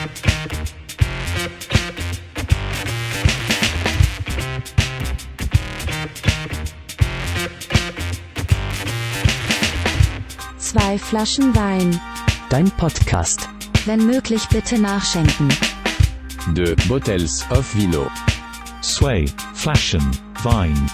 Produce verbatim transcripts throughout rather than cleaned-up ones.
Zwei Flaschen Wein. Dein Podcast. Wenn möglich bitte nachschenken. Deux bottles of vino. Zwei Flaschen Wein.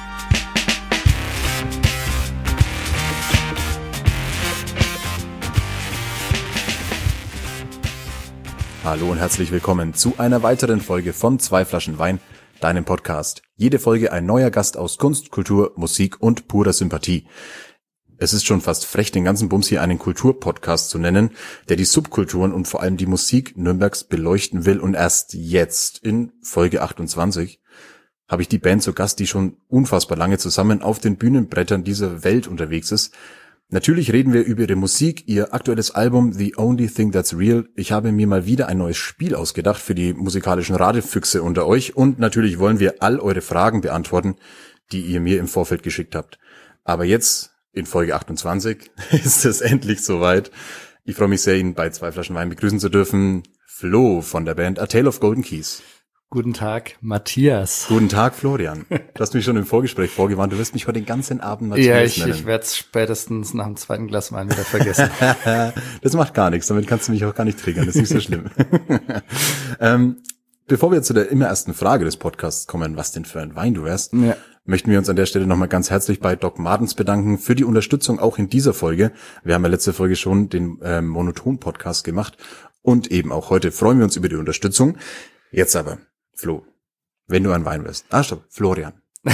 Hallo und herzlich willkommen zu einer weiteren Folge von Zwei Flaschen Wein, deinem Podcast. Jede Folge ein neuer Gast aus Kunst, Kultur, Musik und purer Sympathie. Es ist schon fast frech, den ganzen Bums hier einen Kulturpodcast zu nennen, der die Subkulturen und vor allem die Musik Nürnbergs beleuchten will. Und erst jetzt, in Folge achtundzwanzig, habe ich die Band zu Gast, die schon unfassbar lange zusammen auf den Bühnenbrettern dieser Welt unterwegs ist. Natürlich reden wir über ihre Musik, ihr aktuelles Album The Only Thing That's Real. Ich habe mir mal wieder ein neues Spiel ausgedacht für die musikalischen Radefüchse unter euch. Und natürlich wollen wir all eure Fragen beantworten, die ihr mir im Vorfeld geschickt habt. Aber jetzt, in Folge achtundzwanzig, ist es endlich soweit. Ich freue mich sehr, ihn bei Zwei Flaschen Wein begrüßen zu dürfen. Flo von der Band A Tale of Golden Keys. Guten Tag, Matthias. Guten Tag, Florian. Du hast mich schon im Vorgespräch vorgewarnt. Du wirst mich heute den ganzen Abend Matthias Ja, ich, nennen. ich werde es spätestens nach dem zweiten Glas Wein wieder vergessen. Das macht gar nichts. Damit kannst du mich auch gar nicht triggern. Das ist nicht so schlimm. ähm, bevor wir zu der immer ersten Frage des Podcasts kommen, was denn für ein Wein du wärst, ja. möchten wir uns an der Stelle nochmal ganz herzlich bei Doc Martens bedanken für die Unterstützung auch in dieser Folge. Wir haben ja letzte Folge schon den ähm, Monoton-Podcast gemacht und eben auch heute freuen wir uns über die Unterstützung. Jetzt aber, Flo, wenn du ein Wein wärst. Ah, stopp, Florian.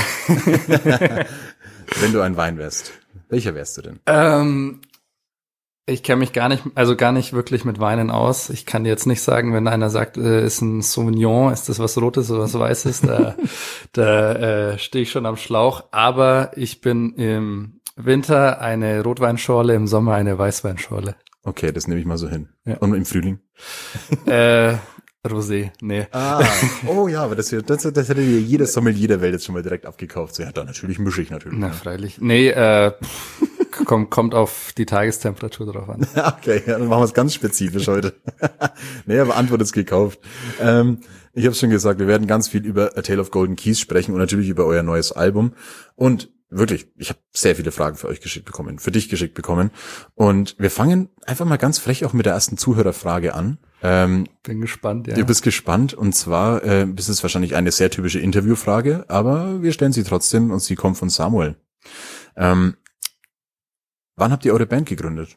Wenn du ein Wein wärst, welcher wärst du denn? Ähm, ich kenne mich gar nicht, also gar nicht wirklich mit Weinen aus. Ich kann dir jetzt nicht sagen, wenn einer sagt, äh, ist ein Sauvignon, ist das was Rotes oder was Weißes, da, da äh, stehe ich schon am Schlauch. Aber ich bin im Winter eine Rotweinschorle, im Sommer eine Weißweinschorle. Okay, das nehme ich mal so hin. Ja. Und im Frühling? Äh, Rosé, nee. Ah, oh ja, aber das, das, das hätte dir jedes Sommelier der Welt jetzt schon mal direkt abgekauft. So, ja, da natürlich mische ich natürlich. Na, freilich. Nee, äh, kommt, kommt auf die Tagestemperatur drauf an. Okay, ja, dann machen wir es ganz spezifisch heute. Nee, aber Antwort ist gekauft. Ähm, ich habe schon gesagt, wir werden ganz viel über A Tale of Golden Keys sprechen und natürlich über euer neues Album. Und wirklich, ich habe sehr viele Fragen für euch geschickt bekommen, für dich geschickt bekommen. Und wir fangen einfach mal ganz frech auch mit der ersten Zuhörerfrage an. Ähm, Bin gespannt, ja. Du bist gespannt und zwar äh, ist es wahrscheinlich eine sehr typische Interviewfrage, aber wir stellen sie trotzdem und sie kommt von Samuel. Ähm, wann habt ihr eure Band gegründet?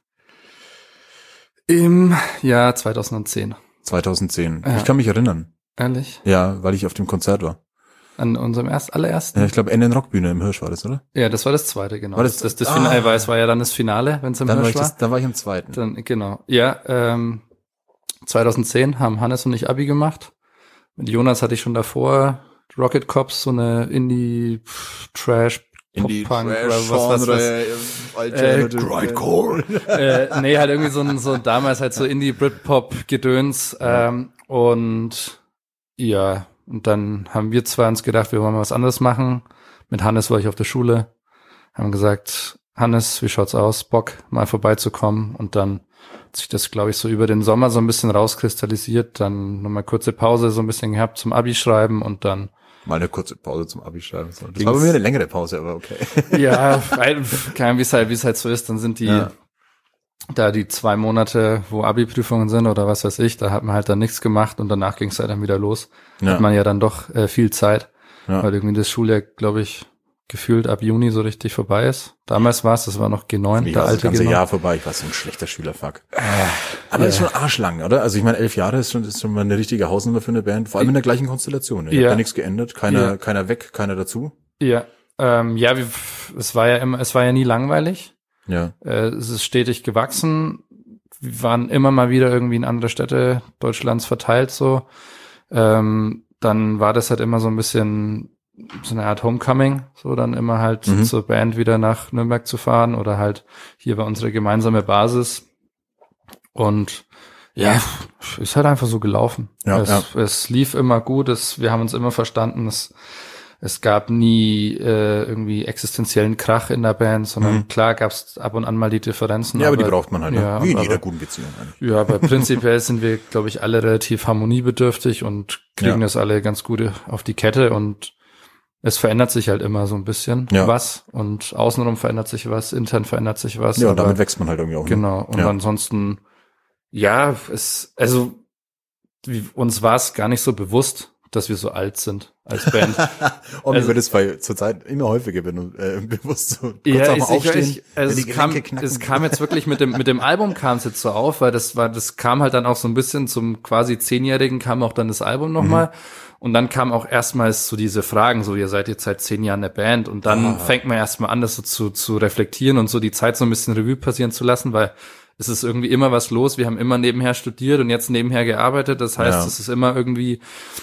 Im Jahr zweitausendzehn. zweitausendzehn. Ja. Ich kann mich erinnern. Ehrlich? Ja, weil ich auf dem Konzert war. An unserem erst allerersten? Ja, ich glaube Ende in Rockbühne im Hirsch war das, oder? Ja, das war das zweite, genau. War das- das, das, das ah. Finale war, es war ja dann das Finale, wenn es im Dann war Hirsch ich, war. das, dann war ich am zweiten. Dann, genau. Ja, ähm, zweitausendzehn haben Hannes und ich Abi gemacht. Mit Jonas hatte ich schon davor Rocket Cops, so eine Indie-Trash, Pop-Punk, was, was, was. Äh, Grindcore. äh, nee, halt irgendwie so ein, so damals halt so Indie-Britpop-Gedöns, ähm, und ja, und dann haben wir zwei uns gedacht, wir wollen mal was anderes machen. Mit Hannes war ich auf der Schule, haben gesagt, Hannes, wie schaut's aus? Bock, mal vorbeizukommen. Und dann hat sich das, glaube ich, so über den Sommer so ein bisschen rauskristallisiert. Dann nochmal kurze Pause so ein bisschen gehabt zum Abi schreiben und dann Mal eine kurze Pause zum Abi schreiben. Das war bei mir eine längere Pause, aber okay. ja, weil, keine Ahnung, wie es halt, wie es halt so ist, dann sind die, Ja. da die zwei Monate, wo Abi-Prüfungen sind oder was weiß ich, da hat man halt dann nichts gemacht und danach ging es halt dann wieder los. Ja. Hat man ja dann doch äh, viel Zeit, Ja. weil irgendwie das Schuljahr, glaube ich, gefühlt ab Juni so richtig vorbei ist. Damals war es, das war noch G neun, Ich der war das alte ganze G neun. Jahr vorbei. Ich war so ein schlechter Schülerfuck. Aber das ist schon arschlang, oder? Also ich meine, elf Jahre ist schon, ist schon mal eine richtige Hausnummer für eine Band. Vor allem in der gleichen Konstellation. Ne? Ja. Hat ja nichts geändert. Keiner, Ja. keiner weg, keiner dazu. Ja, ähm, ja, wie, es war ja immer, es war ja nie langweilig. Ja. Äh, es ist stetig gewachsen. Wir waren immer mal wieder irgendwie in andere Städte Deutschlands verteilt so. Ähm, dann war das halt immer so ein bisschen so eine Art Homecoming, so dann immer halt Mhm. zur Band wieder nach Nürnberg zu fahren oder halt hier bei unserer gemeinsame Basis. Und ja, ist halt einfach so gelaufen. Ja, es, ja. es lief immer gut, es, wir haben uns immer verstanden, es Es gab nie äh, irgendwie existenziellen Krach in der Band, sondern Mhm. klar gab es ab und an mal die Differenzen. Ja, aber, aber die braucht man halt, ja, ne? Wie in aber, jeder guten Beziehung eigentlich. Ja, aber prinzipiell sind wir, glaube ich, alle relativ harmoniebedürftig und kriegen Ja. das alle ganz gut auf die Kette und es verändert sich halt immer so ein bisschen Ja. was und außenrum verändert sich was, intern verändert sich was. Ja, und aber, damit wächst man halt irgendwie auch. Ne? Genau. Und Ja. ansonsten, ja, es, also wie, uns war es gar nicht so bewusst, dass wir so alt sind als Band. Oh, mir Also- wird es bei zurzeit immer häufiger ben- äh, bewusst so. Kurz Ja, auch ich, mal ich, aufstehen, ich, also wenn die es kam, Gelenke knacken. es kam jetzt wirklich mit dem, mit dem Album kam es jetzt so auf, weil das war, das kam halt dann auch so ein bisschen zum quasi Zehnjährigen kam auch dann das Album nochmal. Und dann kam auch erstmals so diese Fragen, so ihr seid jetzt seit zehn Jahren eine Band und dann Ah. fängt man erstmal an, das so zu, zu reflektieren und so die Zeit so ein bisschen Revue passieren zu lassen, weil es ist irgendwie immer was los. Wir haben immer nebenher studiert und jetzt nebenher gearbeitet. Das heißt, Ja. es ist immer irgendwie,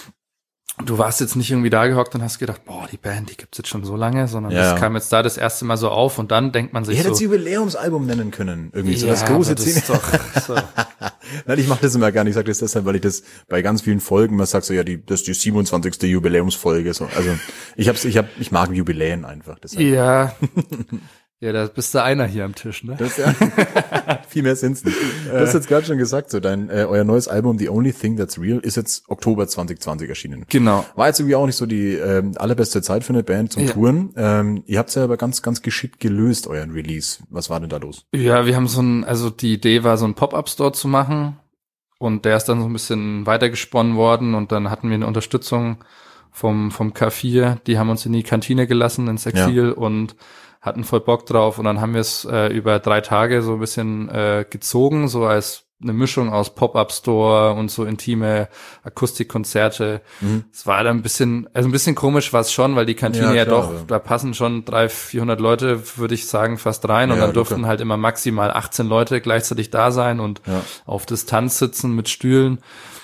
du warst jetzt nicht irgendwie da gehockt und hast gedacht, boah, die Band, die gibt's jetzt schon so lange, sondern Ja. das kam jetzt da das erste Mal so auf und dann denkt man sich Ihr hättet so, sie Jubiläumsalbum nennen können. Irgendwie so ja, das große aber das Zehn. ist doch so. Nein, ich mache das immer gar nicht. Ich sage das deshalb, weil ich das bei ganz vielen Folgen mal sage, so ja, die, das ist die siebenundzwanzigste Jubiläumsfolge. So. Also ich hab's, ich hab, ich mag Jubiläen einfach. Deshalb. Ja. Ja, da bist du einer hier am Tisch, ne? Das, ja. Viel mehr sind's nicht. Du hast jetzt gerade schon gesagt, so dein äh, euer neues Album The Only Thing That's Real ist jetzt Oktober zwanzig zwanzig erschienen. Genau. War jetzt irgendwie auch nicht so die ähm, allerbeste Zeit für eine Band zum Ja. Touren. Ähm, ihr habt's ja aber ganz, ganz geschickt gelöst, euren Release. Was war denn da los? Ja, wir haben so ein, also die Idee war, so einen Pop-Up-Store zu machen und der ist dann so ein bisschen weitergesponnen worden und dann hatten wir eine Unterstützung vom, vom K vier, die haben uns in die Kantine gelassen, ins Exil und hatten voll Bock drauf und dann haben wir es äh, über drei Tage so ein bisschen äh, gezogen, so als eine Mischung aus Pop-Up-Store und so intime Akustikkonzerte. Mhm. Es war dann ein bisschen, also ein bisschen komisch war es schon, weil die Kantine Ja, ja, klar, doch, aber- da passen schon dreihundert, vierhundert Leute, würde ich sagen, fast rein und Ja, dann durften locker. halt immer maximal achtzehn Leute gleichzeitig da sein und Ja. auf Distanz sitzen mit Stühlen.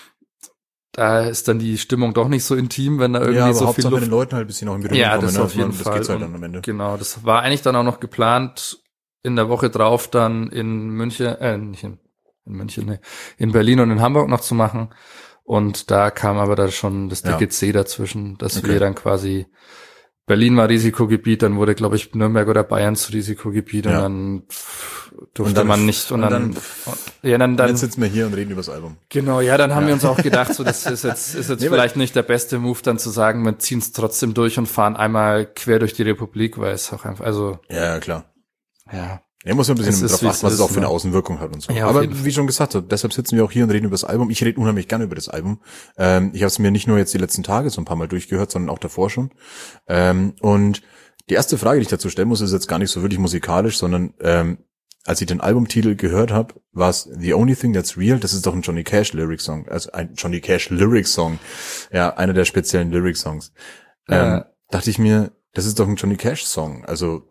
Da ist dann die Stimmung doch nicht so intim, wenn da irgendwie ja, aber so viel Hauptsache Luft. mit den Leuten halt ein bisschen auch in Berührung Ja, kommen. das ne? auf jeden das Fall. geht's halt Und dann am Ende. Genau, das war eigentlich dann auch noch geplant, in der Woche drauf dann in München, äh, nicht in, in München, nee, in Berlin und in Hamburg noch zu machen. Und da kam aber da schon das dicke Ja. C dazwischen, dass Okay. wir dann quasi, Berlin war Risikogebiet, dann wurde, glaube ich, Nürnberg oder Bayern zu Risikogebiet Ja. und dann pff, durfte Und dann- man nicht und, und dann, dann- ja, dann, Und dann jetzt sitzen wir hier und reden über das Album. genau, ja, dann haben Ja. wir uns auch gedacht, so das ist jetzt ist jetzt Nee, weil- vielleicht nicht der beste Move, dann zu sagen, wir ziehen es trotzdem durch und fahren einmal quer durch die Republik, weil es auch einfach, also Ja, klar. ja, Er muss ja ein bisschen Es ist, drauf wie achten, es was es ist, auch für eine ne? Außenwirkung hat und so. Ja, auf Aber jeden Fall. wie schon gesagt, so, deshalb sitzen wir auch hier und reden über das Album. Ich rede unheimlich gerne über das Album. Ähm, ich habe es mir nicht nur jetzt die letzten Tage so ein paar Mal durchgehört, sondern auch davor schon. Ähm, und die erste Frage, die ich dazu stellen muss, ist jetzt gar nicht so wirklich musikalisch, sondern ähm, als ich den Albumtitel gehört habe, war es The Only Thing That's Real. Das ist doch ein Johnny Cash Lyric Song, also ein Johnny Cash Lyric Song. Ja, einer der speziellen Lyric Songs. Ähm, Äh. dachte ich mir, das ist doch ein Johnny Cash Song, also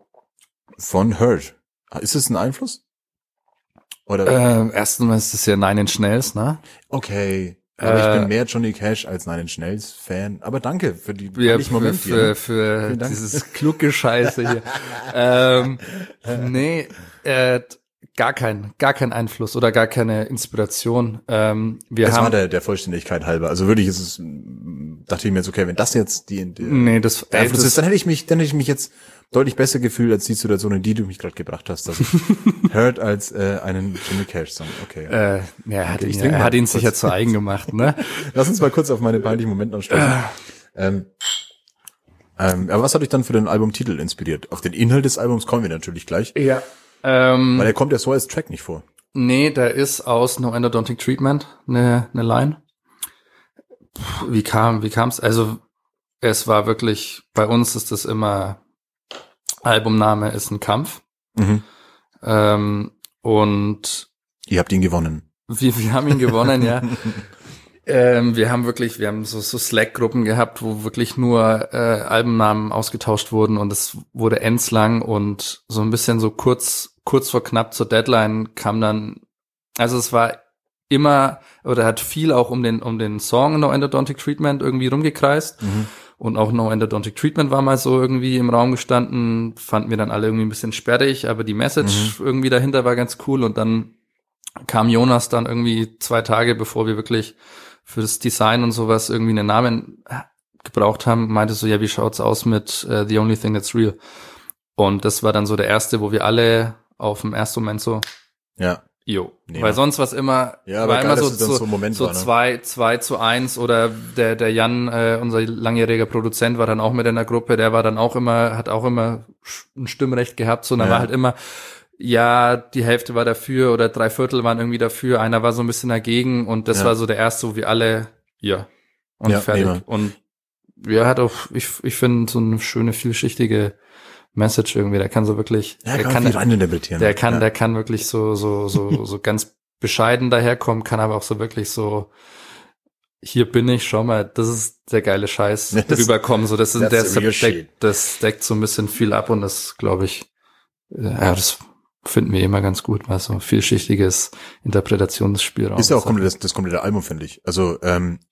von Hurt. Ist es ein Einfluss? Oder? äh, erstens ist es ja Nine Inch Nails, ne? Okay. Aber ich Äh, bin mehr Johnny Cash als Nine Inch Nails Fan. Aber danke für die Ja, ehrlichen für, Moment für, hier. ne? für Vielen Dank. dieses kluge Scheiße hier. ähm, nee, äh, gar kein, gar kein Einfluss oder gar keine Inspiration. Ähm, wir Das haben, war der, der Vollständigkeit halber. Also wirklich ist es, mm, dachte ich mir jetzt, okay, wenn das jetzt die, die nee, das, der ey, Einfluss das ist, dann hätte ich mich, dann hätte ich mich jetzt deutlich besser gefühlt als die Situation, in die du mich gerade gebracht hast, dass ich Hurt als äh, einen Johnny Cash Song. Okay. äh, ja, er hat Ich ihn, trink er mal hat ihn kurz. sicher zu eigen gemacht, ne? Lass uns mal kurz auf meine peinlichen Momente anstoßen. ähm, ähm, aber was hat dich dann für den Albumtitel inspiriert? Auf den Inhalt des Albums kommen wir natürlich gleich, Ja. Ähm, weil er kommt ja so als Track nicht vor. Nee, da ist aus No Endodontic Treatment eine ne Line. Puh, wie kam, wie kam's? Also es war wirklich, bei uns ist das immer, Albumname ist ein Kampf. Mhm. Ähm, und Ihr habt ihn gewonnen. wir, wir haben ihn gewonnen, ja. Ähm, wir haben wirklich, wir haben so, so Slack-Gruppen gehabt, wo wirklich nur äh, Albumnamen ausgetauscht wurden und es wurde endslang und so ein bisschen so kurz, kurz vor knapp zur Deadline kam dann, also es war immer, oder hat viel auch um den, um den Song No Endodontic Treatment irgendwie rumgekreist. Mhm. Und auch No Endodontic Treatment war mal so irgendwie im Raum gestanden, fanden wir dann alle irgendwie ein bisschen sperrig, aber die Message irgendwie dahinter war ganz cool und dann kam Jonas dann irgendwie zwei Tage, bevor wir wirklich für das Design und sowas irgendwie einen Namen gebraucht haben, meinte so, ja, wie schaut's aus mit uh, The Only Thing That's Real? Und das war dann so der erste, wo wir alle auf dem ersten Moment so, ja. jo. Nee, Weil sonst was immer, ja, war geil, immer so, so, so, Moment so war, ne? zwei, zwei zu eins oder der, der Jan, äh, unser langjähriger Produzent, war dann auch mit in der Gruppe, der war dann auch immer, hat auch immer ein Stimmrecht gehabt, so, und dann ja. war halt immer, ja, die Hälfte war dafür oder drei Viertel waren irgendwie dafür, einer war so ein bisschen dagegen und das ja. war so der erste, wo wir alle, ja, und ja, fertig. Nee, und ja, hat auch, ich, ich finde, so eine schöne, vielschichtige Message irgendwie, der kann so wirklich, ja, der kann, kann, viel reininterpretieren. der kann, ja. der kann wirklich so, so, so, so ganz bescheiden daherkommen, kann aber auch so wirklich so, hier bin ich, schau mal, das ist der geile Scheiß, das, rüberkommen, so, das ist, das, das deckt, das deckt so ein bisschen viel ab und das, glaube ich, ja, das finden wir immer ganz gut, weil so vielschichtiges Interpretationsspielraum ist ja auch komplett, das, das komplette Album, finde ich. Also, ähm,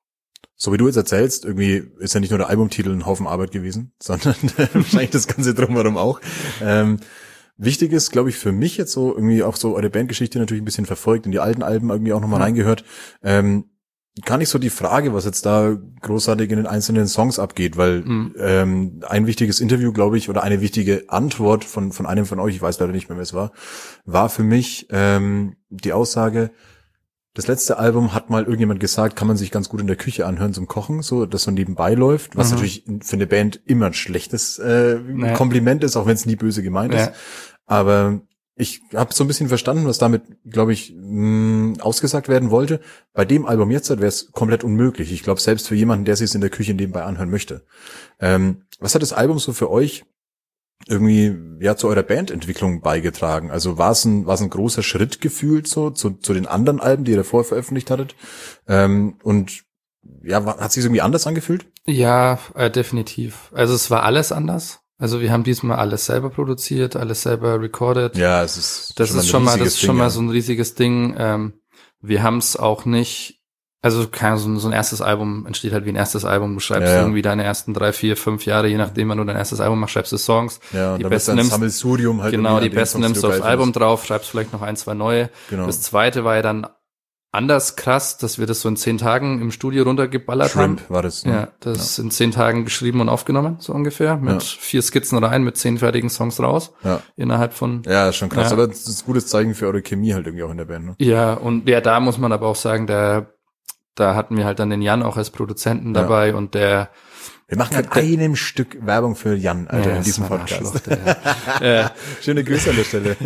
so wie du jetzt erzählst, irgendwie ist ja nicht nur der Albumtitel ein Haufen Arbeit gewesen, sondern wahrscheinlich das Ganze drumherum auch. Ähm, wichtig ist, glaube ich, für mich jetzt so irgendwie auch so eure Bandgeschichte natürlich ein bisschen verfolgt, in die alten Alben irgendwie auch nochmal mhm. reingehört. Ähm, gar nicht so die Frage, was jetzt da großartig in den einzelnen Songs abgeht, weil mhm. ähm, ein wichtiges Interview, glaube ich, oder eine wichtige Antwort von von einem von euch, ich weiß leider nicht mehr, wer es war, war für mich ähm, die Aussage, das letzte Album hat mal irgendjemand gesagt, kann man sich ganz gut in der Küche anhören zum Kochen, so, dass so nebenbei läuft, was mhm. natürlich für eine Band immer ein schlechtes äh, ja. Kompliment ist, auch wenn es nie böse gemeint ja. ist. Aber ich habe so ein bisschen verstanden, was damit, glaube ich, mh, ausgesagt werden wollte. Bei dem Album jetzt wäre es komplett unmöglich. Ich glaube, selbst für jemanden, der sich es in der Küche nebenbei anhören möchte. Ähm, was hat das Album so für euch irgendwie ja zu eurer Bandentwicklung beigetragen? Also war es ein war es ein großer Schritt gefühlt so zu zu den anderen Alben, die ihr davor veröffentlicht hattet? Ähm, und ja, war, hat sich irgendwie anders angefühlt? Ja, äh, definitiv. Also es war alles anders. Also wir haben diesmal alles selber produziert, alles selber recorded. Ja, es ist das schon ist schon mal das ist Ding, schon mal ja. so ein riesiges Ding. Ähm, wir haben es auch nicht. Also kein, so, ein, so ein erstes Album entsteht halt wie ein erstes Album. Du schreibst ja, ja. irgendwie deine ersten drei, vier, fünf Jahre, je nachdem, wann du dein erstes Album machst, schreibst du Songs. Ja, und die dann besten nimmst Sammelsurium halt. Genau, die besten Songs, nimmst du aufs Album drauf, schreibst vielleicht noch ein, zwei neue. Genau. Das zweite war ja dann anders krass, dass wir das so in zehn Tagen im Studio runtergeballert Shrimp haben. war das. Ne? Ja, das ja. in zehn Tagen geschrieben und aufgenommen, so ungefähr. Mit ja. vier Skizzen rein, mit zehn fertigen Songs raus. Ja. Innerhalb von. Ja, schon krass. Ja. Aber das ist ein gutes Zeichen für eure Chemie halt irgendwie auch in der Band, ne? Ja, und ja, da muss man aber auch sagen, der, da hatten wir halt dann den Jan auch als Produzenten ja. dabei und der. Wir machen halt einem Stück Werbung für Jan, Alter, ja, in diesem Podcast. Ja. Schöne Grüße an der Stelle.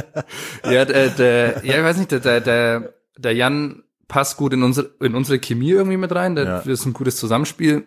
Ja, der, der, ja, ich weiß nicht, der, der, der Jan passt gut in unsere, in unsere Chemie irgendwie mit rein. Der, ja. Das ist ein gutes Zusammenspiel.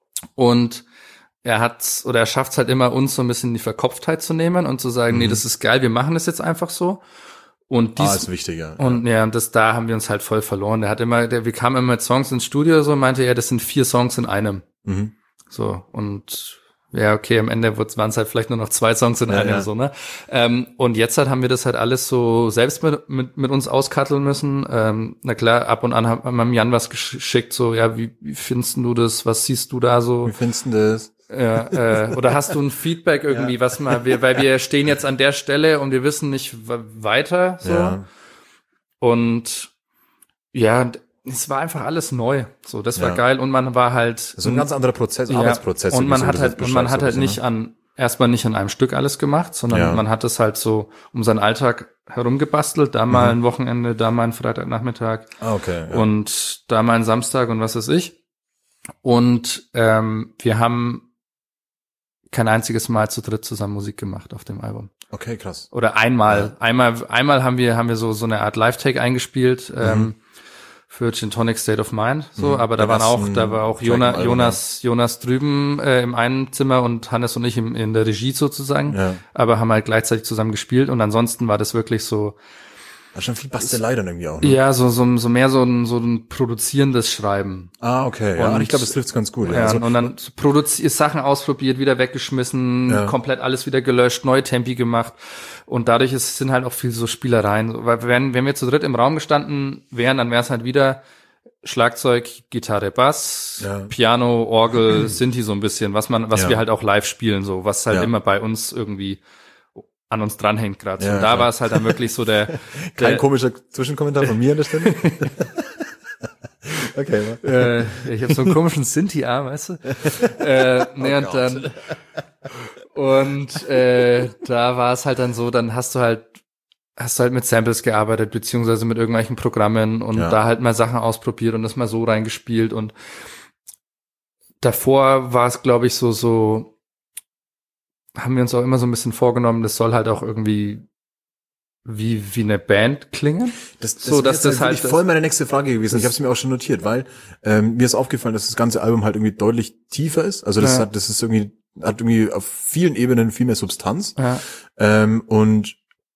Und er hat, oder er schafft es halt immer, uns so ein bisschen die Verkopftheit zu nehmen und zu sagen, mhm. nee, das ist geil, wir machen das jetzt einfach so. Und dies, ah, ist wichtiger. Und ja, und das, da haben wir uns halt voll verloren. Der hat immer, der, wir kamen immer mit Songs ins Studio, so meinte er, das sind vier Songs in einem. Mhm. So, und ja, okay, am Ende waren es halt vielleicht nur noch zwei Songs in ja, einem, ja. so, ne? Ähm, und jetzt halt haben wir das halt alles so selbst mit, mit, mit uns auskatteln müssen. Ähm, na klar, ab und an haben wir Jan was geschickt, so, ja, wie, wie findest du das? Was siehst du da so? Wie findest du das? Ja, äh, oder hast du ein Feedback irgendwie, ja. was mal, wir, weil wir stehen jetzt an der Stelle und wir wissen nicht weiter, so. Ja. Und, ja, es war einfach alles neu. So, das war ja. geil und man war halt so ein ganz anderer Prozess, ja, Arbeitsprozess. Und man hat halt und man hat halt nicht ne? an erstmal nicht an einem Stück alles gemacht, sondern ja. man hat es halt so um seinen Alltag herumgebastelt, da mal mhm. ein Wochenende, da mal ein Freitagnachmittag. Ah, okay. Ja. Und da mal ein Samstag und was weiß ich. Und ähm, wir haben kein einziges Mal zu dritt zusammen Musik gemacht auf dem Album. Okay, krass. Oder einmal, ja. einmal einmal haben wir haben wir so so eine Art Live-Take eingespielt. Mhm. Ähm, für Gin Tonic State of Mind, so, mhm. aber da waren auch, da war auch Jonas, Jonas, Jonas drüben äh, im einen Zimmer und Hannes und ich im, in der Regie sozusagen, ja. aber haben halt gleichzeitig zusammen gespielt und ansonsten war das wirklich so. War schon viel Bastelei dann irgendwie auch, ne? Ja, so, so, so mehr so ein, so ein produzierendes Schreiben. Ah, okay, ja, und ich glaube, das trifft's ganz gut. Ja, ja. Also, und dann produziert, Sachen ausprobiert, wieder weggeschmissen, ja. komplett alles wieder gelöscht, neue Tempi gemacht und dadurch ist, sind halt auch viel so Spielereien, weil wenn, wenn wir zu dritt im Raum gestanden wären, dann wäre es halt wieder Schlagzeug, Gitarre, Bass, ja. Piano, Orgel, Synthi so ein bisschen, was man, was ja. wir halt auch live spielen, so, was halt ja. immer bei uns irgendwie an uns dranhängt gerade. Ja, und da war es halt dann wirklich so der, der kein komischer Zwischenkommentar von mir an der Stelle. Okay. äh, ich habe so einen komischen Synthi-Arm, weißt du? äh, nee, Oh und dann und äh, da war es halt dann so, dann hast du halt hast du halt mit Samples gearbeitet, beziehungsweise mit irgendwelchen Programmen und Ja. da halt mal Sachen ausprobiert und das mal so reingespielt und davor war es, glaube ich, so, so haben wir uns auch immer so ein bisschen vorgenommen, das soll halt auch irgendwie wie wie eine Band klingen. Das, das, So, dass wäre das halt halt wirklich voll meine nächste Frage gewesen. Ich habe es mir auch schon notiert, weil ähm, mir ist aufgefallen, dass das ganze Album halt irgendwie deutlich tiefer ist. Also das Ja. hat, das ist irgendwie hat irgendwie auf vielen Ebenen viel mehr Substanz. Ja. Ähm, und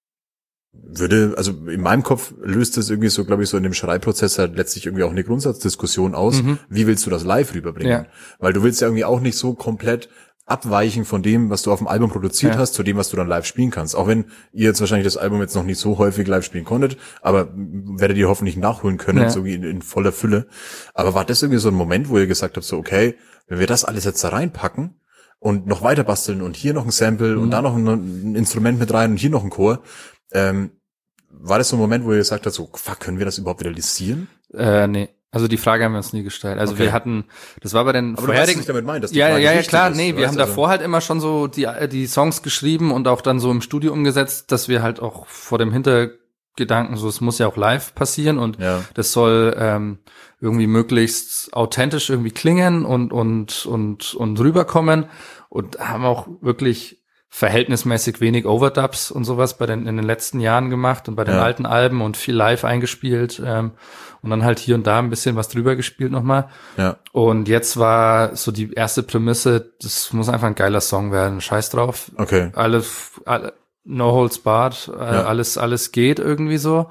würde, also in meinem Kopf löst das irgendwie so, glaube ich, so in dem Schreibprozess halt letztlich irgendwie auch eine Grundsatzdiskussion aus. Mhm. Wie willst du das live rüberbringen? Ja. Weil du willst ja irgendwie auch nicht so komplett abweichen von dem, was du auf dem Album produziert Ja. hast, zu dem, was du dann live spielen kannst. Auch wenn ihr jetzt wahrscheinlich das Album jetzt noch nicht so häufig live spielen konntet, aber werdet ihr hoffentlich nachholen können, Ja. so in, in voller Fülle. Aber war das irgendwie so ein Moment, wo ihr gesagt habt, so okay, wenn wir das alles jetzt da reinpacken und noch weiter basteln und hier noch ein Sample Mhm. und da noch ein, ein Instrument mit rein und hier noch ein Chor, ähm, war das so ein Moment, wo ihr gesagt habt, so, fuck, können wir das überhaupt realisieren? Äh, nee. Also die Frage haben wir uns nie gestellt. Also Okay. wir hatten, das war bei den Aber du weißt, was vorherigen. ich damit meine, dass die ja, Frage ja, ja, wichtig klar. ist, Nee, du wir weißt, haben also- davor halt immer schon so die die Songs geschrieben und auch dann so im Studio umgesetzt, dass wir halt auch vor dem Hintergedanken, so es muss ja auch live passieren und Ja. das soll ähm, irgendwie möglichst authentisch irgendwie klingen und und und und rüberkommen und haben auch wirklich verhältnismäßig wenig Overdubs und sowas bei den in den letzten Jahren gemacht und bei den Ja. alten Alben und viel live eingespielt ähm, und dann halt hier und da ein bisschen was drüber gespielt nochmal. Ja. Und jetzt war so die erste Prämisse, das muss einfach ein geiler Song werden, scheiß drauf. Okay. Alles, alle, no holds barred, äh, Ja. alles, alles geht irgendwie so.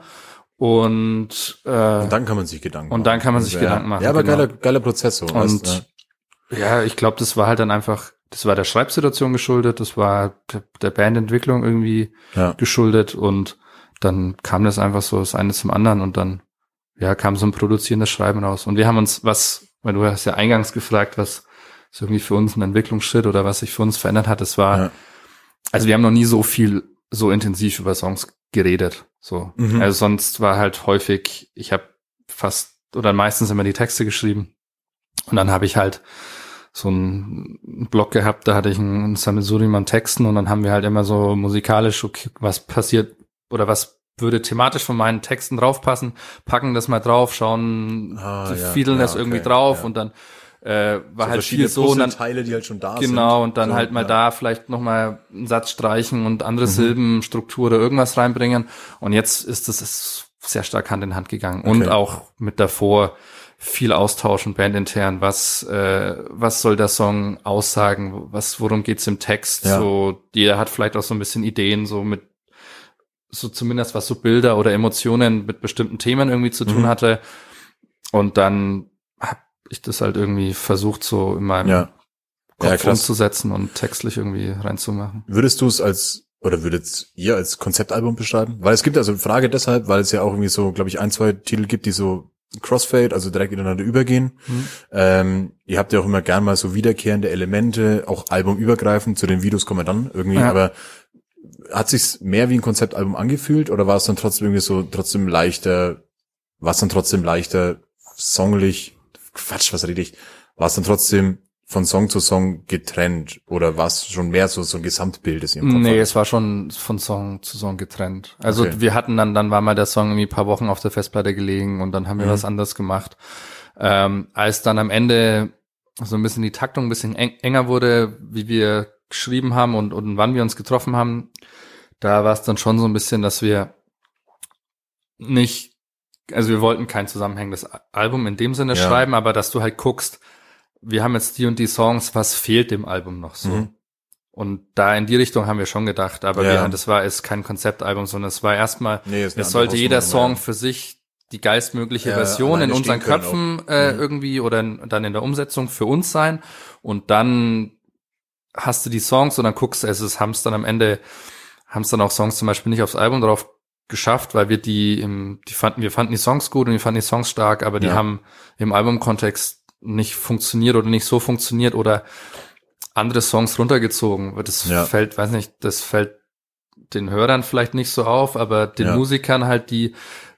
Und, äh, Und dann kann man sich Gedanken machen. Und dann kann man sich ja. Gedanken machen, Ja, aber genau. geiler, geiler Prozess so. Und weißt, ja, ich glaube, das war halt dann einfach, das war der Schreibsituation geschuldet, das war der, der Bandentwicklung irgendwie ja. geschuldet und dann kam das einfach so das eine zum anderen und dann ja kam so ein produzierendes Schreiben raus. Und wir haben uns was, weil du hast ja eingangs gefragt, was ist irgendwie für uns ein Entwicklungsschritt oder was sich für uns verändert hat, das war, Ja. also wir haben noch nie so viel, so intensiv über Songs geredet. So. Mhm. Also sonst war halt häufig, ich habe fast oder meistens immer die Texte geschrieben und dann habe ich halt so einen Blog gehabt, da hatte ich ein Sammelsurium an Texten und dann haben wir halt immer so musikalisch, okay, was passiert oder was würde thematisch von meinen Texten draufpassen, packen das mal drauf, schauen, Ah, die ja, fiedeln ja, das irgendwie okay, drauf ja. und dann äh, war So halt verschiedene viel so und dann Puzzleteile, die halt schon da sind. genau und dann so, halt mal ja. da vielleicht noch mal einen Satz streichen und andere Mhm. Silbenstruktur oder irgendwas reinbringen und jetzt ist es ist sehr stark Hand in Hand gegangen und Okay. auch mit davor viel austauschen bandintern, was äh, was soll der Song aussagen, was worum geht's im Text, Ja. so jeder hat vielleicht auch so ein bisschen Ideen so mit so zumindest was so Bilder oder Emotionen mit bestimmten Themen irgendwie zu tun Mhm. hatte und dann habe ich das halt irgendwie versucht so in meinem Ja. Kopf Ja, krass. umzusetzen und textlich irgendwie reinzumachen. Würdest du es als, oder würdet ihr als Konzeptalbum beschreiben? Weil es gibt also Frage deshalb, weil es ja auch irgendwie so, glaube ich, ein, zwei Titel gibt, die so Crossfade, also direkt ineinander übergehen. Mhm. Ähm, ihr habt ja auch immer gern mal so wiederkehrende Elemente, auch albumübergreifend, zu den Videos kommen wir dann irgendwie, Ja. aber hat sich's mehr wie ein Konzeptalbum angefühlt oder war es dann trotzdem irgendwie so, trotzdem leichter, war es dann trotzdem leichter, songlich, Quatsch, was rede ich, war es dann trotzdem von Song zu Song getrennt oder war es schon mehr so, so ein Gesamtbild, das ihr im Kopf Nee, hattet? es war schon von Song zu Song getrennt. Also Okay. wir hatten dann, dann war mal der Song irgendwie ein paar Wochen auf der Festplatte gelegen und dann haben wir Mhm. was anderes gemacht. Ähm, als dann am Ende so ein bisschen die Taktung ein bisschen eng, enger wurde, wie wir geschrieben haben und, und wann wir uns getroffen haben, da war es dann schon so ein bisschen, dass wir nicht, also wir wollten kein zusammenhängendes Album in dem Sinne Ja. schreiben, aber dass du halt guckst, wir haben jetzt die und die Songs, was fehlt dem Album noch so? Mhm. Und da in die Richtung haben wir schon gedacht, aber Ja. wir, das war jetzt kein Konzeptalbum, sondern es war erstmal, Nee, ist eine es sollte andere jeder Hausnummer, Song für sich die geilstmögliche Ja, Version in alleine unseren stehen können Köpfen auch. äh, Mhm. irgendwie oder in, dann in der Umsetzung für uns sein. Und dann hast du die Songs und dann guckst du, es haben es dann am Ende, haben es dann auch Songs zum Beispiel nicht aufs Album drauf geschafft, weil wir die im, die fanden, wir fanden die Songs gut und wir fanden die Songs stark, aber die Ja. haben im Albumkontext nicht funktioniert oder nicht so funktioniert oder andere Songs runtergezogen. Das Ja. fällt, weiß nicht, das fällt den Hörern vielleicht nicht so auf, aber den Ja. Musikern halt, die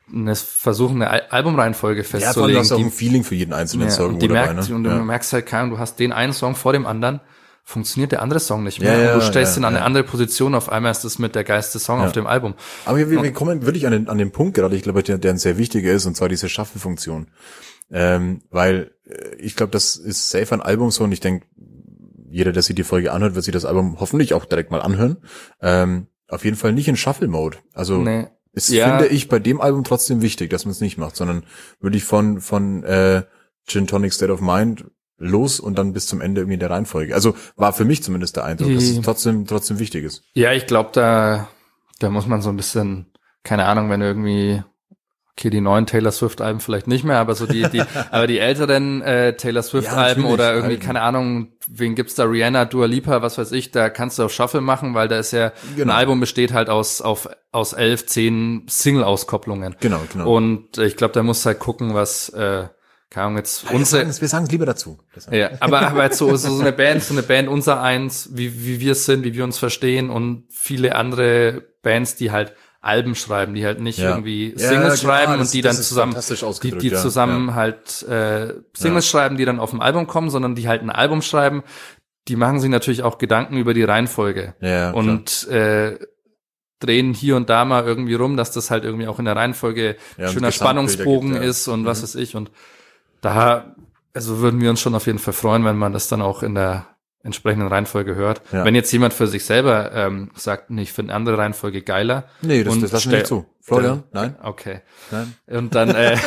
eine versuchen, eine Al- Albumreihenfolge Ja, vor allem festzulegen. hast du auch die, ein Feeling für jeden einzelnen ja, Song und die dabei, merkt, ne? und ja. du merkst halt, keine Ahnung, du hast den einen Song vor dem anderen, funktioniert der andere Song nicht mehr. Ja, ja, und du stellst ja, ihn an ja. eine andere Position, auf einmal ist das mit der geilste Song Ja. auf dem Album. Aber wir, wir kommen wirklich an den, an den Punkt gerade, ich glaube, der, der ein sehr wichtiger ist, und zwar diese Shuffle-Funktion. Ähm, weil äh, ich glaube, das ist safe ein Album so, und ich denke, jeder, der sich die Folge anhört, wird sich das Album hoffentlich auch direkt mal anhören. Ähm, auf jeden Fall nicht in Shuffle-Mode. Also Nee. ist, Ja. finde ich, bei dem Album trotzdem wichtig, dass man es nicht macht, sondern wirklich von von äh, Gin Tonic State of Mind los und dann bis zum Ende irgendwie in der Reihenfolge. Also war für mich zumindest der Eindruck, dass es Die- trotzdem trotzdem wichtig ist. Ja, ich glaube, da, da muss man so ein bisschen, keine Ahnung, wenn irgendwie, okay, die neuen Taylor Swift-Alben vielleicht nicht mehr, aber so die, die, aber die älteren äh, Taylor Swift-Alben natürlich, oder irgendwie, Alben. keine Ahnung, wen gibt's da, Rihanna, Dua Lipa, was weiß ich, da kannst du auf Shuffle machen, weil da ist ja, Genau. ein Album besteht halt aus, auf, aus elf, zehn Single-Auskopplungen. Genau, genau. Und ich glaube, da musst du halt gucken, was, äh, keine Ahnung, jetzt wir unsere, sagen es wir sagen es lieber dazu. Das- ja, aber, aber jetzt so, so eine Band, so eine Band unser eins, wie, wie wir es sind, wie wir uns verstehen und viele andere Bands, die halt Alben schreiben, die halt nicht Ja. irgendwie Ja, Singles genau, schreiben das- und die das dann ist zusammen, fantastisch die, ausgedrückt, die ja. zusammen Ja. halt äh, Singles Ja. schreiben, die dann auf dem Album kommen, sondern die halt ein Album schreiben, die machen sich natürlich auch Gedanken über die Reihenfolge. Ja, klar. und äh, drehen hier und da mal irgendwie rum, dass das halt irgendwie auch in der Reihenfolge Ja, ein und schöner Gesamtbilder Spannungsbogen gibt, ja. ist und was Mhm. weiß ich. Und da, also würden wir uns schon auf jeden Fall freuen, wenn man das dann auch in der entsprechenden Reihenfolge hört. Ja. Wenn jetzt jemand für sich selber ähm, sagt, nee, ich finde eine andere Reihenfolge geiler. Nee, das, und das lassen wir nicht stell- zu. Florian, nein, Okay. nein. Und dann äh,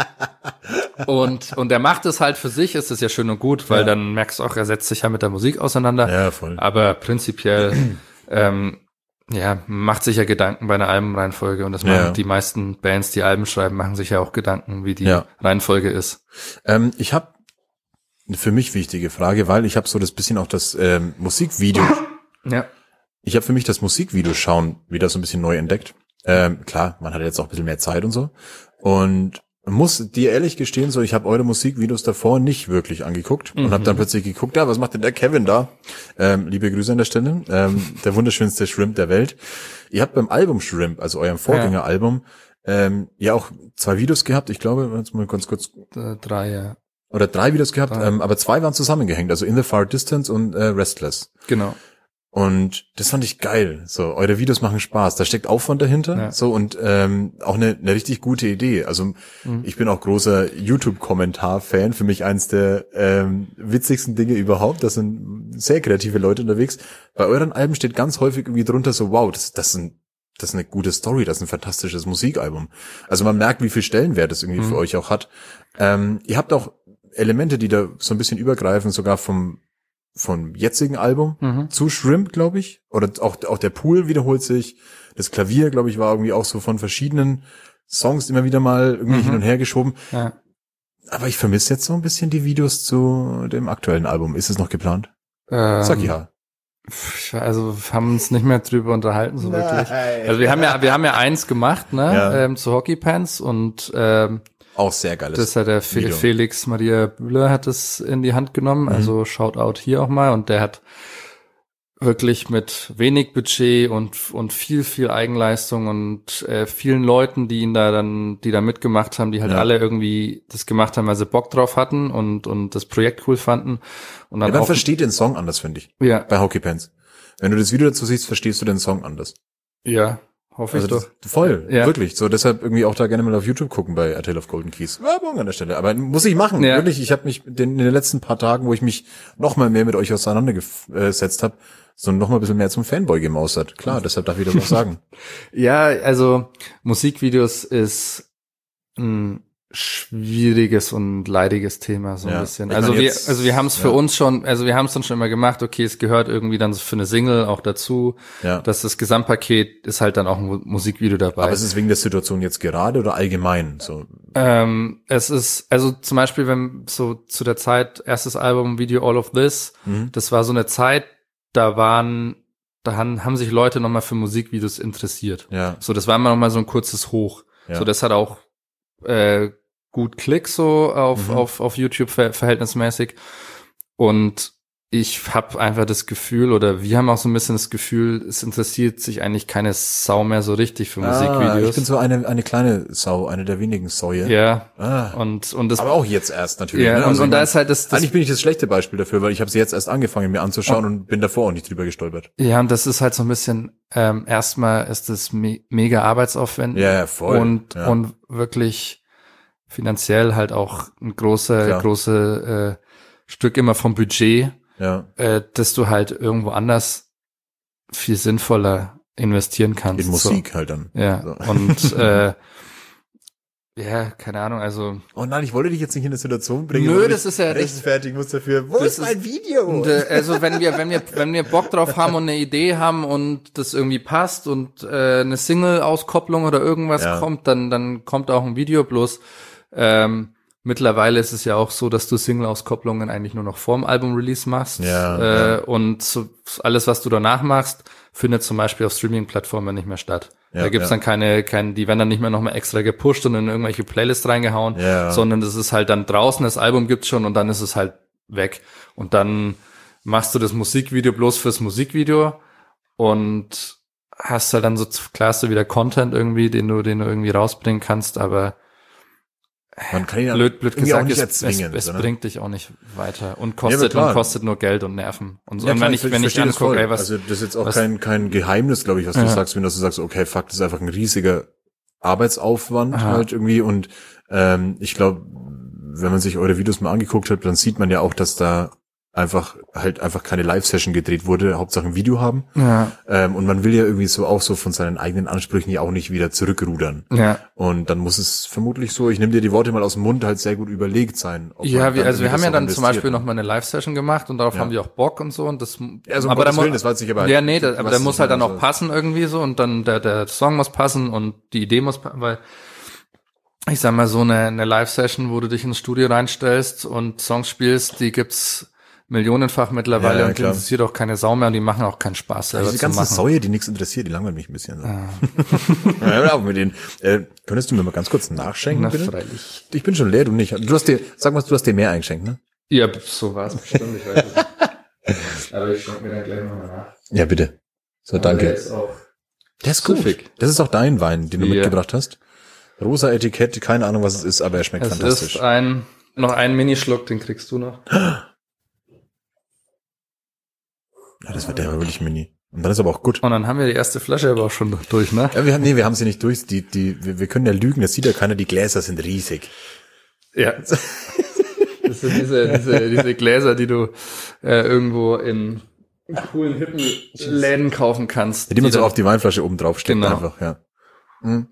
und und er macht es halt für sich, ist es ja schön und gut, weil Ja. dann merkst du auch, er setzt sich ja mit der Musik auseinander. Ja, voll. Aber prinzipiell ähm, ja, macht sich ja Gedanken bei einer Albenreihenfolge und das machen Ja. die meisten Bands, die Alben schreiben, machen sich ja auch Gedanken, wie die Ja. Reihenfolge ist. Ähm, ich habe eine für mich wichtige Frage, weil ich habe so das bisschen auch das ähm, Musikvideo. Ja. Ich habe für mich das Musikvideo schauen wieder so ein bisschen neu entdeckt. Ähm, klar, man hat jetzt auch ein bisschen mehr Zeit und so. Und muss dir ehrlich gestehen, so ich habe eure Musikvideos davor nicht wirklich angeguckt und habe dann plötzlich geguckt, ja, was macht denn der Kevin da? Ähm, liebe Grüße an der Stelle, ähm, der wunderschönste Shrimp der Welt. Ihr habt beim Album Shrimp, also eurem Vorgängeralbum, ähm, ja auch zwei Videos gehabt. Ich glaube, jetzt mal ganz kurz, Äh, drei, ja. oder drei Videos gehabt, Drei. ähm, aber zwei waren zusammengehängt, also In the Far Distance und äh, Restless. Genau. Und das fand ich geil. So, eure Videos machen Spaß. Da steckt Aufwand dahinter. Ja. So und ähm, auch eine, eine richtig gute Idee. Also Mhm. ich bin auch großer YouTube-Kommentar-Fan. Für mich eins der ähm, witzigsten Dinge überhaupt. Da sind sehr kreative Leute unterwegs. Bei euren Alben steht ganz häufig irgendwie drunter so, wow, das, das ist ein das ist eine gute Story, das ist ein fantastisches Musikalbum. Also man merkt, wie viel Stellenwert es irgendwie Mhm. für euch auch hat. Ähm, ihr habt auch Elemente, die da so ein bisschen übergreifen, sogar vom vom jetzigen Album Mhm. zu Shrimp, glaube ich. Oder auch, auch der Pool wiederholt sich. Das Klavier, glaube ich, war irgendwie auch so von verschiedenen Songs immer wieder mal irgendwie Mhm. hin und her geschoben. Ja. Aber ich vermisse jetzt so ein bisschen die Videos zu dem aktuellen Album. Ist es noch geplant? Ähm, Sag ja. pf, Also wir haben uns nicht mehr drüber unterhalten so wirklich. Also wir haben ja, wir haben ja eins gemacht, ne, Ja. ähm, zu Hockey Pants und ähm, Auch sehr geiles. das hat der Fe Video. Felix Maria Bühler hat es in die Hand genommen, Mhm. also Shoutout hier auch mal und der hat wirklich mit wenig Budget und und viel viel Eigenleistung und äh, vielen Leuten, die ihn da dann, die da mitgemacht haben, die halt Ja. alle irgendwie das gemacht haben, weil sie Bock drauf hatten und und das Projekt cool fanden und Ja, dann man auch versteht den Song anders, finde ich. ja Bei Hockey Pants. Wenn du das Video dazu siehst, verstehst du den Song anders. ja hoffe Also ich doch. das, voll, Ja. wirklich. So deshalb irgendwie auch da gerne mal auf YouTube gucken bei A Tale of Golden Keys. Werbung an der Stelle. Aber muss ich machen, Ja. wirklich. Ich habe mich den, in den letzten paar Tagen, wo ich mich noch mal mehr mit euch auseinandergesetzt habe, so noch mal ein bisschen mehr zum Fanboy gemausert. Klar, deshalb darf ich das noch sagen. Ja, also Musikvideos ist ein schwieriges und leidiges Thema so ein Ja. bisschen. Ich Also meine, wir, jetzt- also wir haben es für ja. uns schon, also wir haben es dann schon immer gemacht. Okay, es gehört irgendwie dann so für eine Single auch dazu. Ja. Dass das Gesamtpaket ist halt dann auch ein Mu- Musikvideo dabei. Aber es ist wegen der Situation jetzt gerade oder allgemein? So. Ähm, es ist, also zum Beispiel, wenn so zu der Zeit, erstes Album, Video All of This, Mhm. das war so eine Zeit, da waren, da haben, haben sich Leute nochmal für Musikvideos interessiert. Ja. So, das war immer nochmal so ein kurzes Hoch. Ja. So, das hat auch äh, gut Klick so auf, Mhm. auf, auf YouTube ver verhältnismäßig. Und ich habe einfach das Gefühl, oder wir haben auch so ein bisschen das Gefühl, es interessiert sich eigentlich keine Sau mehr so richtig für Ah, Musikvideos. ich bin so eine eine kleine Sau, eine der wenigen Säue. Ja. Ah. Und und das Aber auch jetzt erst natürlich. ja, ne? und, Also und ich da mein, ist halt das, das eigentlich bin ich das schlechte Beispiel dafür, weil ich habe sie jetzt erst angefangen mir anzuschauen und bin davor auch nicht drüber gestolpert. ja, und das ist halt so ein bisschen ähm, erstmal ist das me mega arbeitsaufwendig Ja, ja, voll. und ja. und wirklich finanziell halt auch ein großer Klar. große äh, Stück immer vom Budget, ja. äh, dass du halt irgendwo anders viel sinnvoller investieren kannst. In Musik halt dann. So. Ja, So. und äh, ja, keine Ahnung, also Oh nein, ich wollte dich jetzt nicht in eine Situation bringen, Nö, wo du das dich ist ja- das- rechtfertigen musst dafür. Wo das ist mein ist- Video? und, äh, also wenn wir wenn wir wenn wir Bock drauf haben und eine Idee haben und das irgendwie passt und äh, eine Single-Auskopplung oder irgendwas Ja. kommt, dann dann kommt auch ein Video. Bloß ähm, mittlerweile ist es ja auch so, dass du Single-Auskopplungen eigentlich nur noch vorm Album-Release machst. Ja, äh, ja. Und so, alles, was du danach machst, findet zum Beispiel auf Streaming-Plattformen nicht mehr statt. Ja, da gibt's ja. dann keine, keine, die werden dann nicht mehr nochmal extra gepusht und in irgendwelche Playlists reingehauen, Ja. sondern das ist halt dann draußen, das Album gibt's schon und dann ist es halt weg. Und dann machst du das Musikvideo bloß fürs Musikvideo und hast halt dann so, klar hast du wieder Content irgendwie, den du, den du irgendwie rausbringen kannst, aber Man kann ihn ja blöd, blöd irgendwie auch gesagt, nicht es, es, erzwingen. es sondern- bringt dich auch nicht weiter und Ja, kostet aber klar. und kostet nur Geld und Nerven. Und, so. Ja, und klar, wenn ich, wenn ich verstehe das angucke, voll. ey, was, also das ist jetzt auch was- kein kein Geheimnis, glaube ich, was du Ja. sagst, wenn du sagst, okay, fuck, das ist einfach ein riesiger Arbeitsaufwand Aha. halt irgendwie und ähm, ich glaube, wenn man sich eure Videos mal angeguckt hat, dann sieht man ja auch, dass da einfach halt einfach keine Live-Session gedreht wurde, Hauptsache ein Video haben. ja, Ähm, und man will ja irgendwie so auch so von seinen eigenen Ansprüchen ja auch nicht wieder zurückrudern. ja. Und dann muss es vermutlich so, ich nehme dir die Worte mal aus dem Mund, halt sehr gut überlegt sein. ob Ja, man wir, dann also wir irgendwie haben ja das dann auch zum Beispiel investiert, noch mal eine Live-Session gemacht und darauf Ja. haben wir auch Bock und so und das, Also um aber da Gottes mu- Willen, das weiß ich aber halt. ja, nee, da, aber was der ich muss halt dann meine, auch so. passen irgendwie so und dann der, der Song muss passen und die Idee muss passen, weil ich sag mal so eine, eine Live-Session, wo du dich ins Studio reinstellst und Songs spielst, die gibt's millionenfach mittlerweile Ja, ja, und die klar. interessiert auch keine Sau mehr und die machen auch keinen Spaß selber Also die zu ganzen machen. Säue, die nichts interessiert, die langweilen mich ein bisschen. So. Ah. Ja, hör auf mit denen. Äh, könntest du mir mal ganz kurz nachschenken, Na, bitte? freilich. Ich bin schon leer, du nicht. Du hast dir, sag mal, du hast dir mehr eingeschenkt, ne? Ja, so war's bestimmt, ich weiß es nicht. Aber ich schenke mir dann gleich nochmal nach. Ja, bitte. So, Aber der danke. ist auch Der ist gut. süffig. Das ist auch dein Wein, den du Ja. mitgebracht hast. Rosa Etikett, keine Ahnung, was es ist, aber er schmeckt Es fantastisch. ist ein, noch ein Minischluck, den kriegst du noch. Ja, das wird der aber wirklich mini. Und dann ist aber auch gut. Und dann haben wir die erste Flasche aber auch schon durch, ne? Ja, wir haben, nee, wir haben sie nicht durch. Die, die, wir, wir können ja lügen, das sieht ja keiner, die Gläser sind riesig. Ja. Das sind diese, diese, diese Gläser, die du äh, irgendwo in coolen, hippen Läden kaufen kannst. Die man so dann- auf die Weinflasche oben drauf steckt Genau. einfach, ja. Hm.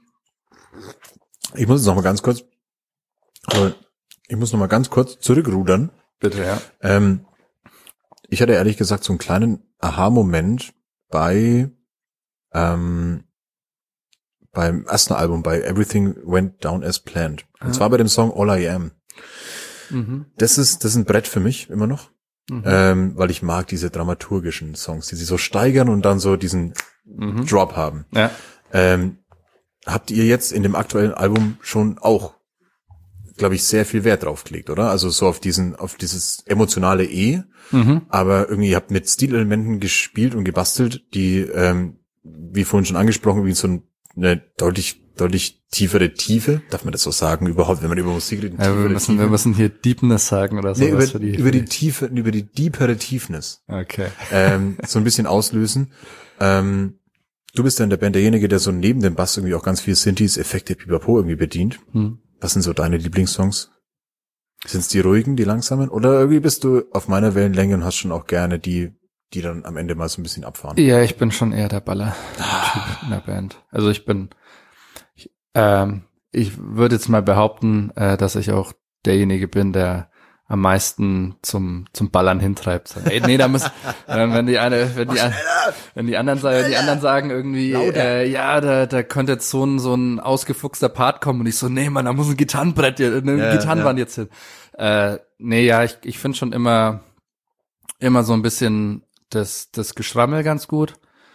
Ich muss jetzt noch mal ganz kurz, äh, ich muss noch mal ganz kurz zurückrudern. Bitte, ja. Ähm, ich hatte ehrlich gesagt so einen kleinen Aha-Moment bei ähm, beim ersten Album, bei Everything Went Down as Planned. Und Ah. zwar bei dem Song All I Am. Mhm. Das ist, das ist ein Brett für mich immer noch, Mhm. ähm, weil ich mag diese dramaturgischen Songs, die sich so steigern und dann so diesen Mhm. Drop haben. Ja. Ähm, habt ihr jetzt in dem aktuellen Album schon auch, glaube ich, sehr viel Wert drauf gelegt, oder? Also so auf diesen, auf dieses emotionale E, Mhm. aber irgendwie ihr habt mit Stilelementen gespielt und gebastelt, die, ähm, wie vorhin schon angesprochen, wie so eine deutlich, deutlich tiefere Tiefe. Darf man das so sagen überhaupt, wenn man über Musik redet? Ja, wir Tiefere müssen, wir Tiefe? müssen hier Deepness sagen oder so. Nee, über, was für die, über die Tiefe, über die deepere Tiefness, Okay. ähm, so ein bisschen auslösen. Ähm, du bist ja in der Band derjenige, der so neben dem Bass irgendwie auch ganz viel Synthes, Effekte, Pipapo irgendwie bedient. Hm. Was sind so deine Lieblingssongs? Sind's die ruhigen, die langsamen? Oder irgendwie bist du auf meiner Wellenlänge und hast schon auch gerne die, die dann am Ende mal so ein bisschen abfahren? Ja, ich bin schon eher der Baller-Typ in der Band. Also ich bin, ich, ähm, ich würde jetzt mal behaupten, äh, dass ich auch derjenige bin, der am meisten zum zum Ballern hintreibt. So, ey, nee, da muss, äh, wenn die eine, wenn die, an- wenn die anderen sagen, die anderen sagen irgendwie, äh, ja, da da könnte jetzt so ein so ein ausgefuchster Part kommen und ich so, nee, Mann, da muss ein Gitarrenbrett, eine Ja, Gitarrenwand jetzt hin. Äh, nee, ja, ich ich finde schon immer immer so ein bisschen das das Geschrammel ganz gut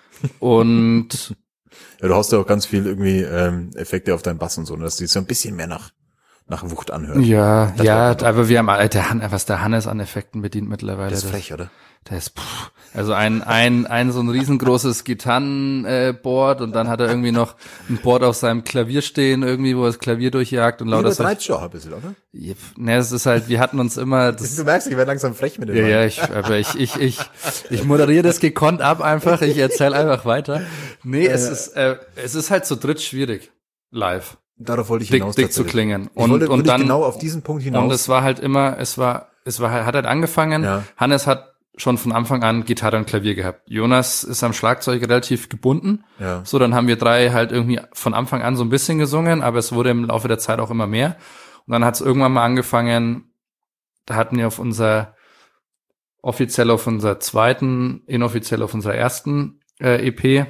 und Ja, du hast ja auch ganz viel irgendwie ähm, Effekte auf deinen Bass und so, ne? dass die so ein bisschen mehr nach nach Wucht anhört. Ja, Das ja, war doch- aber wir haben, äh, der, Han- was der Hannes an Effekten bedient mittlerweile. Der ist das- frech, oder? Der ist, pff, also ein, ein, ein so ein riesengroßes Gitarrenboard äh, Board und dann hat er irgendwie noch ein Board auf seinem Klavier stehen, irgendwie, wo er das Klavier durchjagt und lauter so. Übertreibst schon auch ein bisschen, oder? Ne, es ist halt, wir hatten uns immer, das, Du merkst, ich werde langsam frech mit dem ja, Mann. ja, ich, aber ich, ich, ich, ich moderiere das gekonnt ab einfach, ich erzähle einfach weiter. Nee, es ist, äh, es ist halt zu dritt schwierig, live, Darauf wollte ich dick, hinaus. dick zu tatsächlich. klingen. Ich Und, wollte und wirklich dann, genau auf diesen Punkt hinaus. und es war halt immer, es war, es war, hat halt angefangen, Ja. Hannes hat schon von Anfang an Gitarre und Klavier gehabt. Jonas ist am Schlagzeug relativ gebunden. Ja. So, dann haben wir drei halt irgendwie von Anfang an so ein bisschen gesungen, aber es wurde im Laufe der Zeit auch immer mehr. Und dann hat es irgendwann mal angefangen, da hatten wir auf unser, offiziell auf unserer zweiten, inoffiziell auf unserer ersten äh, E P,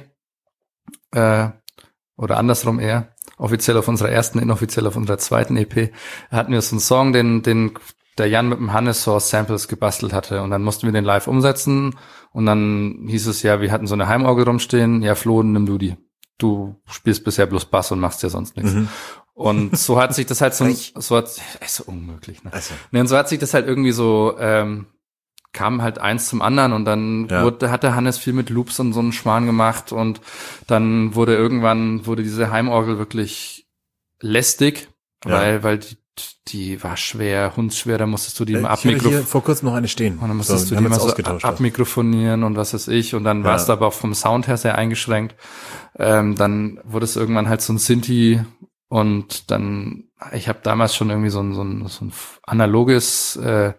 äh, oder andersrum eher, offiziell auf unserer ersten, inoffiziell auf unserer zweiten E P, hatten wir so einen Song, den, den der Jan mit dem Hannes so aus Samples gebastelt hatte und dann mussten wir den live umsetzen und dann hieß es ja, wir hatten so eine Heimorgel rumstehen, ja Flo, nimm du die. Du spielst bisher bloß Bass und machst ja sonst nichts. Mhm. Und so hat sich das halt so, Frech. so hat, ist so unmöglich, ne? Also, Nee, und so hat sich das halt irgendwie so, ähm, kam halt eins zum anderen und dann Ja. wurde, hat der Hannes viel mit Loops und so einen Schmarrn gemacht und dann wurde irgendwann, wurde diese Heimorgel wirklich lästig, Ja. weil, weil die, die war schwer, hundsschwer, da musstest du die äh, mal ich hatte hier abmikrofonieren. vor kurzem noch eine stehen. Und dann So, musstest wir du die haben mal jetzt so ausgetauscht. abmikrofonieren und was weiß ich. Und dann Ja. war es aber auch vom Sound her sehr eingeschränkt. Ähm, dann wurde es irgendwann halt so ein Synthi und dann, ich habe damals schon irgendwie so ein, so ein, so ein analoges, äh,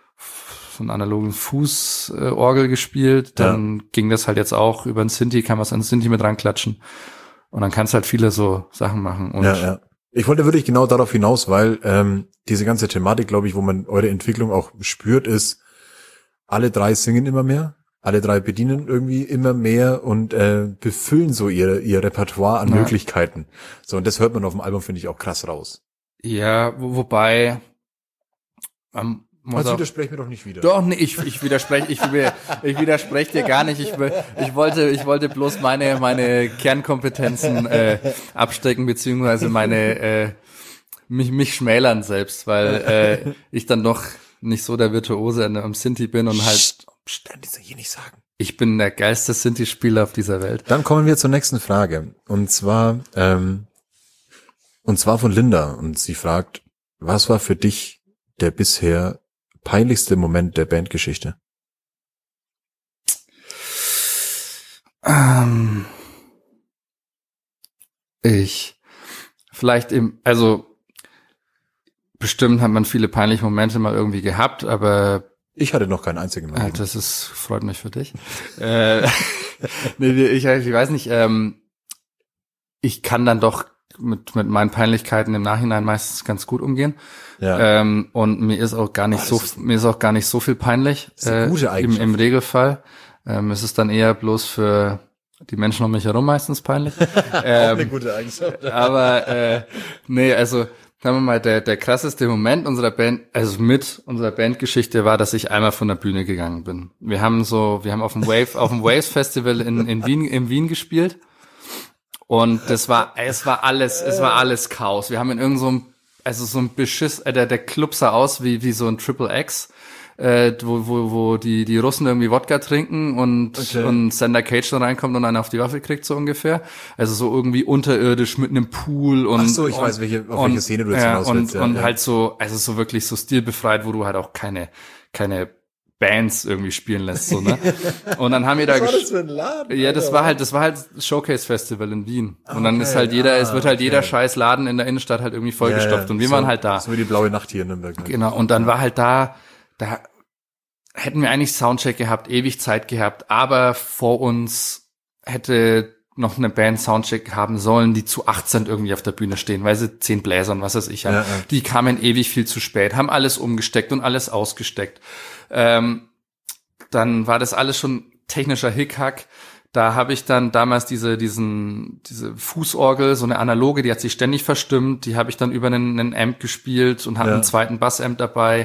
so einen analogen Fußorgel äh, Orgel gespielt. Dann ging das halt jetzt auch über ein Synthi, kann man es an Synthi mit ranklatschen. Und dann kannst du halt viele so Sachen machen. Und Ja, ja. Ich wollte wirklich genau darauf hinaus, weil ähm, diese ganze Thematik, glaube ich, wo man eure Entwicklung auch spürt, ist, alle drei singen immer mehr, alle drei bedienen irgendwie immer mehr und äh, befüllen so ihr ihr Repertoire an Ja. Möglichkeiten. So, und das hört man auf dem Album, finde ich, auch krass raus. ja, wo, wobei man muss Also auch, widerspreche mir doch nicht wieder. Doch, nee, ich, ich widerspreche, ich, will- ich widerspreche dir gar nicht. Ich, will- ich wollte, ich wollte bloß meine, meine Kernkompetenzen äh, abstecken beziehungsweise meine äh, mich, mich schmälern selbst, weil äh, ich dann doch nicht so der Virtuose an- am Synthi bin und halt, Kann dieser hier nicht sagen. ich bin der geilste Synthi-Spieler auf dieser Welt. Dann kommen wir zur nächsten Frage. Und zwar, ähm, und zwar von Linda. Und sie fragt, was war für dich der bisher peinlichste Moment der Bandgeschichte? Ähm, ich, vielleicht im, also bestimmt hat man viele peinliche Momente mal irgendwie gehabt, aber Ich hatte noch keinen einzigen Ah, Mal. das ist, freut mich für dich. äh, nee, ich, ich weiß nicht, ähm, ich kann dann doch mit, mit meinen Peinlichkeiten im Nachhinein meistens ganz gut umgehen. Ja. Ähm, und mir ist auch gar nicht Ah, das so, ist- mir ist auch gar nicht so viel peinlich. Das ist eine gute im, Eigenschaft. Im Regelfall. Ähm, es ist dann eher bloß für die Menschen um mich herum meistens peinlich. ähm, gute Eigenschaft. aber äh, nee, also sagen wir mal, der der krasseste Moment unserer Band, also mit unserer Bandgeschichte war, dass ich einmal von der Bühne gegangen bin. Wir haben so, wir haben auf dem Wave, auf dem Waves Festival in in Wien in Wien gespielt und das war, es war alles, es war alles Chaos. Wir haben in irgendeinem, so also so ein Beschiss, äh, der der Club sah aus wie wie so ein Triple X. Äh, wo, wo, wo die, die Russen irgendwie Wodka trinken und, Okay. und Sander Cage dann reinkommt und einen auf die Waffe kriegt, so ungefähr. Also so irgendwie unterirdisch mit einem Pool und. Ach so, ich und, weiß, welche- auf und, welche Szene du jetzt ja, hinaus und, willst, ja, und ja. halt so, also so wirklich so stilbefreit, wo du halt auch keine, keine Bands irgendwie spielen lässt, so, ne? Und dann haben wir da gesch- für ein Laden? ja, das war halt, das war halt Showcase Festival in Wien. Und dann ist halt jeder, ah, es wird halt okay. jeder scheiß Laden in der Innenstadt halt irgendwie vollgestopft. Und wir so, waren halt da. So wie die blaue Nacht hier in Nürnberg. Ne? Genau, und dann war halt da, da hätten wir eigentlich Soundcheck gehabt, ewig Zeit gehabt, aber vor uns hätte noch eine Band Soundcheck haben sollen, die zu achtzehn irgendwie auf der Bühne stehen, weil sie zehn Bläser und was weiß ich haben. Ja, ja. Die kamen ewig viel zu spät, haben alles umgesteckt und alles ausgesteckt. Ähm, dann war das alles schon technischer Hickhack. Da habe ich dann damals diese diesen diese Fußorgel, so eine analoge, die hat sich ständig verstimmt. Die habe ich dann über einen, einen Amp gespielt und habe Ja. einen zweiten Bassamp dabei.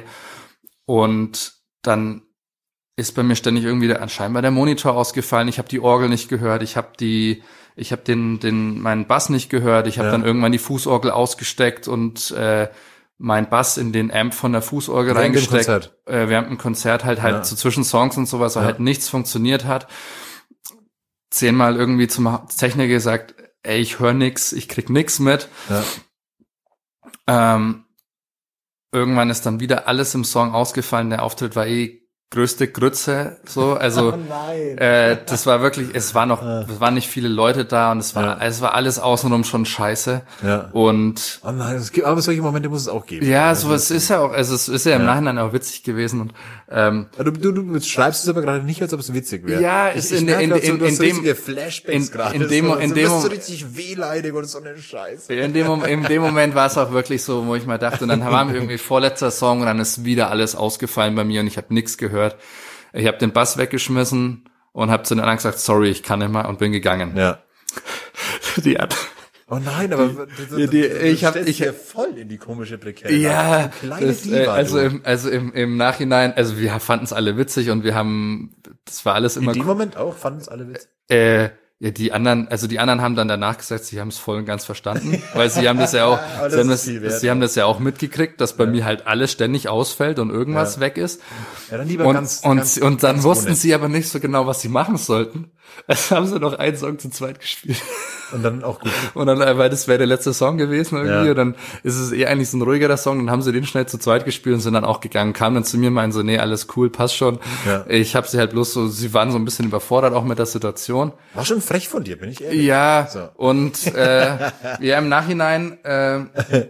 Und dann ist bei mir ständig irgendwie der, scheinbar der Monitor ausgefallen. Ich habe die Orgel nicht gehört. Ich habe die, ich habe den den meinen Bass nicht gehört. Ich habe Ja. dann irgendwann die Fußorgel ausgesteckt und äh, mein Bass in den Amp von der Fußorgel reingesteckt. Konzert. Äh, während dem Konzert halt halt Ja. so zwischen Songs und sowas, weil Ja. halt nichts funktioniert hat. Zehnmal irgendwie zum Techniker gesagt, ey, ich höre nix, ich krieg nix mit. Ja. Ähm, irgendwann ist dann wieder alles im Song ausgefallen. Der Auftritt war eh größte Grütze, so, also, nein. äh, das war wirklich, es war noch, es waren nicht viele Leute da und es war, Ja. es war alles außenrum schon scheiße. Ja. Und, Oh nein, es gibt, aber solche Momente muss es auch geben. ja, Also, sowas ist ja auch, also es ist ja im Ja. Nachhinein auch witzig gewesen und, ähm, Du, du, du schreibst es aber gerade nicht, als ob es witzig wäre. Ja, ist in- merke in- grad so, in- du hast in so dem- richtige Flashbacks in- gerade. in dem- so, in so, dem du bist so Mom- richtig wehleidig und so eine Scheiße. in dem, Mom- in dem Moment war es auch wirklich so, wo ich mal dachte, und dann waren wir irgendwie vorletzter Song und dann ist wieder alles ausgefallen bei mir und ich habe nichts gehört. Ich habe den Bass weggeschmissen und habe zu den anderen gesagt, sorry, ich kann nicht mehr und bin gegangen. Ja. Die hat, Oh nein, aber die- die- ich hab- ich- ja voll in die komische Prekäre. ja, Du kleine das, äh, Diva, also du. im, also im, im Nachhinein, also wir fanden es alle witzig und wir haben, das war alles In immer dem cool. Moment auch, fanden es alle witzig. Äh, ja, die anderen, also die anderen haben dann danach gesagt, sie haben es voll und ganz verstanden, weil sie haben das ja auch, Aber das sie, haben ist das, viel wert. sie haben das ja auch mitgekriegt, dass bei mir halt alles ständig ausfällt und irgendwas Ja. weg ist. Ja, dann lieber Und, ganz, und, ganz, und dann ganz wussten ohne. sie aber nicht so genau, was sie machen sollten. Also haben sie noch einen Song zu zweit gespielt. Und dann auch gut. Und dann, äh, weil das wäre der letzte Song gewesen irgendwie, Ja. und dann ist es eh eigentlich so ein ruhigerer Song, dann haben sie den schnell zu zweit gespielt und sind dann auch gegangen, kamen dann zu mir und meinen so, nee, alles cool, passt schon. Ja. Ich habe sie halt bloß so, sie waren so ein bisschen überfordert auch mit der Situation. War schon frech von dir, bin ich ehrlich. Ja, So. und äh, ja, im Nachhinein, äh,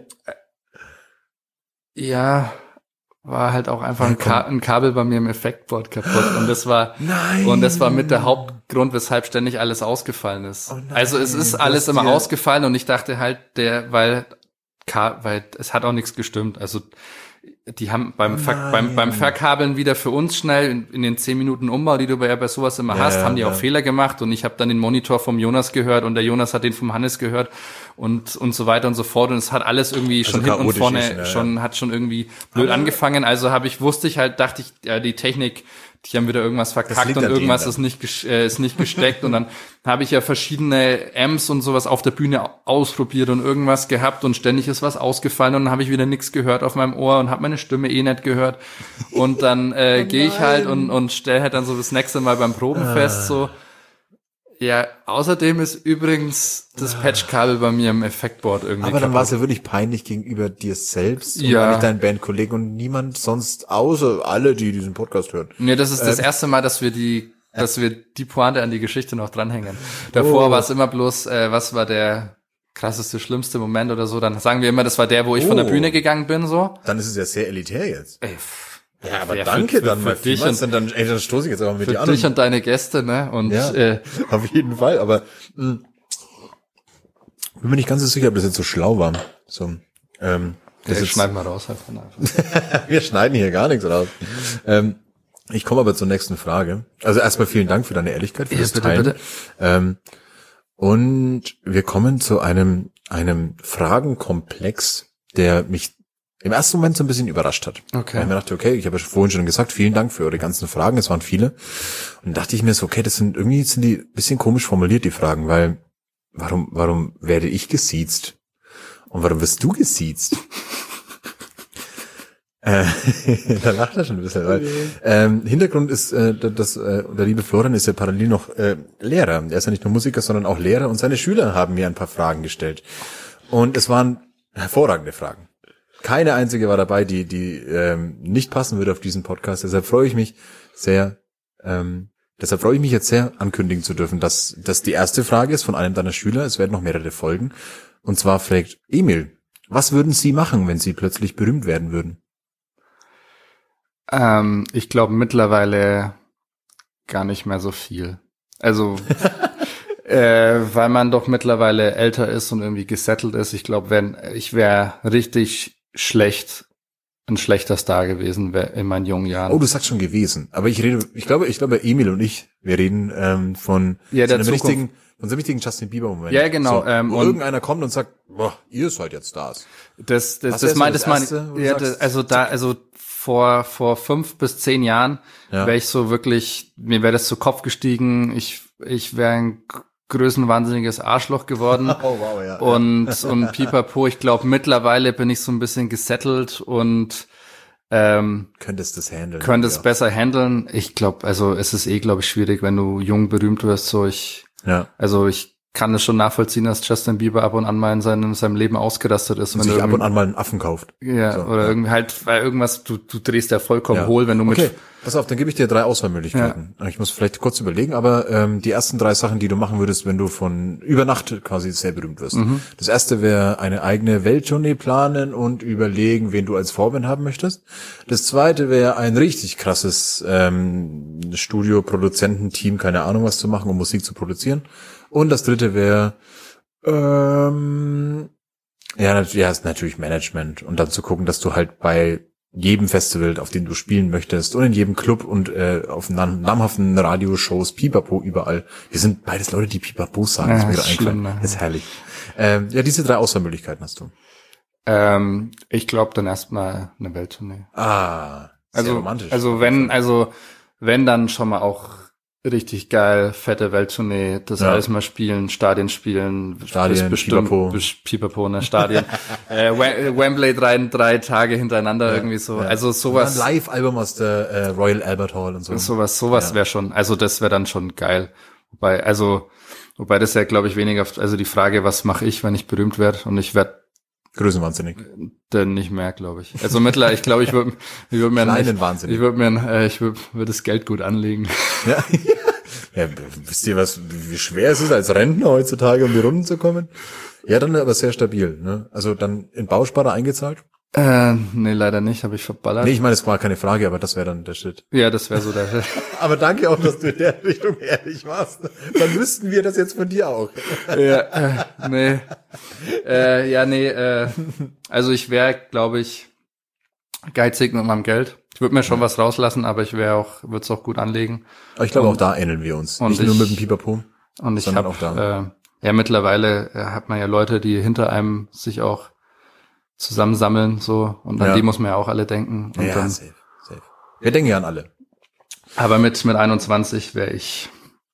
ja, war halt auch einfach ein, Ka ein Kabel bei mir im Effektboard kaputt. Und das war Nein. und das war mit der Hauptgrund, weshalb ständig alles ausgefallen ist. Oh nein, also es ist du alles hast immer dir- ausgefallen und ich dachte halt, der, weil, Ka weil es hat auch nichts gestimmt. Also die haben beim, Ver Nein. beim, beim Verkabeln wieder für uns schnell in, in den zehn Minuten Umbau, die du bei, ja bei sowas immer Ja, hast, haben die ja. auch Fehler gemacht und ich habe dann den Monitor vom Jonas gehört und der Jonas hat den vom Hannes gehört und und so weiter und so fort und es hat alles irgendwie schon hinten und chaotisch vorne ist, ja, ja. schon hat schon irgendwie blöd Aber- angefangen, also habe ich wusste ich halt dachte ich ja die Technik, die haben wieder irgendwas verkackt liegt und an denen irgendwas dann. ist nicht ges- äh, ist nicht gesteckt und dann habe ich ja verschiedene Amps und sowas auf der Bühne ausprobiert und irgendwas gehabt und ständig ist was ausgefallen und dann habe ich wieder nichts gehört auf meinem Ohr und habe meine Stimme eh nicht gehört und dann äh, Oh gehe ich halt und und stell halt dann so das nächste Mal beim Proben Ah. fest so. Ja, außerdem ist übrigens das Patchkabel bei mir im Effektboard irgendwie Aber dann kaputt. war es ja wirklich peinlich gegenüber dir selbst und Ja. eigentlich deinen Bandkollegen und niemand sonst, außer alle, die diesen Podcast hören. Nee, das ist das Ähm. erste Mal, dass wir die, dass wir die Pointe an die Geschichte noch dranhängen. Davor Oh. war es immer bloß, äh, was war der krasseste, schlimmste Moment oder so. Dann sagen wir immer, das war der, wo ich von der Oh. Bühne gegangen bin, so. Dann ist es ja sehr elitär jetzt. Ey, pff, Ja, aber für- danke für, dann für, mal für dich vielmals, und, dann, ey, dann stoße ich jetzt aber mit für dir an. dich und deine Gäste, ne? Und Ja. äh, Auf jeden Fall, aber mh, bin mir nicht ganz so sicher, ob das jetzt so schlau war. So, ähm, das das ist, schneiden wir raus halt von einfach. wir schneiden hier gar nichts raus. Ähm, ich komme aber zur nächsten Frage. Also erstmal vielen Dank für deine Ehrlichkeit, für Ja, das bitte, Teilen. bitte. Ähm, und wir kommen zu einem einem Fragenkomplex, der mich im ersten Moment so ein bisschen überrascht hat. Okay. Weil ich mir dachte, okay, ich habe ja vorhin schon gesagt, vielen Dank für eure ganzen Fragen, es waren viele. Und dann dachte ich mir so, okay, das sind irgendwie sind die ein bisschen komisch formuliert, die Fragen, weil warum warum werde ich gesiezt? Und warum wirst du gesiezt? äh, da lacht er schon ein bisschen. Weil, ähm, Hintergrund ist, äh, dass äh, der liebe Florian ist ja parallel noch äh, Lehrer. Er ist ja nicht nur Musiker, sondern auch Lehrer und seine Schüler haben mir ein paar Fragen gestellt. Und es waren hervorragende Fragen. Keine einzige war dabei, die die ähm, nicht passen würde auf diesen Podcast. Deshalb freue ich mich sehr, ähm, deshalb freue ich mich jetzt sehr, ankündigen zu dürfen, dass das die erste Frage ist von einem deiner Schüler. Es werden noch mehrere folgen. Und zwar fragt Emil, was würden Sie machen, wenn Sie plötzlich berühmt werden würden? Ähm, ich glaube mittlerweile gar nicht mehr so viel. Also, äh, weil man doch mittlerweile älter ist und irgendwie gesettelt ist. Ich glaube, wenn ich wäre richtig schlecht, ein schlechter Star gewesen wär in meinen jungen Jahren. Oh, du sagst schon gewesen. Aber ich rede, ich glaube, ich glaube, Emil und ich, wir reden ähm, von Ja, der so einem Zukunft. richtigen, von so einem richtigen Justin Bieber-Moment. Ja, genau, So, ähm, wo und- irgendeiner kommt und sagt, boah, ihr seid jetzt Stars. Das, das, Was das wär so mein, das das mein, Erste, wo du ja, sagst, das, also da, also vor, vor fünf bis zehn Jahren Ja. wäre ich so wirklich, mir wäre das zu Kopf gestiegen, ich, ich wäre ein g- größenwahnsinniges Arschloch geworden. Oh, wow, ja. Und, und pipapo, ich glaube, mittlerweile bin ich so ein bisschen gesettelt und ähm, Könntest das handeln. könnte es ja. besser handeln. Ich glaube, also es ist eh, glaube ich, schwierig, wenn du jung berühmt wirst. So ich, Ja. also ich kann es schon nachvollziehen, dass Justin Bieber ab und an mal in seinem, in seinem Leben ausgerastet ist. Und wenn sich du ab und irgendwie- an mal einen Affen kauft. Ja, So, oder ja. irgendwie halt, weil irgendwas, du, du drehst ja vollkommen Ja. hohl, wenn du mit, Okay, pass auf, dann gebe ich dir drei Auswahlmöglichkeiten. Ich muss vielleicht kurz überlegen, aber ähm, die ersten drei Sachen, die du machen würdest, wenn du von über Nacht quasi sehr berühmt wirst. Mhm. Das erste wäre eine eigene Welttournee planen und überlegen, wen du als Vorbild haben möchtest. Das zweite wäre ein richtig krasses ähm, Studio-Produzententeam, keine Ahnung was zu machen, um Musik zu produzieren. Und das dritte wäre ähm, ja, nat- ja, ist natürlich Management und dann zu gucken, dass du halt bei jedem Festival, auf dem du spielen möchtest und in jedem Club und äh, auf nam namhaften Radioshows, Pipapo überall. Wir sind beides Leute, die Pipapo sagen, Ja, ist mir ist gerade eingefallen. schlimm, ne? Das ist herrlich. Ähm, ja, diese drei Auswahlmöglichkeiten hast du. ähm, ich glaube dann erstmal eine Welttournee. Ah, sehr Also, romantisch. also wenn, also wenn dann schon mal auch richtig geil, fette Welttournee, das Ja. alles mal spielen, Stadien spielen, Stadien, ist bestimmt, Pipapo. bes- Pipapo, ne, Stadien, äh, Wem- Wembley drei, drei Tage hintereinander irgendwie so, Ja. also sowas, Ein Live-Album aus der äh, Royal Albert Hall und so. sowas, sowas Ja. wäre schon, also das wäre dann schon geil, wobei, also, wobei das ja, glaube ich, weniger, also die Frage, was mache ich, wenn ich berühmt werde, und ich werde Größenwahnsinnig. dann nicht mehr, glaube ich. Also mittlerweile, ich glaube, ich würde, ich würde mir, Kleinen nicht, Wahnsinnig. ich würde mir, äh, ich würde würd das Geld gut anlegen. Ja. Ja, wisst ihr, was, wie schwer es ist, als Rentner heutzutage um die Runden zu kommen? Ja, dann aber sehr stabil, ne? Also dann in Bausparer eingezahlt? Äh, nee, leider nicht, habe ich verballert. Nee, ich meine, es war keine Frage, aber das wäre dann der Shit. Ja, das wäre so der. Aber danke auch, dass du in der Richtung ehrlich warst. Dann wüssten wir das jetzt von dir auch. ja, äh, nee. Äh, ja, nee, äh, also ich wäre, glaube ich, geizig mit meinem Geld. Ich würde mir schon was rauslassen, aber ich wäre auch, würde es auch gut anlegen. Aber ich glaube, Und- auch da ähneln wir uns. und Nicht nur ich- mit dem Pipapo. Und ich Sondern habe auch da. äh, ja mittlerweile äh, hat man ja Leute, die hinter einem sich auch zusammensammeln, so, und an Ja. die muss man ja auch alle denken. Und Ja, dann, safe, safe. Wir denken ja an alle. aber mit mit einundzwanzig wäre ich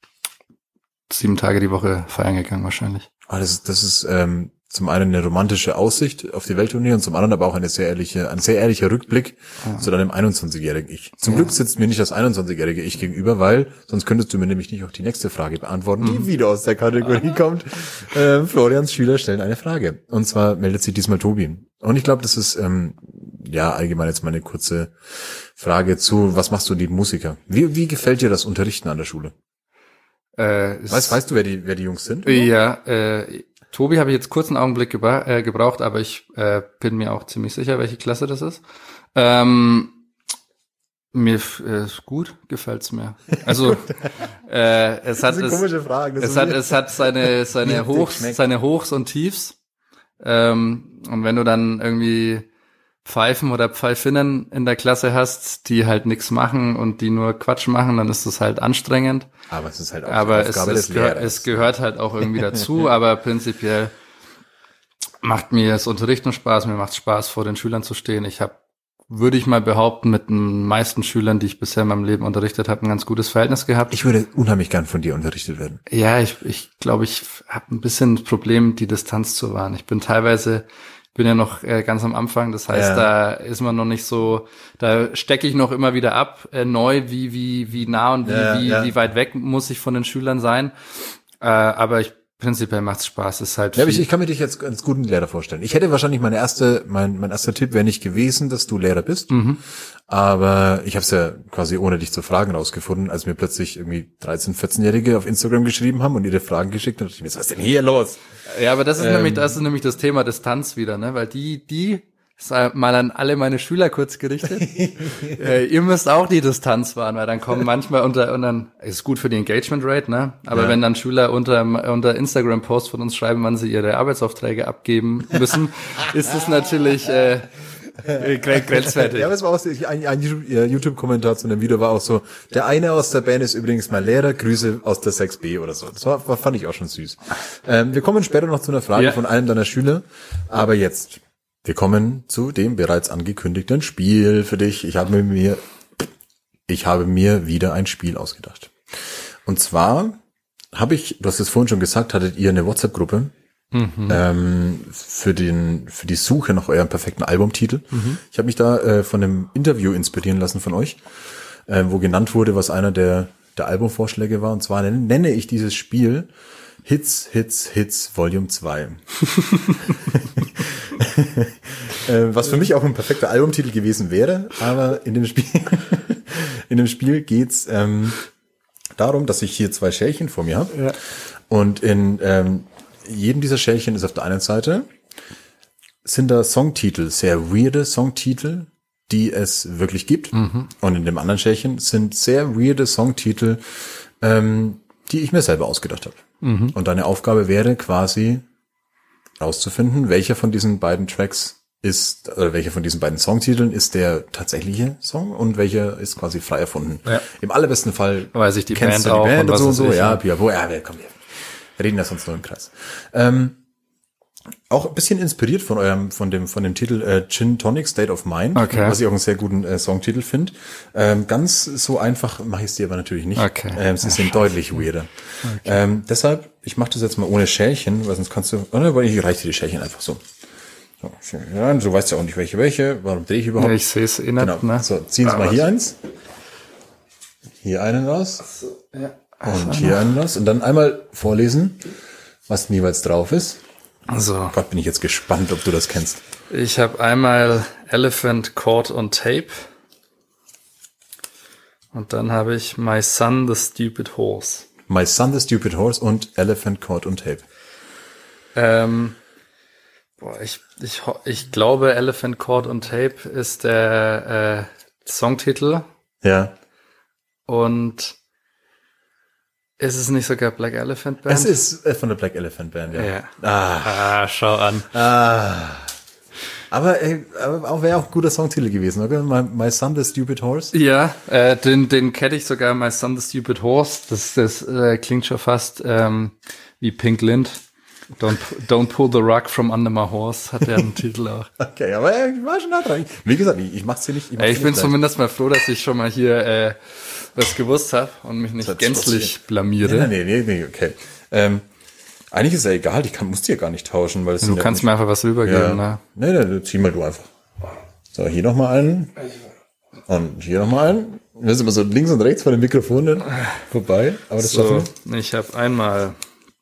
sieben Tage die Woche feiern gegangen wahrscheinlich. Ah, das ist, das ist ähm, zum einen eine romantische Aussicht auf die Welttournee und zum anderen aber auch eine sehr ehrliche, ein sehr ehrlicher Rückblick zu deinem einundzwanzigjährigen Ich. Zum Ja. Glück sitzt mir nicht das einundzwanzigjährige Ich gegenüber, weil sonst könntest du mir nämlich nicht auch die nächste Frage beantworten, die wieder aus der Kategorie kommt. Ähm, Florians Schüler stellen eine Frage. Und zwar meldet sich diesmal Tobi. Und ich glaube, das ist ähm, ja allgemein jetzt mal eine kurze Frage zu, was machst du neben Musiker? Wie, wie gefällt dir das Unterrichten an der Schule? Äh, es- Weißt, weißt du, wer die, wer die Jungs sind? Ja, äh, Tobi habe ich jetzt kurz einen Augenblick gebra äh, gebraucht, aber ich äh, bin mir auch ziemlich sicher, welche Klasse das ist. Ähm, mir f- äh, ist gut, gefällt's mir. Also äh, es hat Das sind es, komische Fragen. Das es ist hat wie- es hat seine seine Wie Hochs schmeckt. seine Hochs und Tiefs. Ähm, und wenn du dann irgendwie Pfeifen oder Pfeifinnen in der Klasse hast, die halt nichts machen und die nur Quatsch machen, dann ist das halt anstrengend. Aber es ist halt auch Aber die es, Aufgabe es, des gehört, Lehrers. es gehört halt auch irgendwie dazu, aber prinzipiell macht mir das Unterrichten Spaß, mir macht Spaß, vor den Schülern zu stehen. Ich habe, würde ich mal behaupten, mit den meisten Schülern, die ich bisher in meinem Leben unterrichtet habe, ein ganz gutes Verhältnis gehabt. Ich würde unheimlich gern von dir unterrichtet werden. Ja, ich ich, glaube, ich habe ein bisschen das Problem, die Distanz zu wahren. Ich bin teilweise, bin ja noch äh, ganz am Anfang, das heißt, Ja. da ist man noch nicht so, da stecke ich noch immer wieder ab, äh, neu, wie wie wie nah und wie Ja, wie, ja. wie weit weg muss ich von den Schülern sein. Äh, aber ich prinzipiell macht's Spaß, ist halt Ja, aber ich, viel- ich kann mir dich jetzt als guten Lehrer vorstellen. Ich hätte wahrscheinlich meine erste, mein, mein erster Tipp wäre nicht gewesen, dass du Lehrer bist. Mhm. Aber ich habe es ja quasi ohne dich zu fragen rausgefunden, als mir plötzlich irgendwie dreizehn-, vierzehnjährige auf Instagram geschrieben haben und ihre Fragen geschickt haben. Und ich mir, was ist denn hier los? Ja, aber das ist Ähm. nämlich, das ist nämlich das Thema Distanz wieder, ne? Weil die, die, ist mal an alle meine Schüler kurz gerichtet. äh, ihr müsst auch die Distanz wahren, weil dann kommen manchmal unter, und dann ist gut für die Engagement Rate, ne? Aber Ja. wenn dann Schüler unter, unter Instagram-Posts von uns schreiben, wann sie ihre Arbeitsaufträge abgeben müssen, ist es natürlich, äh, äh, gre- grenzwertig. Ja, aber es war auch so, ein, ein YouTube-Kommentar zu einem Video war auch so, der eine aus der Band ist übrigens mein Lehrer, Grüße aus der sechs B oder so. Das war, war, fand ich auch schon süß. Ähm, wir kommen später noch zu einer Frage Ja. von einem deiner Schüler, aber jetzt, wir kommen zu dem bereits angekündigten Spiel für dich. Ich habe mir, ich habe mir wieder ein Spiel ausgedacht. Und zwar habe ich, du hast es vorhin schon gesagt, hattet ihr eine WhatsApp-Gruppe mhm. ähm, für den für die Suche nach eurem perfekten Albumtitel. Mhm. Ich habe mich da äh, von einem Interview inspirieren lassen von euch, äh, wo genannt wurde, was einer der der Albumvorschläge war. Und zwar nenne, nenne ich dieses Spiel Hits, Hits, Hits Volume zwei. äh, was für mich auch ein perfekter Albumtitel gewesen wäre, aber in dem Spiel in dem Spiel geht's ähm, darum, dass ich hier zwei Schälchen vor mir habe. Ja. Und in ähm, jedem dieser Schälchen ist auf der einen Seite sind da Songtitel, sehr weirde Songtitel, die es wirklich gibt. Mhm. Und in dem anderen Schälchen sind sehr weirde Songtitel, ähm, die ich mir selber ausgedacht habe. Mhm. Und deine Aufgabe wäre quasi rauszufinden, welcher von diesen beiden Tracks ist, oder welcher von diesen beiden Songtiteln ist der tatsächliche Song und welcher ist quasi frei erfunden. Ja. Im allerbesten Fall weiß ich die kennst Band du die auch Band und und so und was so. weiß ich, Ja, ja. Pia, wo, ja, komm her. Wir reden ja sonst nur im Kreis. Ähm, auch ein bisschen inspiriert von eurem, von dem, von dem Titel äh, Gin Tonic State of Mind, okay. was ich auch einen sehr guten äh, Songtitel finde. Ähm, ganz so einfach mache ich es dir aber natürlich nicht. Okay. Ähm, sie sind deutlich weirder. Okay. Ähm, deshalb, ich mache das jetzt mal ohne Schälchen, weil sonst kannst du, oder weil ich reiche dir die Schälchen einfach so. So, ja, du weißt ja auch nicht, welche welche. Warum drehe ich überhaupt? Ja, ich sehe es eh nicht. Genau. Ne? So, ziehen Sie ah, mal hier was? eins. Hier einen raus. So, ja. Und hier einen raus. Und dann einmal vorlesen, was denn jeweils drauf ist. Also. Gott, bin ich jetzt gespannt, ob du das kennst. Ich habe einmal Elephant, Cord on Tape. Und dann habe ich My Son, the Stupid Horse. My Son, the Stupid Horse und Elephant, Cord on Tape. Ähm, boah, ich, ich, ich glaube, Elephant, Cord on Tape ist der äh, Songtitel. Ja. Und ist es nicht sogar Black Elephant Band? Es ist äh, von der Black Elephant Band, ja. ja. Ah. ah, schau an. Ah. Aber, ey, aber auch wäre auch ein guter Songtitel gewesen, oder? My, My Son, the Stupid Horse? Ja, äh, den, den kenne ich sogar, My Son, the Stupid Horse. Das, das äh, klingt schon fast ähm, wie Pink Lind. Don't, don't pull the rug from under my horse, hat der einen Titel auch. Okay, aber äh, ich war schon da dran. Wie gesagt, ich, ich mach's hier nicht. Ich, mach's ich hier bin nicht zumindest mal froh, dass ich schon mal hier äh, was gewusst habe und mich nicht gänzlich blamiere. Nee, nee, nee, nee, okay. Ähm, eigentlich ist ja egal, ich kann, muss dir gar nicht tauschen. Weil es du kannst ja mir einfach was rübergeben. Ja. Ne? Nee, nee, zieh mal du einfach. So, hier nochmal einen. Und hier nochmal einen. Wir sind immer so links und rechts von den Mikrofonen vorbei. Aber das so, ich habe einmal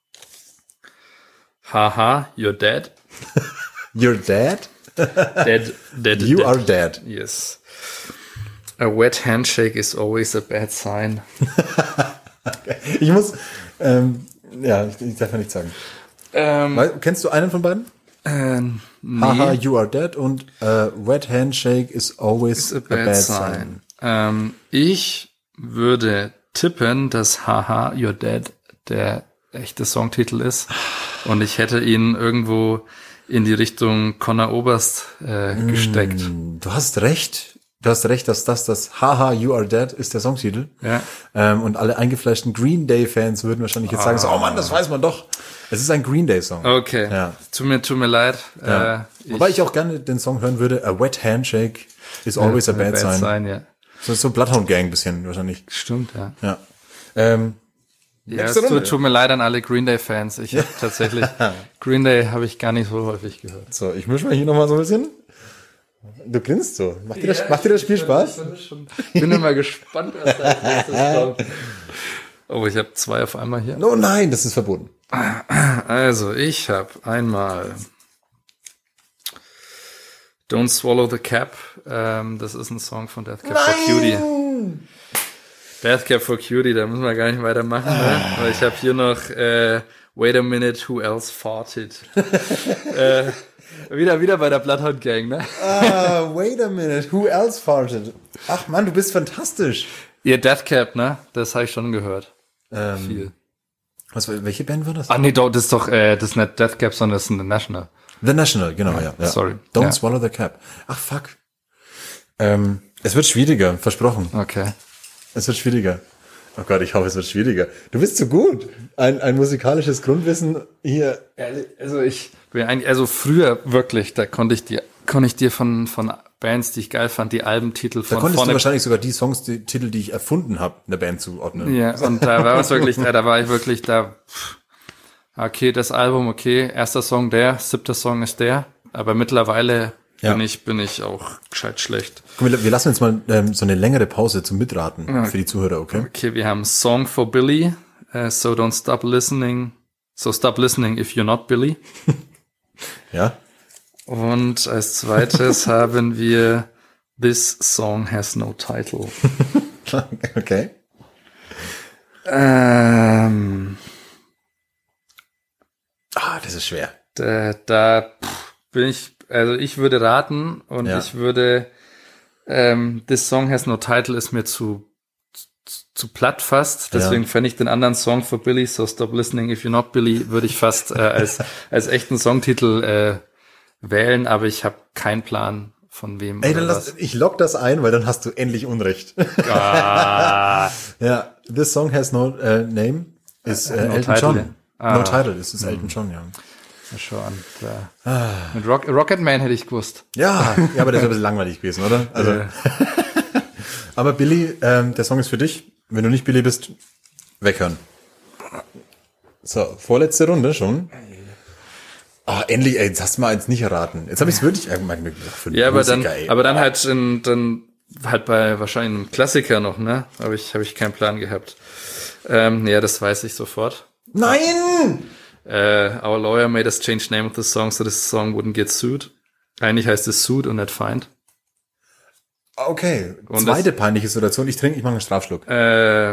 Haha, you're dead. You're dead? Dead, dead, You dead. are dead. Yes. A wet handshake is always a bad sign. Okay. Ich muss, ähm, ja, ich, ich darf ja nichts sagen. Ähm, Weil, kennst du einen von beiden? Äh, nee. Haha, you are dead und uh, wet handshake is always a bad, a bad sign. sign. Ähm, ich würde tippen, dass Haha, you're dead der echte Songtitel ist. Und ich hätte ihn irgendwo in die Richtung Conor Oberst äh, gesteckt. Mm, du hast recht. Du hast recht, dass das das Haha, You Are Dead ist der Songtitel. Ja. Ähm, und alle eingefleischten Green Day-Fans würden wahrscheinlich jetzt ah. sagen, so, oh Mann, das weiß man doch. Es ist ein Green Day-Song. Okay. Ja. Tut mir, tut mir leid. Ja. Äh, Wobei ich auch gerne den Song hören würde, A Wet Handshake is always ja, a bad, bad sign. sign ja. So, so Bloodhound Gang bisschen wahrscheinlich. Stimmt, ja. Ja. Ähm, Ja, es tut, tut mir leid an alle Green Day-Fans. Ich habe tatsächlich, Green Day habe ich gar nicht so häufig gehört. So, ich mische mal hier nochmal so ein bisschen. Du grinst so. Macht dir das, ja, macht dir das Spiel bin, Spaß? Ich bin, bin immer gespannt, was da als nächstes kommt. Oh, ich habe zwei auf einmal hier. Oh nein, das ist verboten. Also, ich habe einmal Don't Swallow the Cap. Ähm, das ist ein Song von Death Cab for Cutie. Death Cab for Cutie, da müssen wir gar nicht weitermachen. Ne? Aber ich habe hier noch äh, Wait a Minute, Who Else Farted? äh, wieder, wieder bei der Bloodhound Gang, ne? Ah, wait a minute, Who Else Farted? Ach Mann, du bist fantastisch. Ihr Death Cab, ne? Das habe ich schon gehört. Ähm, Viel. Was, welche Band war das? Ah nee, doch, das ist doch, äh, das ist nicht Death Cab, sondern das ist The National. The National, genau, ja. ja. Sorry. Don't ja. Swallow the Cap. Ach fuck. Ähm, es wird schwieriger, versprochen. Okay. Es wird schwieriger. Oh Gott, ich hoffe, es wird schwieriger. Du bist so gut. Ein, ein musikalisches Grundwissen hier. Also ich bin eigentlich, also früher wirklich, da konnte ich dir, konnte ich dir von, von Bands, die ich geil fand, die Albentitel Da von konntest vorne. du wahrscheinlich sogar die Songs, die Titel, die ich erfunden habe, in der Band zuordnen. Ja, und da war es wirklich, da, da war ich wirklich da, pff, okay, das Album, okay, erster Song der, siebter Song ist der, aber mittlerweile Ja. bin ich, bin ich auch gescheit schlecht. Komm, wir, wir lassen jetzt mal ähm, so eine längere Pause zum Mitraten für die Zuhörer, okay? Okay, wir haben Song for Billy, uh, so don't stop listening, so stop listening if you're not Billy. Ja? Und als zweites haben wir This Song Has No Title. Okay. Ähm, Ah, das ist schwer. da, da pff, bin ich, also ich würde raten und Ja. ich würde, ähm, This Song Has No Title ist mir zu, zu, zu platt fast, deswegen Ja. fände ich den anderen Song for Billy, so Stop Listening If You're Not Billy, würde ich fast äh, als, als echten Songtitel äh, wählen, aber ich habe keinen Plan von wem. Ey, oder dann lass, was. ich lock das ein, weil dann hast du endlich Unrecht. Ah, Ja, This Song Has No äh, Name ist äh, No Elton Title. John. Ah. No Title, das ist Elton John, ja. ja, schon. Da. Mit Rock, Rocket Man hätte ich gewusst. Ja, ja, aber das ist ein bisschen langweilig gewesen, oder? Also, Äh, aber Billy, ähm, der Song ist für dich. Wenn du nicht Billy bist, weghören. So, vorletzte Runde schon. Ah, endlich, ey, jetzt hast du mal eins nicht erraten. Jetzt habe ich es wirklich irgendwann für ja, aber dann, Musiker, ey. aber dann halt in, dann halt bei wahrscheinlich einem Klassiker noch, ne? Habe ich, habe ich keinen Plan gehabt. Ähm, ja, das weiß ich sofort. Nein! Uh, our lawyer made us change name of the song so this song wouldn't get sued. Eigentlich heißt es sued und nicht fined. Okay, Und zweite peinliche Situation. Ich trinke, ich mache einen Strafschluck. Äh,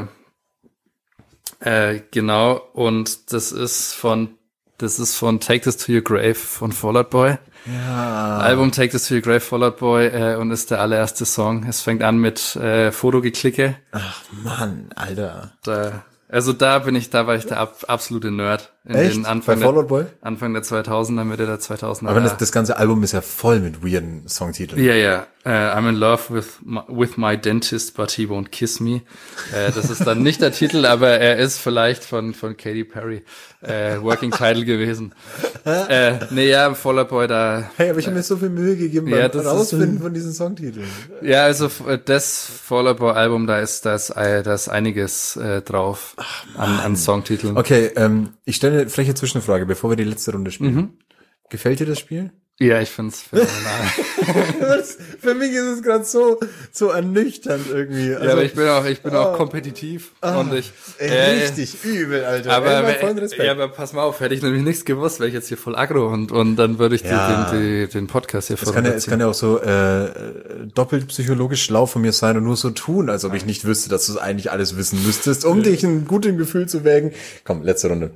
äh, genau, und das ist von, das ist von Take This to Your Grave von Fall Out Boy. Ja. Album Take This to Your Grave, Fall Out Boy, äh, und ist der allererste Song. Es fängt an mit äh, Fotogeklicke. Ach Mann, Alter. Da, also da bin ich, da war ich der ab, absolute Nerd. In Echt? den Anfang, Bei Fall der, Out Boy? Anfang der zweitausender, Mitte der zweitausender. Aber das, das ganze Album ist ja voll mit weirden Songtiteln. Ja, ja. Uh, I'm in love with my, with my dentist, but he won't kiss me. Uh, das ist dann nicht der Titel, aber er ist vielleicht von von Katy Perry uh, Working Title gewesen. uh, nee, ja, Fall Out Boy da. Hey, aber ich habe mir so viel Mühe gegeben Ja, beim das ist- Rausfinden von diesen Songtiteln. Ja, also f- das Fall Out Boy Album, da ist das äh, da ist einiges äh, drauf an, an Songtiteln. Okay, ähm, ich stelle eine freche Zwischenfrage, bevor wir die letzte Runde spielen. Mhm. Gefällt dir das Spiel? Ja, ich find's phänomenal. Für mich ist es gerade so so ernüchternd irgendwie. Also, ja, aber ich bin auch ich bin auch oh. kompetitiv Ah, und ich ey, äh, richtig übel, Alter. Aber, Ey, mein vollen Respekt. ja, aber pass mal auf, hätte ich nämlich nichts gewusst, wäre ich jetzt hier voll aggro und, und dann würde ich Ja. den, den, den Podcast hier es kann, ja, es kann ja auch so äh, doppelt psychologisch schlau von mir sein und nur so tun, als ob ich nicht wüsste, dass du es eigentlich alles wissen müsstest, um dich ein gutes Gefühl zu wägen. Komm, letzte Runde.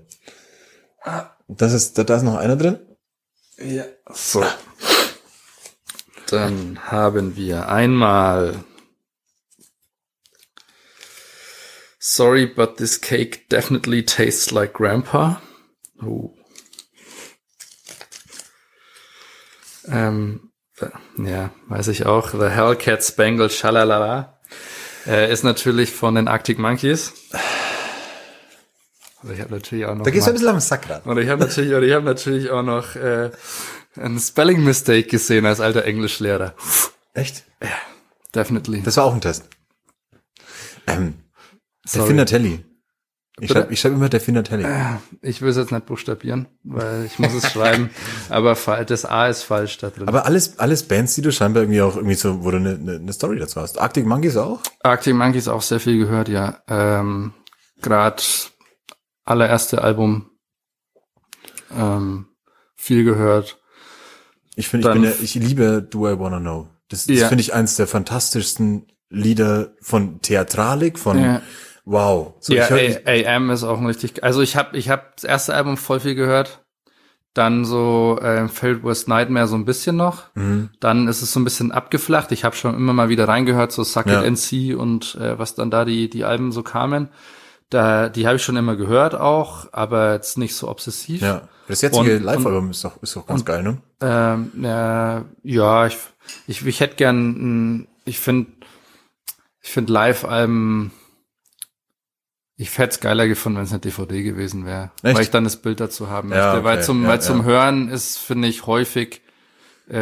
Das ist, da, da ist noch einer drin. Ja. So. Dann haben wir einmal Sorry, but this cake definitely tastes like Grandpa. Oh. Ähm, ja, weiß ich auch. The Hellcat Spangled Shalalala äh, ist natürlich von den Arctic Monkeys. Aber ich habe natürlich auch noch Da gehst du mal- ein bisschen am Sack ran. und ich habe natürlich, und ich habe natürlich auch noch äh, ein Spelling Mistake gesehen als alter Englischlehrer. Echt? Definitely. Das war auch ein Test. Ähm, der Sorry. Finatelli. Ich Bitte? schreibe ich schreib immer der Finatelli. Ich will es jetzt nicht buchstabieren, weil ich muss es schreiben. Aber fa- das A ist falsch da drin. Aber alles, alles Bands, die du scheinbar irgendwie auch irgendwie so, wo du eine, eine, eine Story dazu hast. Arctic Monkeys auch? Arctic Monkeys auch sehr viel gehört, ja. Ähm, Gerade allererste Album ähm, viel gehört. Ich finde, ich Dann- bin ja, ich liebe Do I Wanna Know. Das, das Ja. finde ich eins der fantastischsten Lieder von Theatralik, von Ja. wow. So, Ja, ich hör, A- AM ist auch ein richtig, also ich habe ich hab das erste Album voll viel gehört, dann so äh, Favorite Worst Nightmare so ein bisschen noch, Mhm. dann ist es so ein bisschen abgeflacht, ich habe schon immer mal wieder reingehört, so Suck Ja. It N C und äh, was dann da die die Alben so kamen, da die habe ich schon immer gehört auch, aber jetzt nicht so obsessiv. ja. Das jetzige Und- Live-Album ist doch, ist doch ganz geil, ne? Ähm, äh, ja, ich, ich, ich hätte gern, ein- ich finde, ich finde Live-Alben, ich hätte es geiler gefunden, wenn es eine D V D gewesen wäre, Echt? weil ich dann das Bild dazu haben Ja, möchte. Weil okay, zum, ja, weil zum ja. Hören ist, finde ich, häufig äh,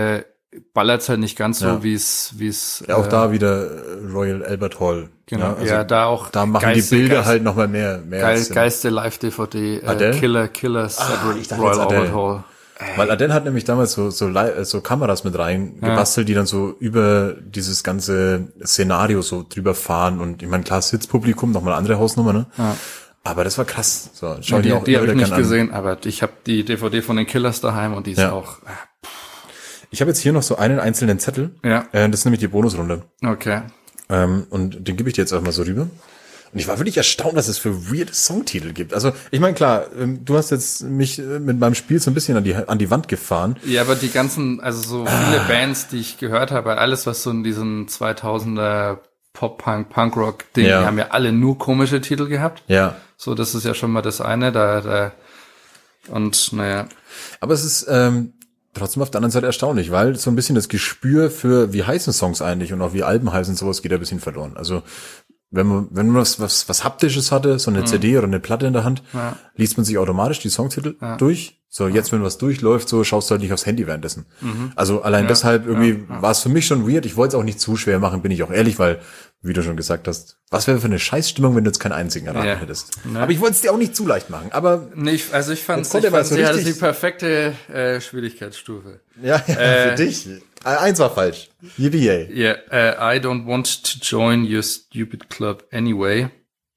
ballert's halt nicht ganz so, Ja. wie es, wie es. Ja, auch äh, da wieder Royal Albert Hall. Genau, Ja, also ja, da auch. da machen Geiste, die Bilder Geiste, halt nochmal mehr, mehr Geil, Sinn. geilste Live-D V D, äh, Adele? Killer, Killers, Ah, at ich dachte Royal jetzt Adele. Albert Hall. Weil Adele hat nämlich damals so, so, Li- äh, so Kameras mit rein gebastelt, die dann so über dieses ganze Szenario so drüber fahren und ich meine, klar, Sitzpublikum, nochmal eine andere Hausnummer, ne? Ja. Aber das war krass. So, schau Ja, die, die auch die immer habe ich wieder nicht gern an. gesehen, aber ich habe die D V D von den Killers daheim und die ist Ja. auch, Ich habe jetzt hier noch so einen einzelnen Zettel. ja, Äh, das ist nämlich die Bonusrunde. okay. Ähm, und den gebe ich dir jetzt einfach mal so rüber. Und ich war wirklich erstaunt, dass es für weird Songtitel gibt. Also, ich meine, klar, ähm, du hast jetzt mich äh, mit meinem Spiel so ein bisschen an die, an die Wand gefahren. Ja, aber die ganzen, also so viele Bands, die ich gehört habe, alles, was so in diesen zweitausender Pop-Punk, Punk-Rock-Ding, Ja. die haben ja alle nur komische Titel gehabt. Ja. So, das ist ja schon mal das eine, da, da, und, naja. Aber es ist ähm, trotzdem auf der anderen Seite erstaunlich, weil so ein bisschen das Gespür für, wie heißen Songs eigentlich und auch wie Alben heißen, sowas geht ein bisschen verloren. Also, wenn man, wenn man was, was, was Haptisches hatte, so eine C D oder eine Platte in der Hand, Ja. liest man sich automatisch die Songtitel durch. So, jetzt, wenn was durchläuft, so schaust du halt nicht aufs Handy währenddessen. Also, allein Ja. deshalb irgendwie Ja. Ja. war es für mich schon weird. Ich wollte es auch nicht zu schwer machen, bin ich auch ehrlich, weil, wie du schon gesagt hast, was wäre für eine Scheißstimmung, wenn du jetzt keinen einzigen erraten Ja. hättest. Ne. Aber ich wollte es dir auch nicht zu leicht machen. Aber, Nee, ich, also ich fand, Jetzt ich konnte man fand so sie hatte richtig- die perfekte äh, Schwierigkeitsstufe. ja, ja Äh, für dich. Eins war falsch. Yippie. Ja, yeah, uh, I don't want to join your stupid club anyway.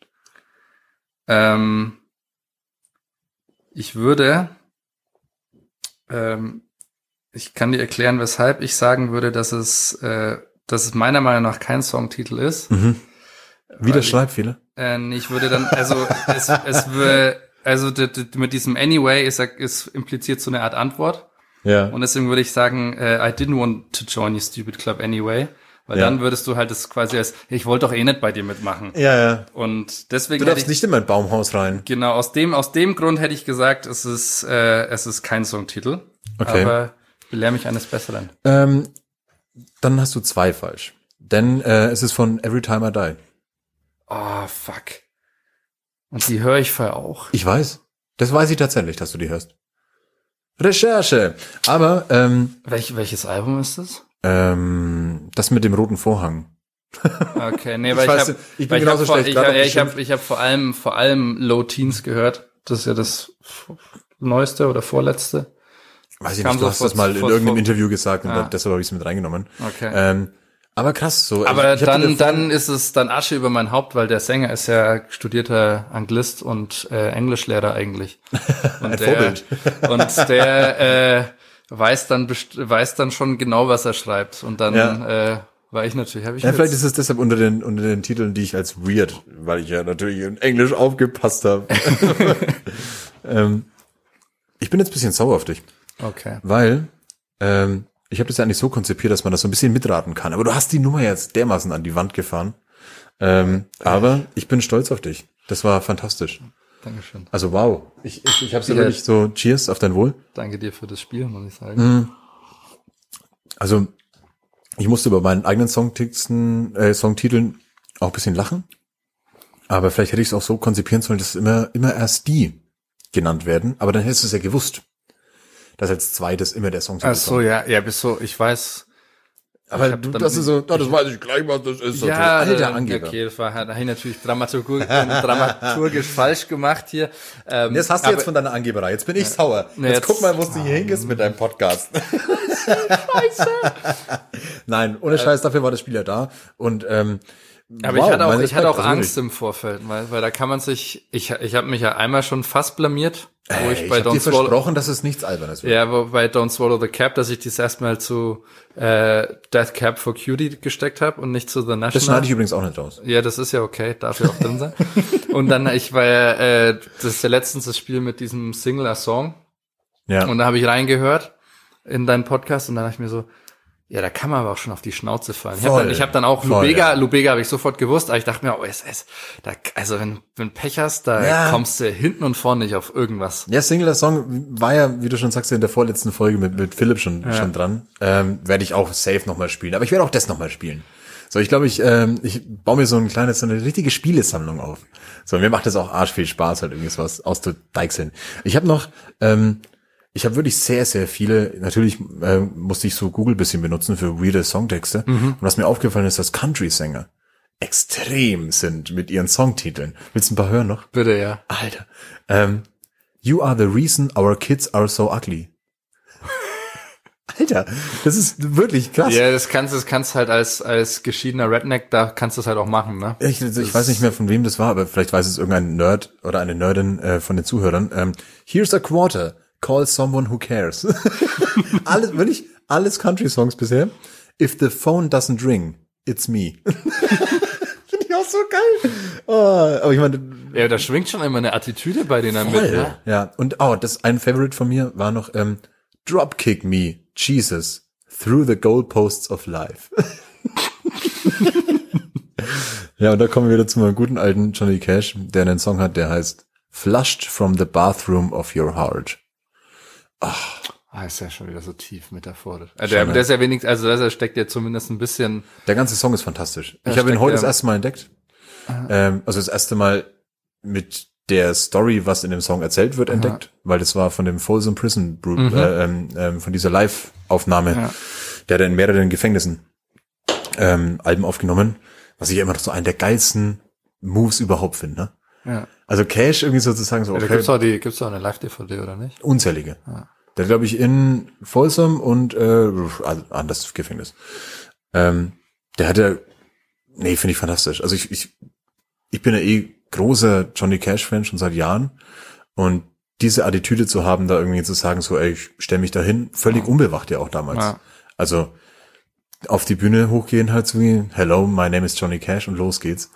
Ähm, ich würde, ähm, ich kann dir erklären, weshalb ich sagen würde, dass es, äh, dass es meiner Meinung nach kein Songtitel ist. Wieder Schreibfehler. Äh, nee, ich würde dann, also es, es würde, also d- d- mit diesem anyway ist, ist impliziert so eine Art Antwort. Ja. Und deswegen würde ich sagen, äh, I didn't want to join your stupid club anyway. Weil Ja. dann würdest du halt das quasi als, ich wollte doch eh nicht bei dir mitmachen. Ja, ja. Und deswegen Du hätte darfst ich, nicht in mein Baumhaus rein. genau, aus dem, aus dem Grund hätte ich gesagt, es ist, äh, es ist kein Songtitel. Okay. Aber belehre mich eines Besseren. Ähm, dann hast du zwei falsch. Denn äh, es ist von Every Time I Die. Oh, fuck. Und die höre ich vorher auch. Ich weiß. Das weiß ich tatsächlich, dass du die hörst. Recherche. Aber ähm, Welch, welches Album ist das? ähm, das mit dem roten Vorhang. Okay, nee, Ich weil ich, weiß hab, nicht, ich bin weil ich genauso hab vor, schlecht, ich, gerade ja, auf ich habe bestimmt- ich hab vor allem vor allem Low Teens gehört. Das ist ja das neueste oder vorletzte. Weiß ich Kam nicht, du so hast vor- das mal in vor- irgendeinem vor- Interview gesagt und Ah. deshalb habe ich es mit reingenommen. Okay. Ähm, aber krass, so. Aber ich, ich hab dir dann davor- dann ist es dann Asche über mein Haupt, weil der Sänger ist ja studierter Anglist und äh, Englischlehrer eigentlich. Und Ein der, Vorbild. Und der äh, weiß dann best- weiß dann schon genau, was er schreibt. Und dann Ja. äh, war ich natürlich, habe ich Ja, jetzt- vielleicht ist es deshalb unter den unter den Titeln, die ich als weird, weil ich ja natürlich in Englisch aufgepasst habe. ähm, ich bin jetzt ein bisschen sauer auf dich, okay. weil ähm, ich habe das ja eigentlich so konzipiert, dass man das so ein bisschen mitraten kann. Aber du hast die Nummer jetzt dermaßen an die Wand gefahren. Ähm, aber ich bin stolz auf dich. Das war fantastisch. Dankeschön. Also wow. Ich ich, ich habe ja Ja. wirklich so Cheers auf dein Wohl. Danke dir für das Spiel, muss ich sagen. Also ich musste über meinen eigenen Songtexten, äh, Songtiteln auch ein bisschen lachen. Aber vielleicht hätte ich es auch so konzipieren sollen, dass immer immer erst die genannt werden. Aber dann hättest du es ja gewusst, dass als zweites immer der Songtitel Ach so, ja, ja, bis so, ich weiß. Aber ich hab du, dann- das ist so, oh, das weiß ich gleich, was das ist. Ja, alter äh, Angeber. okay, das war, da habe ich natürlich dramaturgisch, dramaturgisch falsch gemacht hier. Ähm, Das hast du aber- jetzt von deiner Angeberei. Jetzt bin ich sauer. Nee, jetzt, jetzt- guck mal, wo du hier hingehst mit deinem Podcast. Scheiße. Nein, ohne Scheiß, dafür war das Spiel ja da. Und ähm, Aber wow, ich hatte auch, mein ich hatte auch Respekt, also Angst im Vorfeld, weil, weil da kann man sich, ich, ich habe mich ja einmal schon fast blamiert, wo wirklich. ich Ich, bei ich habe Don't dir Swallow, versprochen, dass es nichts Albernes wird. ja, wo bei Don't Swallow the Cap, dass ich das erstmal zu äh, Death Cab for Cutie gesteckt habe und nicht zu The National. Das schneide ich übrigens auch nicht raus. Ja, das ist ja okay, darf ja auch drin sein. Und dann, ich war ja, äh, das ist ja letztens das Spiel mit diesem Singular-Song. Ja. Und da habe ich reingehört in deinen Podcast und dann dachte ich mir so, ja, da kann man aber auch schon auf die Schnauze fallen. Ich habe Voll. dann, ich hab dann auch Voll, Lubega, ja. Lubega habe ich sofort gewusst, aber ich dachte mir, oh, es ist, da, also wenn, wenn Pech hast, da Ja. kommst du hinten und vorne nicht auf irgendwas. Ja, Singular Song war ja, wie du schon sagst, in der vorletzten Folge mit, mit Philipp schon, schon dran. Ähm, werde ich auch safe nochmal spielen. Aber ich werde auch das nochmal spielen. So, ich glaube, ich, ähm, ich baue mir so ein kleines, so eine richtige Spielesammlung auf. So, mir macht das auch arsch viel Spaß, halt irgendwie sowas auszuDeichseln. Ich habe noch, ähm, ich habe wirklich sehr, sehr viele, natürlich äh, musste ich so Google bisschen benutzen für weirde Songtexte. Mhm. Und was mir aufgefallen ist, dass Country-Sänger extrem sind mit ihren Songtiteln. Willst du ein paar hören noch? Bitte, ja. Alter. Ähm, You are the reason our kids are so ugly. Alter, das ist wirklich krass. Ja, das kannst das kannst halt als als geschiedener Redneck, da kannst du es halt auch machen, ne? Ich, ich weiß nicht mehr, von wem das war, aber vielleicht weiß es irgendein Nerd oder eine Nerdin äh, von den Zuhörern. Ähm, Here's a quarter. Call someone who cares. alles, wirklich, alles Country-Songs bisher. If the phone doesn't ring, it's me. Finde ich auch so geil. Oh, aber ich meine, ja, da schwingt schon immer eine Attitüde bei denen mit, ne? Ja, und oh, das ein Favorite von mir war noch ähm, Dropkick me, Jesus, through the goalposts of life. Ja, und da kommen wir wieder zu meinem guten alten Johnny Cash, der einen Song hat, der heißt Flushed from the bathroom of your heart. Ach. Ah, ist ja schon wieder so tief metaphorisch. Also der, der ist ja wenig, also das steckt ja zumindest ein bisschen. Der ganze Song ist fantastisch. Ich habe ihn heute das erste Mal entdeckt. Ähm, also das erste Mal mit der Story, was in dem Song erzählt wird, entdeckt, aha, weil das war von dem Folsom Prison, mhm. äh, ähm, von dieser Live-Aufnahme, ja, der hat in mehreren Gefängnissen ähm, Alben aufgenommen, was ich immer noch so einen der geilsten Moves überhaupt finde. Ne? Ja. Also Cash irgendwie sozusagen so. Ja, da okay, gibt's auch die, gibt's auch eine Live-D V D oder nicht? Unzählige. Ja. Der glaube ich in Folsom und äh, also anders Gefängnis. Ähm, der hat ja, nee, finde ich fantastisch. Also ich ich ich bin ja eh großer Johnny Cash-Fan schon seit Jahren und diese Attitüde zu haben, da irgendwie zu sagen, so, ey, ich stell mich dahin, völlig ja, unbewacht ja auch damals. Ja. Also auf die Bühne hochgehen halt so wie, hello, my name is Johnny Cash und los geht's.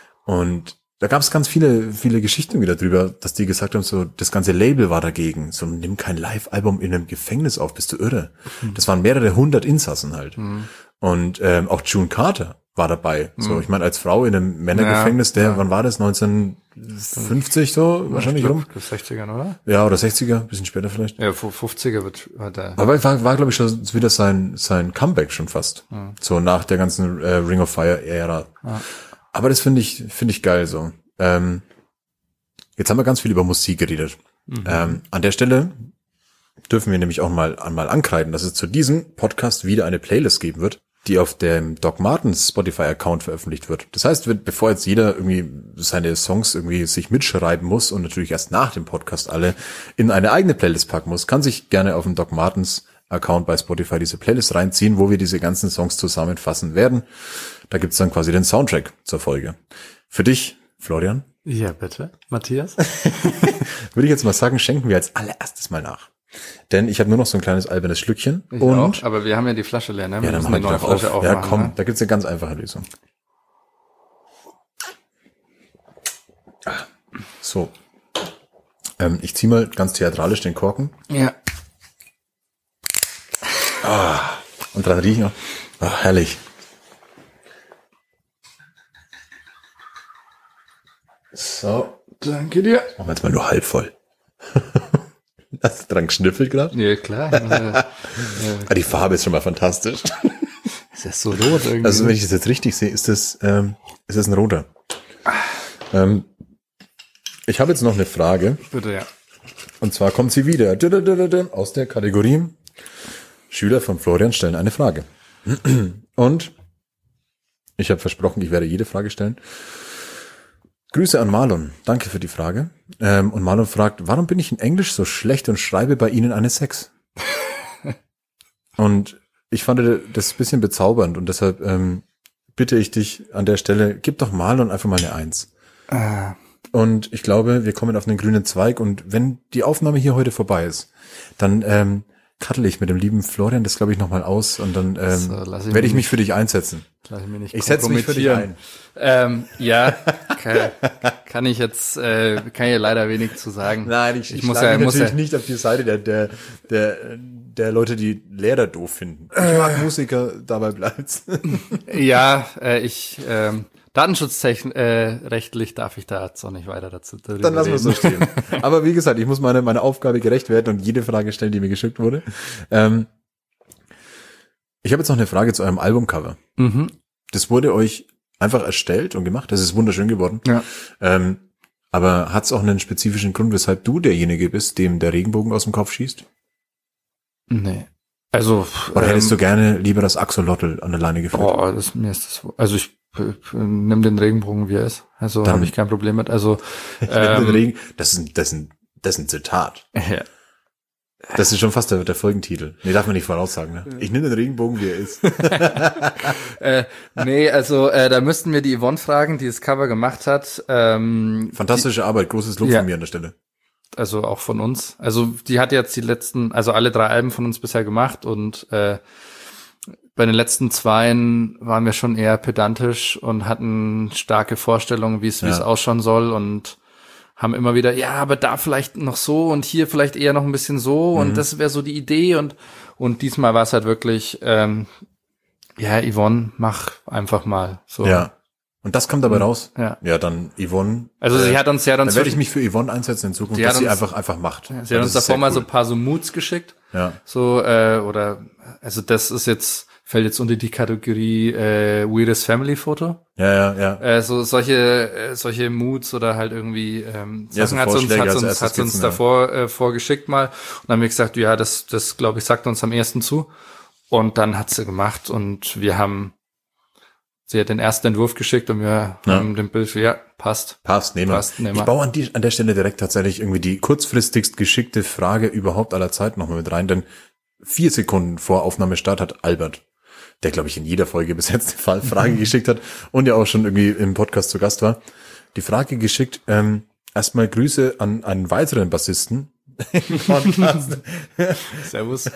Und da gab es ganz viele, viele Geschichten wieder drüber, dass die gesagt haben, so, das ganze Label war dagegen. So, nimm kein Live-Album in einem Gefängnis auf, bist du irre. Mhm. Das waren mehrere hundert Insassen halt. Mhm. Und ähm, auch June Carter war dabei. Mhm. So, ich meine, als Frau in einem Männergefängnis, der, ja, wann war das? neunzehnhundertfünfzig so, wahrscheinlich glaub, rum? sechzigern, oder? Ja, oder sechziger, bisschen später vielleicht. Ja, fünfziger wird, hat er. Aber war, war glaube ich, schon wieder sein, sein Comeback schon fast. Mhm. So, nach der ganzen äh, Ring of Fire-Ära. Ja. Aber das finde ich, finde ich geil so. Ähm, jetzt haben wir ganz viel über Musik geredet. Mhm. Ähm, an der Stelle dürfen wir nämlich auch mal einmal ankreiden, dass es zu diesem Podcast wieder eine Playlist geben wird, die auf dem Doc Martens Spotify-Account veröffentlicht wird. Das heißt, bevor jetzt jeder irgendwie seine Songs irgendwie sich mitschreiben muss und natürlich erst nach dem Podcast alle in eine eigene Playlist packen muss, kann sich gerne auf dem Doc Martens Account bei Spotify diese Playlist reinziehen, wo wir diese ganzen Songs zusammenfassen werden. Da gibt's dann quasi den Soundtrack zur Folge. Für dich, Florian? Ja, bitte. Matthias? Würde ich jetzt mal sagen, schenken wir als allererstes mal nach. Denn ich habe nur noch so ein kleines albernes Schlückchen. Ich und auch, aber wir haben ja die Flasche leer, ne? Wir ja, dann müssen eine neue Flasche auf. Ja, komm, ne? Da gibt's eine ganz einfache Lösung. So. Ähm, ich zieh mal ganz theatralisch den Korken. Ja. Ah, und dran riechen noch. Ah, herrlich. So. Danke dir. Machen wir jetzt mal nur halb voll. Hast du dran geschnüffelt gerade? Ja, klar. äh, ah, die Farbe ist schon mal fantastisch. Ist das so rot irgendwie? Also wenn ich das jetzt richtig sehe, ist das, ähm, ist das ein roter. Ähm, ich habe jetzt noch eine Frage. Bitte, ja. Und zwar kommt sie wieder aus der Kategorie Schüler von Florian stellen eine Frage. Und ich habe versprochen, ich werde jede Frage stellen. Grüße an Marlon. Danke für die Frage. Ähm, und Marlon fragt, warum bin ich in Englisch so schlecht und schreibe bei Ihnen eine sechs? Und ich fand das ein bisschen bezaubernd und deshalb ähm, bitte ich dich an der Stelle, gib doch Marlon einfach mal eine eins. Ah. Und ich glaube, wir kommen auf einen grünen Zweig und wenn die Aufnahme hier heute vorbei ist, dann ähm, kattel ich mit dem lieben Florian das, glaube ich, nochmal aus und dann ähm, so, werde ich mich für dich einsetzen. Lass ich mich nicht ich setze mich für dich ein. Ähm, ja, kann, kann ich jetzt, äh, kann ich leider wenig zu sagen. Nein, ich, ich, ich muss ja, muss natürlich ja nicht auf die Seite der, der, der, der Leute, die Lehrer doof finden. Ich mag Musiker, dabei bleibt's. Ja, äh, ich, ähm, datenschutzrechtlich äh, darf ich da jetzt auch nicht weiter dazu reden. Dann lassen wir es so stehen. Aber wie gesagt, ich muss meine, meine Aufgabe gerecht werden und jede Frage stellen, die mir geschickt wurde. Ähm, ich habe jetzt noch eine Frage zu eurem Albumcover. Mhm. Das wurde euch einfach erstellt und gemacht. Das ist wunderschön geworden. Ja. Ähm, aber hat es auch einen spezifischen Grund, weshalb du derjenige bist, dem der Regenbogen aus dem Kopf schießt? Nee. Also. Oder ähm, hättest du gerne lieber das Axolotl an der Leine geführt? Boah, das, mir ist das, also ich äh, nimm den Regenbogen, wie er ist. Also Dann- habe ich kein Problem mit. Also, Den ähm, Regen, das ist, ein- das ist, ein- das ist ein Zitat. ja. Das ist schon fast der, der Folgentitel. Nee, darf man nicht voraussagen, ne? Ich nehme den Regenbogen, wie er ist. äh, nee, also äh, da müssten wir die Yvonne fragen, die das Cover gemacht hat. Ähm, Fantastische Arbeit, großes Lob Ja. von mir an der Stelle. also auch von uns. Also die hat jetzt die letzten, also alle drei Alben von uns bisher gemacht und äh, bei den letzten zweien waren wir schon eher pedantisch und hatten starke Vorstellungen, wie es wie es Ja. ausschauen soll und haben immer wieder, ja, aber da vielleicht noch so und hier vielleicht eher noch ein bisschen so Mhm. und das wäre so die Idee und und diesmal war es halt wirklich, ähm, ja, Yvonne, mach einfach mal so. Ja. Und das kommt dabei raus? Ja. Ja, dann Yvonne. Also sie hat uns ja dann Dann werde ich zwischen- mich für Yvonne einsetzen in Zukunft, Die hat dass sie uns- einfach einfach macht. Sie hat Das uns ist davor sehr mal so cool. ein paar so Moods geschickt. Ja. So, äh, oder, also das ist jetzt, fällt jetzt unter die Kategorie äh, Weirdest Family Foto. Ja, ja, ja. Äh, so solche äh, solche Moods oder halt irgendwie ähm, Ja, Sachen so hat sie uns, Vorschläge hat als sie uns, erste hat sie uns Skizzen, ja. davor äh, vorgeschickt mal. Und dann haben wir gesagt, ja, das, das glaube ich, sagt uns am ersten zu. Und dann hat sie gemacht und wir haben, sie hat den ersten Entwurf geschickt und wir Ja. haben den Bild, ja, passt. Passt, nehmen wir. Passt, nehmen Ich wir. baue an, die, an der Stelle direkt tatsächlich irgendwie die kurzfristigst geschickte Frage überhaupt aller Zeiten nochmal mit rein, denn vier Sekunden vor Aufnahmestart hat Albert, der glaube ich in jeder Folge bis jetzt die Frage geschickt hat und ja auch schon irgendwie im Podcast zu Gast war, die Frage geschickt, ähm, erstmal Grüße an einen weiteren Bassisten im Podcast. Servus.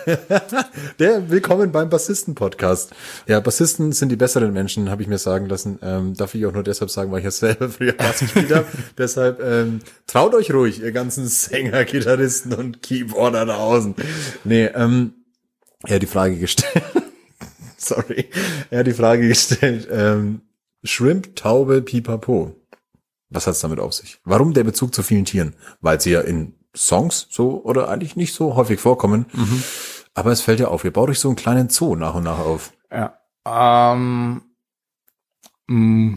Der Willkommen beim Bassisten-Podcast. Ja, Bassisten sind die besseren Menschen, habe ich mir sagen lassen. Ähm, darf ich auch nur deshalb sagen, weil ich ja selber früher Bass gespielt habe. Deshalb ähm, traut euch ruhig, ihr ganzen Sänger, Gitarristen und Keyboarder da außen. Nee, ähm, er hat die Frage gestellt. Sorry. Er hat die Frage gestellt. Ähm, Shrimp, Taube, Pipapo. Was hat's damit auf sich? Warum der Bezug zu vielen Tieren? Weil sie ja in Songs so oder eigentlich nicht so häufig vorkommen. Mhm. Aber es fällt ja auf, ihr baut euch so einen kleinen Zoo nach und nach auf. Ja. Ähm, mh,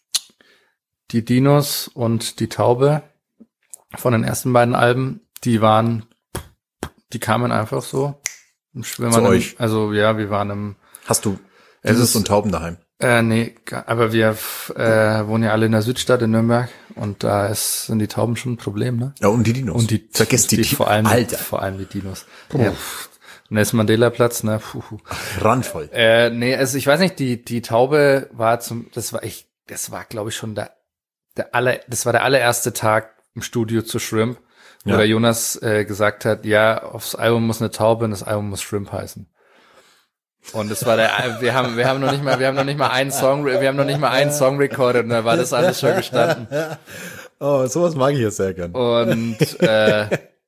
die Dinos und die Taube von den ersten beiden Alben, die waren, die kamen einfach so. Wenn Zu man im, euch? Also ja, wir waren im, Hast du Es Dinos ist- und Tauben daheim? äh, nee, ga- aber wir äh, wohnen ja alle in der Südstadt in Nürnberg und da ist, sind die Tauben schon ein Problem, ne? Ja, und die Dinos. Und die, Vergesst die, die vor allem, Alter, vor allem die Dinos. Ja, pff. Nelson Mandela Platz, ne? Puh. randvoll. Äh, nee, also ich weiß nicht, die die Taube war zum, das war ich, das war glaube ich schon der der aller, das war der allererste Tag im Studio zu Shrimp, wo Ja. der Jonas äh, gesagt hat, ja, aufs Album muss eine Taube und das Album muss Shrimp heißen. Und das war der, wir haben wir haben noch nicht mal, wir haben noch nicht mal einen Song, wir haben noch nicht mal einen Song recorded und da war das alles schon gestanden. Oh, sowas mag ich ja sehr gern. Und äh,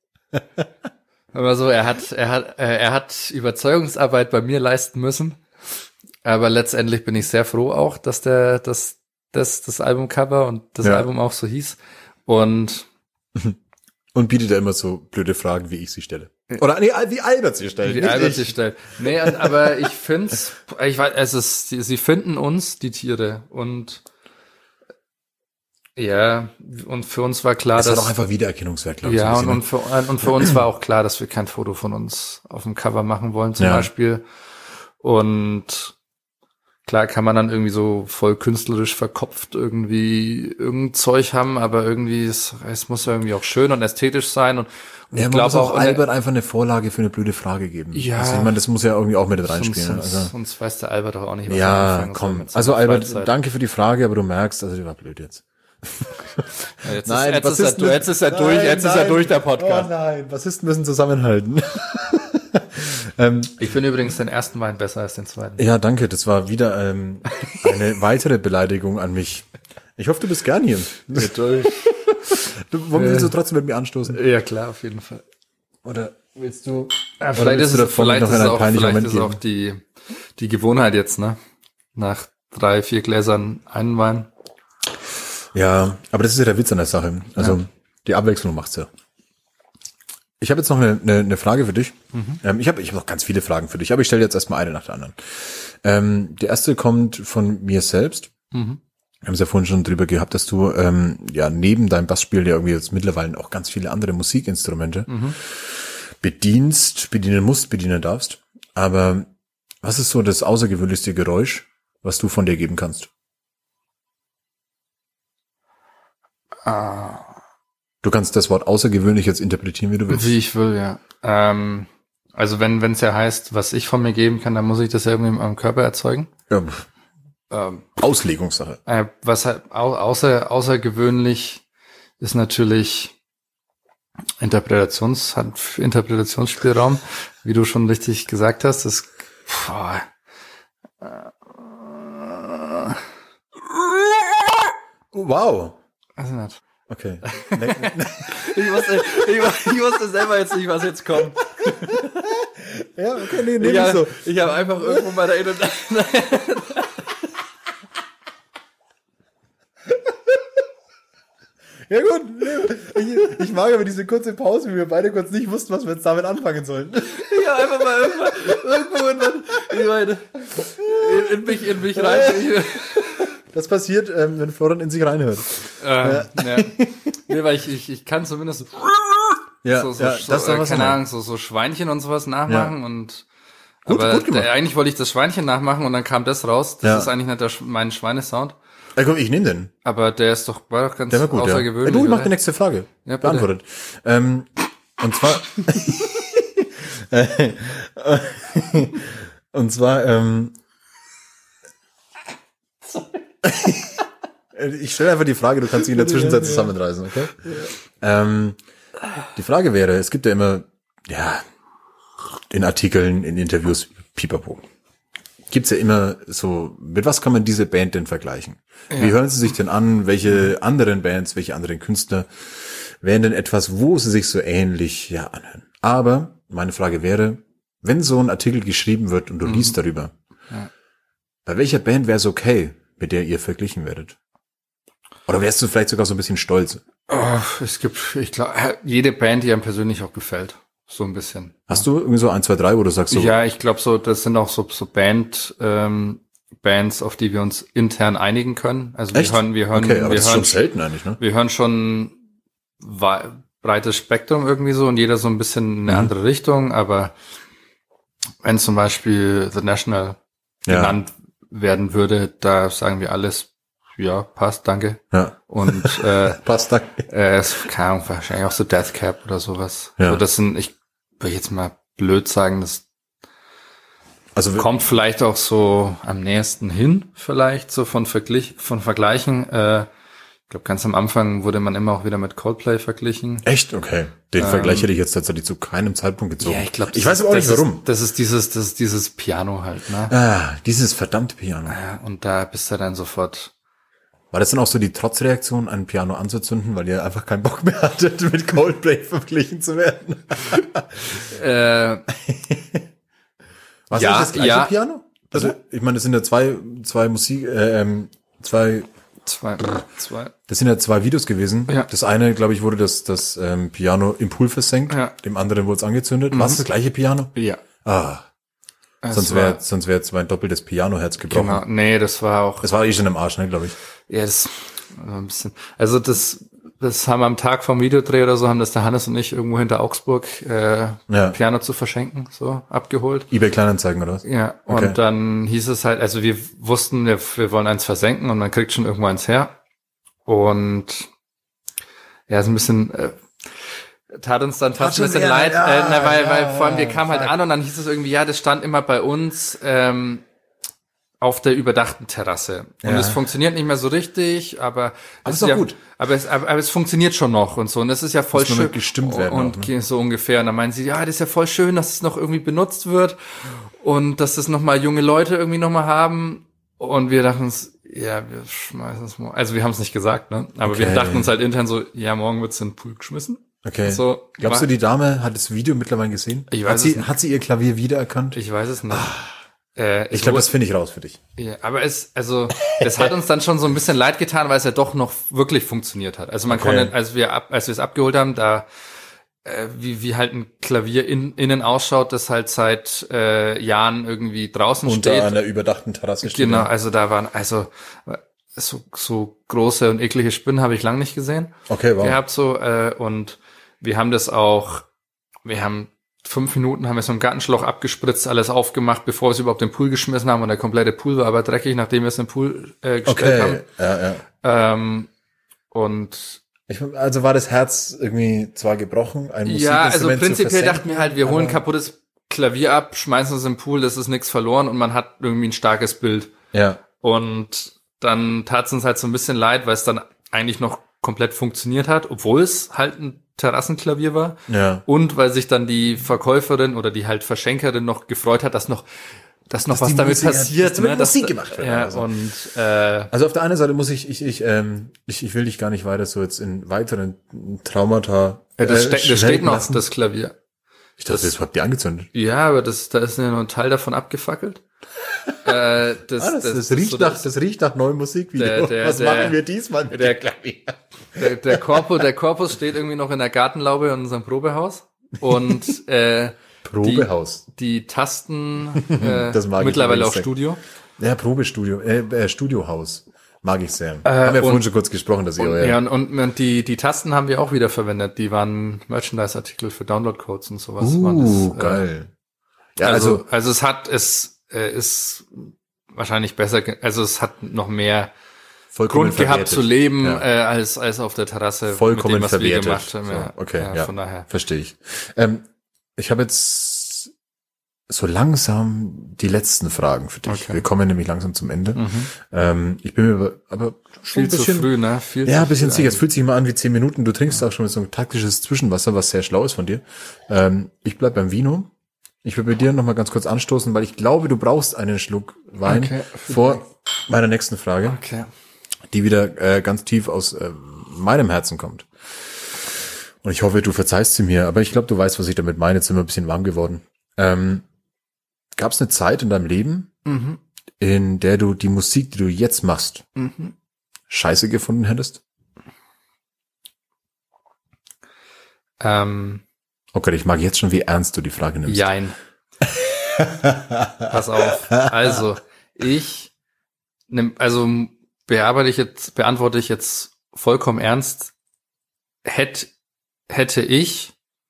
aber so, er hat, er hat, äh, er hat Überzeugungsarbeit bei mir leisten müssen. Aber letztendlich bin ich sehr froh auch, dass der, dass das, das Albumcover und das Ja. Album auch so hieß. Und Und bietet er immer so blöde Fragen, wie ich sie stelle. Oder nee, wie Albert sie stellt. die nicht Albert ich. sich stellt. Nee, und, aber ich find's, ich weiß, es ist, sie, sie finden uns, die Tiere. Und ja, und für uns war klar, Das war dass doch einfach Wiedererkennungswert, glaube ich. ja, so und, ein und, für, und für uns war auch klar, dass wir kein Foto von uns auf dem Cover machen wollen, zum Ja. Beispiel. Und klar kann man dann irgendwie so voll künstlerisch verkopft irgendwie irgendein Zeug haben, aber irgendwie, es, es muss ja irgendwie auch schön und ästhetisch sein. Und, und ja, ich man muss glaube auch auch, Albert einfach eine Vorlage für eine blöde Frage geben. Ja. Also ich meine, das muss ja irgendwie auch mit sonst, reinspielen. sonst, Also. sonst weiß der Albert doch auch nicht, was er Ja, anfangen soll komm. mit seiner Also Albert, Freizeit. danke für die Frage, aber du merkst, also die war blöd jetzt. Ja, jetzt Nein, ist, jetzt, ist Bassisten er, jetzt ist er müssen- durch, Nein, jetzt ist er nein. durch, der Podcast. Oh nein, Bassisten müssen zusammenhalten. ähm, Ich finde übrigens den ersten Wein besser als den zweiten. ja, danke. Das war wieder ähm, eine weitere Beleidigung an mich. Ich hoffe, du bist gern hier. durch. Du, warum willst du trotzdem mit mir anstoßen? Ja, klar, auf jeden Fall. Oder willst du? Ja, Oder vielleicht willst ist, du es, davor vielleicht noch ist, es einen auch, peinlichen vielleicht Moment ist es auch geben? die, die Gewohnheit jetzt, ne? Nach drei, vier Gläsern einen Wein. Ja, aber das ist ja der Witz an der Sache. Also Ja. die Abwechslung macht's ja. Ich habe jetzt noch eine, eine, eine Frage für dich. Mhm. Ähm, ich habe ich hab noch ganz viele Fragen für dich, aber ich stelle jetzt erstmal eine nach der anderen. Ähm, die erste kommt von mir selbst. Mhm. Wir haben es ja vorhin schon drüber gehabt, dass du ähm, ja neben deinem Bassspiel ja irgendwie jetzt mittlerweile auch ganz viele andere Musikinstrumente Mhm. bedienst, bedienen musst, bedienen darfst. Aber was ist so das außergewöhnlichste Geräusch, was du von dir geben kannst? Ah. Du kannst das Wort außergewöhnlich jetzt interpretieren, wie du willst. Wie ich will, ja. Ähm, also wenn wenn es ja heißt, was ich von mir geben kann, dann muss ich das ja irgendwie in meinem Körper erzeugen. Ja, Ähm, Auslegungssache. äh, was halt au außer außergewöhnlich ist natürlich Interpretations hat Interpretationsspielraum, wie du schon richtig gesagt hast. Das boah, äh, Wow. weiß ich nicht. Okay. Ich wusste, ich, wus- ich wusste selber jetzt nicht, was jetzt kommt. Ja, okay, nee, Ich habe ich hab einfach irgendwo mal da in und Ja gut, ich, ich mag aber diese kurze Pause, wie wir beide kurz nicht wussten, was wir jetzt damit anfangen sollen. ich hab einfach mal irgendwo, irgendwo in, ich meine, in, in mich, in mich rein. Das passiert, ähm, wenn Florian in sich reinhört. Ähm, ja. Nee, weil ich, ich, ich kann zumindest so, Ja, so, so, ja, so das ist doch äh, was keine anderes. Ahnung, so, so Schweinchen und sowas nachmachen Ja. und Gut, aber gut gemacht. der, eigentlich wollte ich das Schweinchen nachmachen und dann kam das raus. Das Ja. ist eigentlich nicht der, Sch- mein Schweinesound. Ja, komm, ich nehme den. Aber der ist doch, war doch ganz Der war gut, ja. außergewöhnlich. Ja, du, mach oder? die nächste Frage. Ja, bitte. Beantwortet. Ähm, und zwar, und zwar, ähm, ich stelle einfach die Frage, du kannst sie in der Zwischenzeit zusammenreißen, okay? Ähm, die Frage wäre, es gibt ja immer, ja, in Artikeln, in Interviews, pipapo. Gibt's ja immer so, mit was kann man diese Band denn vergleichen? Wie hören sie sich denn an? Welche anderen Bands, welche anderen Künstler wären denn etwas, wo sie sich so ähnlich ja anhören? Aber meine Frage wäre, wenn so ein Artikel geschrieben wird und du liest darüber, Ja. bei welcher Band wäre es okay, mit der ihr verglichen werdet? Oder wärst du vielleicht sogar so ein bisschen stolz? Oh, es gibt, ich glaube, jede Band, die einem persönlich auch gefällt. So ein bisschen. Hast du irgendwie so ein, zwei, drei, wo du sagst so, Ja, ich glaube so, das sind auch so, so Band, ähm, Bands, auf die wir uns intern einigen können. Also echt? wir hören, wir hören, okay, aber wir das ist hören, schon selten eigentlich, ne? wir hören schon wei- breites Spektrum irgendwie so und jeder so ein bisschen in eine Mhm. andere Richtung, aber wenn zum Beispiel The National Ja. genannt werden würde, da sagen wir alles, ja, passt, danke. Ja. Und äh, Passt, danke. äh, es keine Ahnung, wahrscheinlich auch so Death Cab oder sowas. Ja. So, das sind, ich würde jetzt mal blöd sagen, das Also wir- kommt vielleicht auch so am nächsten hin, vielleicht so von Vergleich, von Vergleichen. Äh, ich glaube, ganz am Anfang wurde man immer auch wieder mit Coldplay verglichen. echt? Okay. Den Ähm, Vergleich hätte ich jetzt tatsächlich zu keinem Zeitpunkt gezogen. ich glaube, ich weiß aber auch nicht warum. Ist, das ist dieses, das ist dieses Piano halt, ne? Ah, dieses verdammte Piano. Ja, und da bist du dann sofort. War das dann auch so die Trotzreaktion, ein Piano anzuzünden, weil ihr einfach keinen Bock mehr hattet, mit Coldplay verglichen zu werden? Äh, Was Ja, ist das gleiche ja. Piano? Also, ich meine, das sind ja zwei, zwei Musik, äh, ähm, zwei, zwei, zwei. das sind ja zwei Videos gewesen. Ja. Das eine, glaube ich, wurde das, das ähm, Piano im Pool versenkt. Ja. Dem anderen wurde es angezündet. War es das gleiche Piano? Ja. Ah, Es sonst war- wäre sonst wäre jetzt mein doppeltes Pianoherz gebrochen. Genau, nee, das war auch. Das war eh schon im Arsch, ne, glaube ich. Ja, das war ein bisschen. Also das, das haben wir am Tag vom Videodreh oder so, haben das der Hannes und ich irgendwo hinter Augsburg äh, Ja. Piano zu verschenken, so abgeholt. eBay Kleinanzeigen oder was? Ja, Okay. und dann hieß es halt, also wir wussten, wir, wir wollen eins versenken und man kriegt schon irgendwo eins her. Und ja, ist ein bisschen, äh, tat uns dann fast Tat ein schon bisschen sehr, leid, ja, äh, na, weil, ja, weil vor allem wir kamen halt fuck. an und dann hieß es irgendwie, ja, das stand immer bei uns ähm, auf der überdachten Terrasse. Und Ja. es funktioniert nicht mehr so richtig, aber Aber es ist doch ja, gut. Aber es, aber, aber es funktioniert schon noch und so. Und das ist ja voll Muss nur schön. mit gestimmt werden und auch, ne? so ungefähr. Und dann meinen sie, ja, das ist ja voll schön, dass es noch irgendwie benutzt wird und dass das nochmal junge Leute irgendwie nochmal haben. Und wir dachten uns, ja, wir schmeißen es mal. Also wir haben es nicht gesagt, ne? Aber wir Okay. dachten uns halt intern so, ja, morgen wird's in den Pool geschmissen. Okay. So, Glaubst du, die Dame hat das Video mittlerweile gesehen? Ich weiß hat es sie, nicht. hat sie ihr Klavier wiedererkannt? Ich weiß es nicht. Äh, Ich es glaube, wurde- das finde ich raus für dich. Ja, aber es, also, das hat uns dann schon so ein bisschen leid getan, weil es ja doch noch wirklich funktioniert hat. Also man Okay. konnte, als wir ab, als wir es abgeholt haben, da, äh, wie, wie halt ein Klavier in, innen ausschaut, das halt seit äh, Jahren irgendwie draußen Unter steht. einer überdachten Terrasse steht. Genau, also da waren, also so, so große und eklige Spinnen habe ich lang nicht gesehen. Okay, wow. Gehabt so, äh, und wir haben das auch, wir haben fünf Minuten haben wir so ein Gartenschlauch abgespritzt, alles aufgemacht, bevor wir es überhaupt in den Pool geschmissen haben und der komplette Pool war aber dreckig, nachdem wir es in den Pool äh, gestellt Okay, ja, ja. haben. Ähm, und Ich, also war das Herz irgendwie zwar gebrochen, ein ja, also Musikinstrument zu prinzipiell versenken, dachten wir halt, wir holen aber- kaputtes Klavier ab, schmeißen es im Pool, das ist nichts verloren und man hat irgendwie ein starkes Bild. Ja, Und dann tat es uns halt so ein bisschen leid, weil es dann eigentlich noch komplett funktioniert hat, obwohl es halt ein Terrassenklavier war. ja. Und weil sich dann die Verkäuferin oder die halt Verschenkerin noch gefreut hat, dass noch, dass noch Dass was die damit Musik- passiert. dass damit ne? dass, Musik gemacht wird, Ja, also. und äh, Also auf der einen Seite muss ich, ich, ich, ähm, ich, ich will dich gar nicht weiter so jetzt in weiteren Traumata. ja, das, äh, ste das steht schwelgen noch, lassen. das Klavier. Ich dachte, das habt ihr angezündet. Ja, aber das, da ist ja noch ein Teil davon abgefackelt. äh, das, Ah, das, das, ist riecht so nach, das riecht nach neuem Musikvideo. Der- der- Was der- machen wir diesmal mit der- dem Klavier? Der, der, Korpus, der Korpus steht irgendwie noch in der Gartenlaube in unserem Probehaus. Und äh, Probehaus. die, die Tasten, äh, Das mag ich mittlerweile übrigens auch sehr. Studio. Ja, Probestudio, äh, äh, Studiohaus. Mag ich sehr. Haben wir und- vorhin schon kurz gesprochen, dass ihr Und, euer... ja, und, und, und die, die Tasten haben wir auch wieder verwendet. Die waren Merchandise-Artikel für Download-Codes und sowas. waren uh, das, äh, geil. Ja, also, also, also es hat, es äh, ist wahrscheinlich besser, ge- also es hat noch mehr vollkommen Grund gehabt verwertet. zu leben, Ja. äh, als, als auf der Terrasse Vollkommen mit dem, was verwertet. wir gemacht haben. So, Ja, okay, ja, ja. von daher. Verstehe ich. Ähm, ich habe jetzt so langsam die letzten Fragen für dich. Okay. Wir kommen nämlich langsam zum Ende. Mhm. Ähm, ich bin mir aber, aber schon Viel ein bisschen, zu früh, ne? Viel ja, zu ein bisschen früh sicher. Es fühlt sich immer an wie zehn Minuten. Du trinkst auch schon so ein taktisches Zwischenwasser, was sehr schlau ist von dir. Ähm, ich bleib beim Vino. Ich will bei dir noch mal ganz kurz anstoßen, weil ich glaube, du brauchst einen Schluck Wein Okay. vor meiner nächsten Frage, Okay. die wieder äh, ganz tief aus äh, meinem Herzen kommt. Und ich hoffe, du verzeihst sie mir, aber ich glaube, du weißt, was ich damit meine. Jetzt sind wir ein bisschen warm geworden. Ähm, Gab es eine Zeit in deinem Leben, Mhm. in der du die Musik, die du jetzt machst, Mhm. scheiße gefunden hättest? Ähm, Okay, ich mag jetzt schon, wie ernst du die Frage nimmst. Jein. Pass auf. Also, ich nimm, also bearbeite ich jetzt, beantworte ich jetzt vollkommen ernst. Hätt, hätte ich,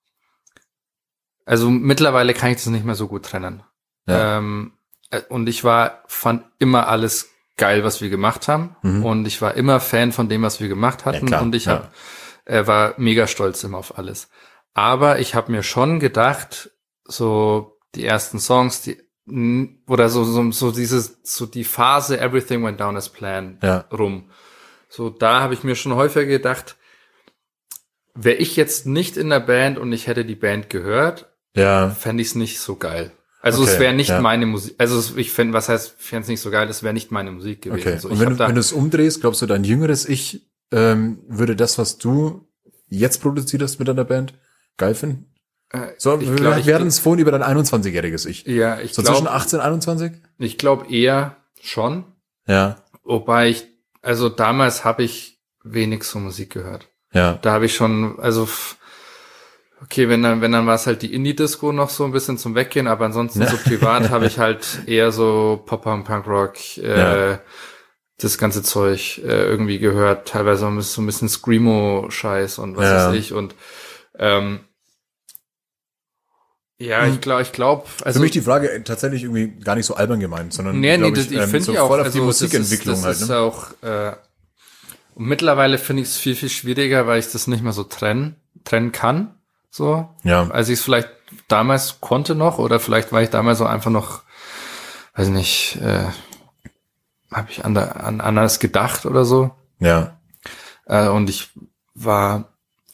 also mittlerweile kann ich das nicht mehr so gut trennen. Ja. Ähm, äh, und ich war, fand immer alles geil, was wir gemacht haben. Mhm. Und ich war immer Fan von dem, was wir gemacht hatten. Ja, klar, und ich ja. hab, äh, war mega stolz immer auf alles. Aber ich habe mir schon gedacht, so die ersten Songs, die n- oder so so so dieses so die Phase Everything Went Down as Planned Ja. rum. So da habe ich mir schon häufiger gedacht, wäre ich jetzt nicht in der Band und ich hätte die Band gehört, Ja, fände ich es nicht so geil. Also Okay, es wäre nicht ja. meine Musik. Also es- ich fände, was heißt, fände es nicht so geil, es wäre nicht meine Musik gewesen. okay. So, Und ich wenn hab du, da, wenn du es umdrehst, glaubst du, dein jüngeres Ich ähm, würde das, was du jetzt produziert hast mit deiner Band, geil finden? äh, So, ich wir, glaub, ich- wir hatten es vorhin über dein einundzwanzigjähriges Ich. ja, ich So zwischen glaube, achtzehn, einundzwanzig? ich glaube eher schon. Ja, Wobei ich, also damals habe ich wenig so Musik gehört. ja. Da habe ich schon, also f- okay, wenn dann, wenn dann war es halt die Indie-Disco noch so ein bisschen zum Weggehen, aber ansonsten so privat habe ich halt eher so Pop-Punk, Punk-Rock, äh, Ja. das ganze Zeug äh, irgendwie gehört, teilweise so ein bisschen Screamo-Scheiß und was Ja. weiß ich und ähm, ja, ich glaube, ich glaube, also Für mich die Frage tatsächlich irgendwie gar nicht so albern gemeint, sondern nee, nee, glaub das, ich ähm, finde so ja auch, voll auf also die Musikentwicklung das ist, das halt. ist Ne? auch, äh, und mittlerweile finde ich es viel, viel schwieriger, weil ich das nicht mehr so trennen, trennen kann, so, Ja, als ich es vielleicht damals konnte noch, oder vielleicht war ich damals so einfach noch, weiß nicht, äh, habe ich an, der, an anders gedacht oder so, ja, äh, und ich war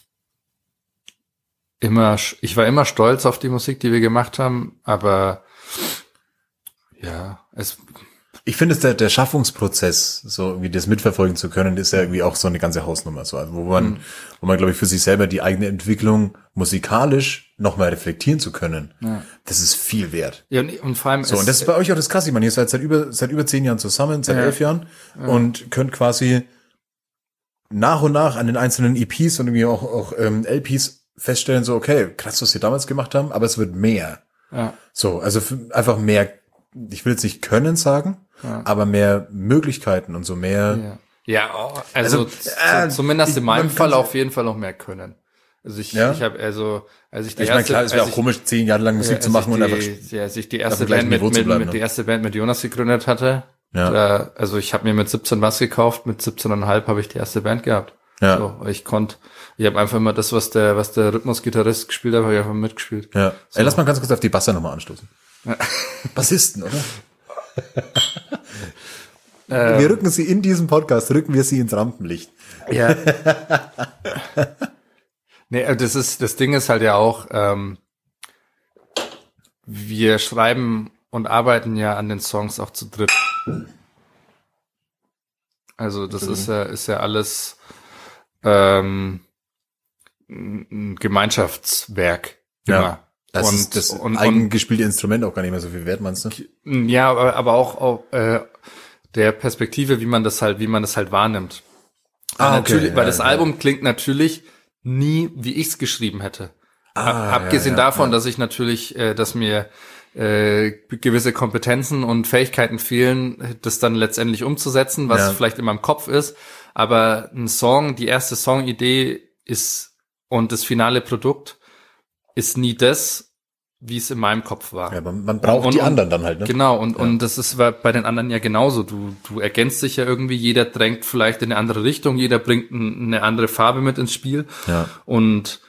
immer, ich war immer stolz auf die Musik, die wir gemacht haben, aber ja, es ich finde es der, der Schaffungsprozess, so irgendwie das mitverfolgen zu können, ist ja irgendwie auch so eine ganze Hausnummer, so, also wo man, Mhm. wo man glaube ich für sich selber die eigene Entwicklung musikalisch nochmal reflektieren zu können. Ja. Das ist viel wert. ja, und, und vor allem So, es- und das ist bei euch auch das Krasse. Ich meine, ihr seid seit über, seit über zehn Jahren zusammen, seit Ja. elf Jahren und könnt quasi nach und nach an den einzelnen E Ps und irgendwie auch, auch ähm, L Ps feststellen, so, okay, krass, was wir damals gemacht haben, aber es wird mehr. ja. So, also f- einfach mehr, ich will jetzt nicht können sagen, Ja. aber mehr Möglichkeiten und so mehr. Ja, ja oh, also, Also, z- äh, zumindest ich- in meinem man Fall kann- auf jeden Fall noch mehr können. Also ich, Ja? ich habe also, als ich die Ich meine, erste, klar, es wäre als auch ich- komisch, zehn Jahre lang Musik Ja, zu als machen ich und die, einfach... ja, als ich die auf erste dem gleichen Band mit, Niveau zu mit, bleiben, mit ne? die erste Band mit Jonas gegründet hatte, Ja. da, also ich habe mir mit siebzehn was gekauft, mit siebzehn Komma fünf habe ich die erste Band gehabt. Ja. So, ich konnte, ich habe einfach immer das, was der, was der Rhythmusgitarrist gespielt hat, habe ich einfach mitgespielt. Ja. Ey, lass mal ganz kurz auf die Basser nochmal anstoßen. Bassisten, oder? wir rücken sie in diesem Podcast, rücken wir sie ins Rampenlicht. Ja. Nee, das ist, das Ding ist halt ja auch, ähm, wir schreiben und arbeiten ja an den Songs auch zu dritt. Also das ist ja, ist ja alles ähm, ein Gemeinschaftswerk. Ja. Immer. Das und, ist das und, eigengespielte Instrument auch gar nicht mehr so viel wert, meinst du? und ja, aber, aber auch, auch äh, der Perspektive, wie man das halt, wie man das halt wahrnimmt. Ah, weil okay, natürlich, ja, weil das ja. Album klingt natürlich nie, wie ich es geschrieben hätte. Ah, Abgesehen ja, ja, davon, ja. dass ich natürlich, äh, dass mir äh, gewisse Kompetenzen und Fähigkeiten fehlen, das dann letztendlich umzusetzen, was Ja. vielleicht in meinem Kopf ist. Aber ein Song, die erste Songidee ist und das finale Produkt ist nie das, wie es in meinem Kopf war. Ja, man, man braucht Und- die und- anderen dann halt, ne? Genau, und, Ja. und das ist bei bei den anderen ja genauso. Du, du ergänzt dich ja irgendwie, jeder drängt vielleicht in eine andere Richtung, jeder bringt ein, eine andere Farbe mit ins Spiel. Ja. Und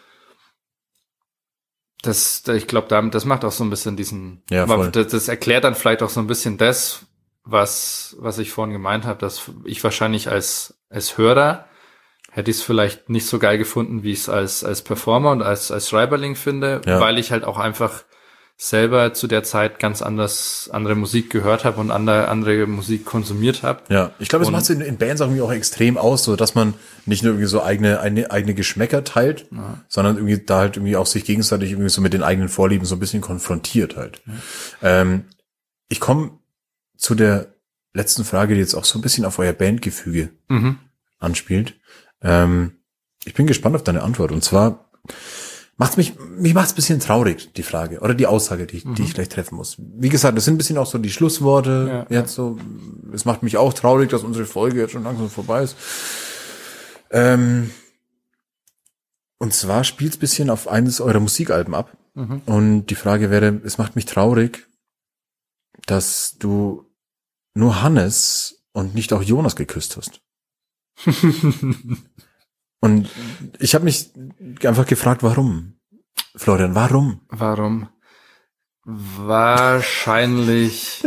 das, ich glaube, damit, das macht auch so ein bisschen diesen, Ja, voll. das, das erklärt dann vielleicht auch so ein bisschen das, was, was ich vorhin gemeint habe, dass ich wahrscheinlich als, als Hörer hätte ich es vielleicht nicht so geil gefunden, wie ich es als, als Performer und als, als Schreiberling finde, Ja. weil ich halt auch einfach selber zu der Zeit ganz anders, andere Musik gehört habe und andere, andere Musik konsumiert habe. Ja, ich glaube, es Und- macht in, in Bands auch irgendwie auch extrem aus, so dass man nicht nur irgendwie so eigene, eigene, eigene Geschmäcker teilt, sondern irgendwie da halt irgendwie auch sich gegenseitig irgendwie so mit den eigenen Vorlieben so ein bisschen konfrontiert halt. Ähm, ich komme zu der letzten Frage, die jetzt auch so ein bisschen auf euer Bandgefüge Mhm. anspielt. Ähm, ich bin gespannt auf deine Antwort. Und zwar macht's mich, mich macht's ein bisschen traurig, die Frage oder die Aussage, die ich, die ich gleich treffen muss. Wie gesagt, das sind ein bisschen auch so die Schlussworte. Ja, jetzt so, es macht mich auch traurig, dass unsere Folge jetzt schon langsam vorbei ist. Ähm, und zwar spielt's ein bisschen auf eines eurer Musikalben ab. Mhm. Und die Frage wäre, es macht mich traurig, dass du nur Hannes und nicht auch Jonas geküsst hast. Und ich habe mich einfach gefragt, warum? Florian, warum? Warum? Wahrscheinlich.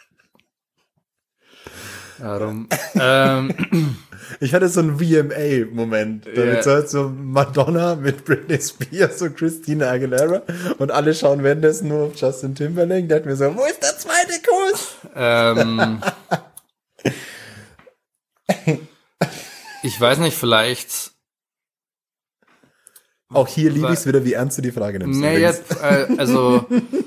Warum? ähm, Ich hatte so einen V M A-Moment. Da Ja. yeah. halt so Madonna mit Britney Spears und Christina Aguilera und alle schauen währenddessen nur auf Justin Timberlake. Der hat mir so, wo ist der zweite Kuss? ähm, ich weiß nicht, vielleicht. Auch hier liebe Wa- ich es wieder, wie ernst du die Frage nimmst. Nee, übrigens. jetzt, äh, also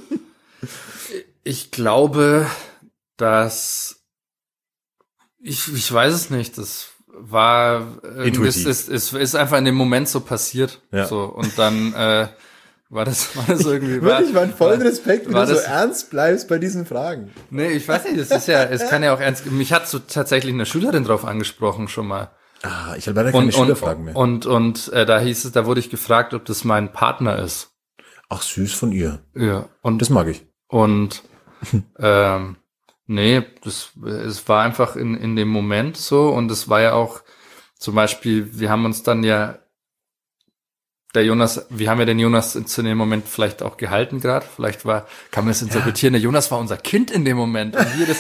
ich glaube, dass ich, ich weiß es nicht, das war irgendwie, es Intuitiv. ist, es ist einfach in dem Moment so passiert. Ja. So, und dann äh, war das, war das irgendwie. Wirklich, war, meinen vollen war- Respekt, wie war du so das- ernst bleibst bei diesen Fragen. Nee, ich weiß nicht, es ist ja, es kann ja auch ernst. Mich hat so tatsächlich eine Schülerin drauf angesprochen schon mal. Ah, ich habe leider keine Und, und, Schülerfragen mehr. und, und äh, da hieß es, da wurde ich gefragt, ob das mein Partner ist. Ach, süß von ihr. Ja. Und Das mag ich. Und ähm, nee, das es war einfach in in dem Moment so, und es war ja auch zum Beispiel, wir haben uns dann ja der Jonas, wir haben ja den Jonas zu dem Moment vielleicht auch gehalten gerade, vielleicht war, kann man das interpretieren, der Jonas war unser Kind in dem Moment und wir das,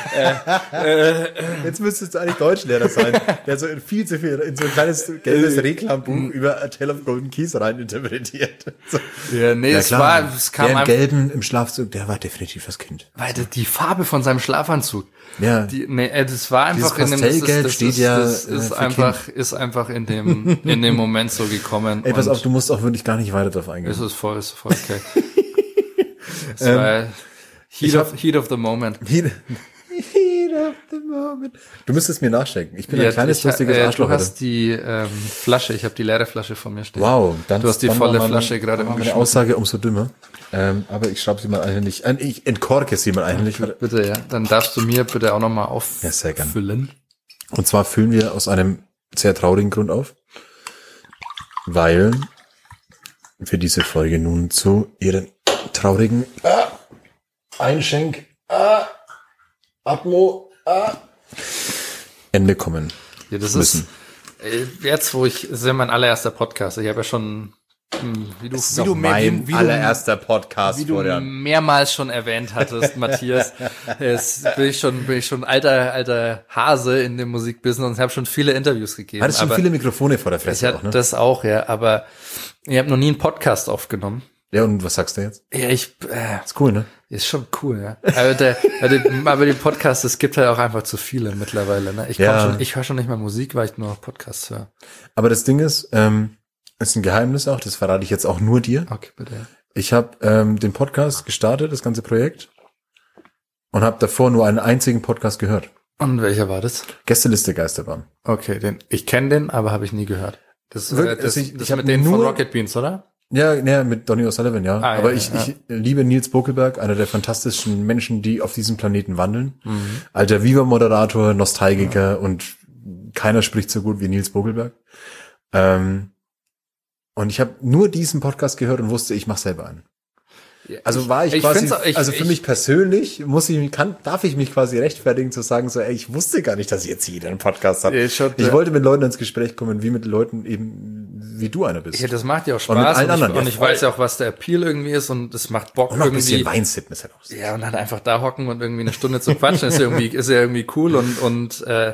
Jetzt müsstest du eigentlich Deutschlehrer sein, der so in viel zu viel, in so ein kleines gelbes Reklambuch über A Tale of Golden Keys rein interpretiert. So. ja, nee, es war, es kam der im einfach, Gelben im Schlafzug, der war definitiv das Kind. weil die- die Farbe von seinem Schlafanzug, Ja. die, nee, äh, das war einfach Dieses in dem, das ist, Pastellgelb das steht ist, ja, das äh, ist für einfach, ist einfach in dem, in dem Moment so gekommen. Ey, pass und auf, du musst auch wirklich gar nicht weiter drauf eingehen. Es ist voll, ist voll okay. Es war Heat of, Heat of the Moment. Heat, heat of the moment. Du müsstest mir nachschenken. Ich bin Ja, ein kleines, ich, lustiges äh, Arschloch Du heute. hast die ähm, Flasche, ich habe die leere Flasche vor mir stehen. Wow. Dann, Du hast die dann volle war meine- Flasche gerade war Meine umgeschmissen. Aussage umso dümmer. Ähm, aber ich schraube sie mal eigentlich, äh, ich entkorke sie mal eigentlich. Bitte, ja. Dann darfst du mir bitte auch nochmal Ja, sehr gern. auffüllen. Und zwar füllen wir aus einem sehr traurigen Grund auf, weil für diese Folge nun zu ihren traurigen ah, Einschenk, ah, Atmo, ah, Ende kommen Ja, das müssen. ist äh, jetzt, wo ich, das ist ja mein allererster Podcast. Ich habe ja schon, hm, wie du, Das ist wie auch du, mein wie, wie allererster Podcast, wie du Florian. mehrmals schon erwähnt hattest, Matthias, jetzt bin ich schon, bin ich schon alter, alter Hase in dem Musikbusiness und habe schon viele Interviews gegeben. Hattest schon aber viele Mikrofone vor der ich Fresse hatte auch, ne? das auch, ja, aber ich habe noch nie einen Podcast aufgenommen. Ja, und was sagst du jetzt? Ja, ich, äh, Ist cool, ne? ist schon cool, ja. Aber der, aber die, aber die Podcasts, es gibt halt auch einfach zu viele mittlerweile, ne? Ich komm Ja. schon, ich höre schon nicht mehr Musik, weil ich nur noch Podcasts höre. Aber das Ding ist, ähm, ist ein Geheimnis auch, das verrate ich jetzt auch nur dir. Okay, bitte. Ich habe ähm, den Podcast gestartet, das ganze Projekt, und habe davor nur einen einzigen Podcast gehört. Und welcher war das? Gästeliste Geisterbahn. Okay, den, ich kenne den, aber habe ich nie gehört. Das, Wirklich? äh, das, Also ich- das ich hab mit denen von nur- Rocket Beans, oder? Ja, ja, mit Donny O'Sullivan, ja. Ah, Aber ja, ich, ja. ich liebe Nils Bokelberg, einer der fantastischen Menschen, die auf diesem Planeten wandeln. Mhm. Alter Viva-Moderator, Nostalgiker, ja. Und keiner spricht so gut wie Nils Bokelberg. Ähm, und ich habe nur diesen Podcast gehört und wusste, ich mache selber einen. Also war ich, ich quasi, find's auch- ich- also für ich- mich persönlich muss ich, kann, darf ich mich quasi rechtfertigen zu sagen, so, ey, ich wusste gar nicht, dass jetzt jeder einen Podcast hat. Ja, schon, ich ja. wollte mit Leuten ins Gespräch kommen, wie mit Leuten eben, wie du einer bist. Ja, das macht ja auch Und mit Spaß. allen Und, ich, anderen, ja, und ich voll. weiß ja auch, was der Appeal irgendwie ist und es macht Bock Und noch ein irgendwie. bisschen Weinsippen ist halt auch so. Ja, und dann einfach da hocken und irgendwie eine Stunde zu quatschen, ist ja irgendwie, ist ja irgendwie cool und, und, äh,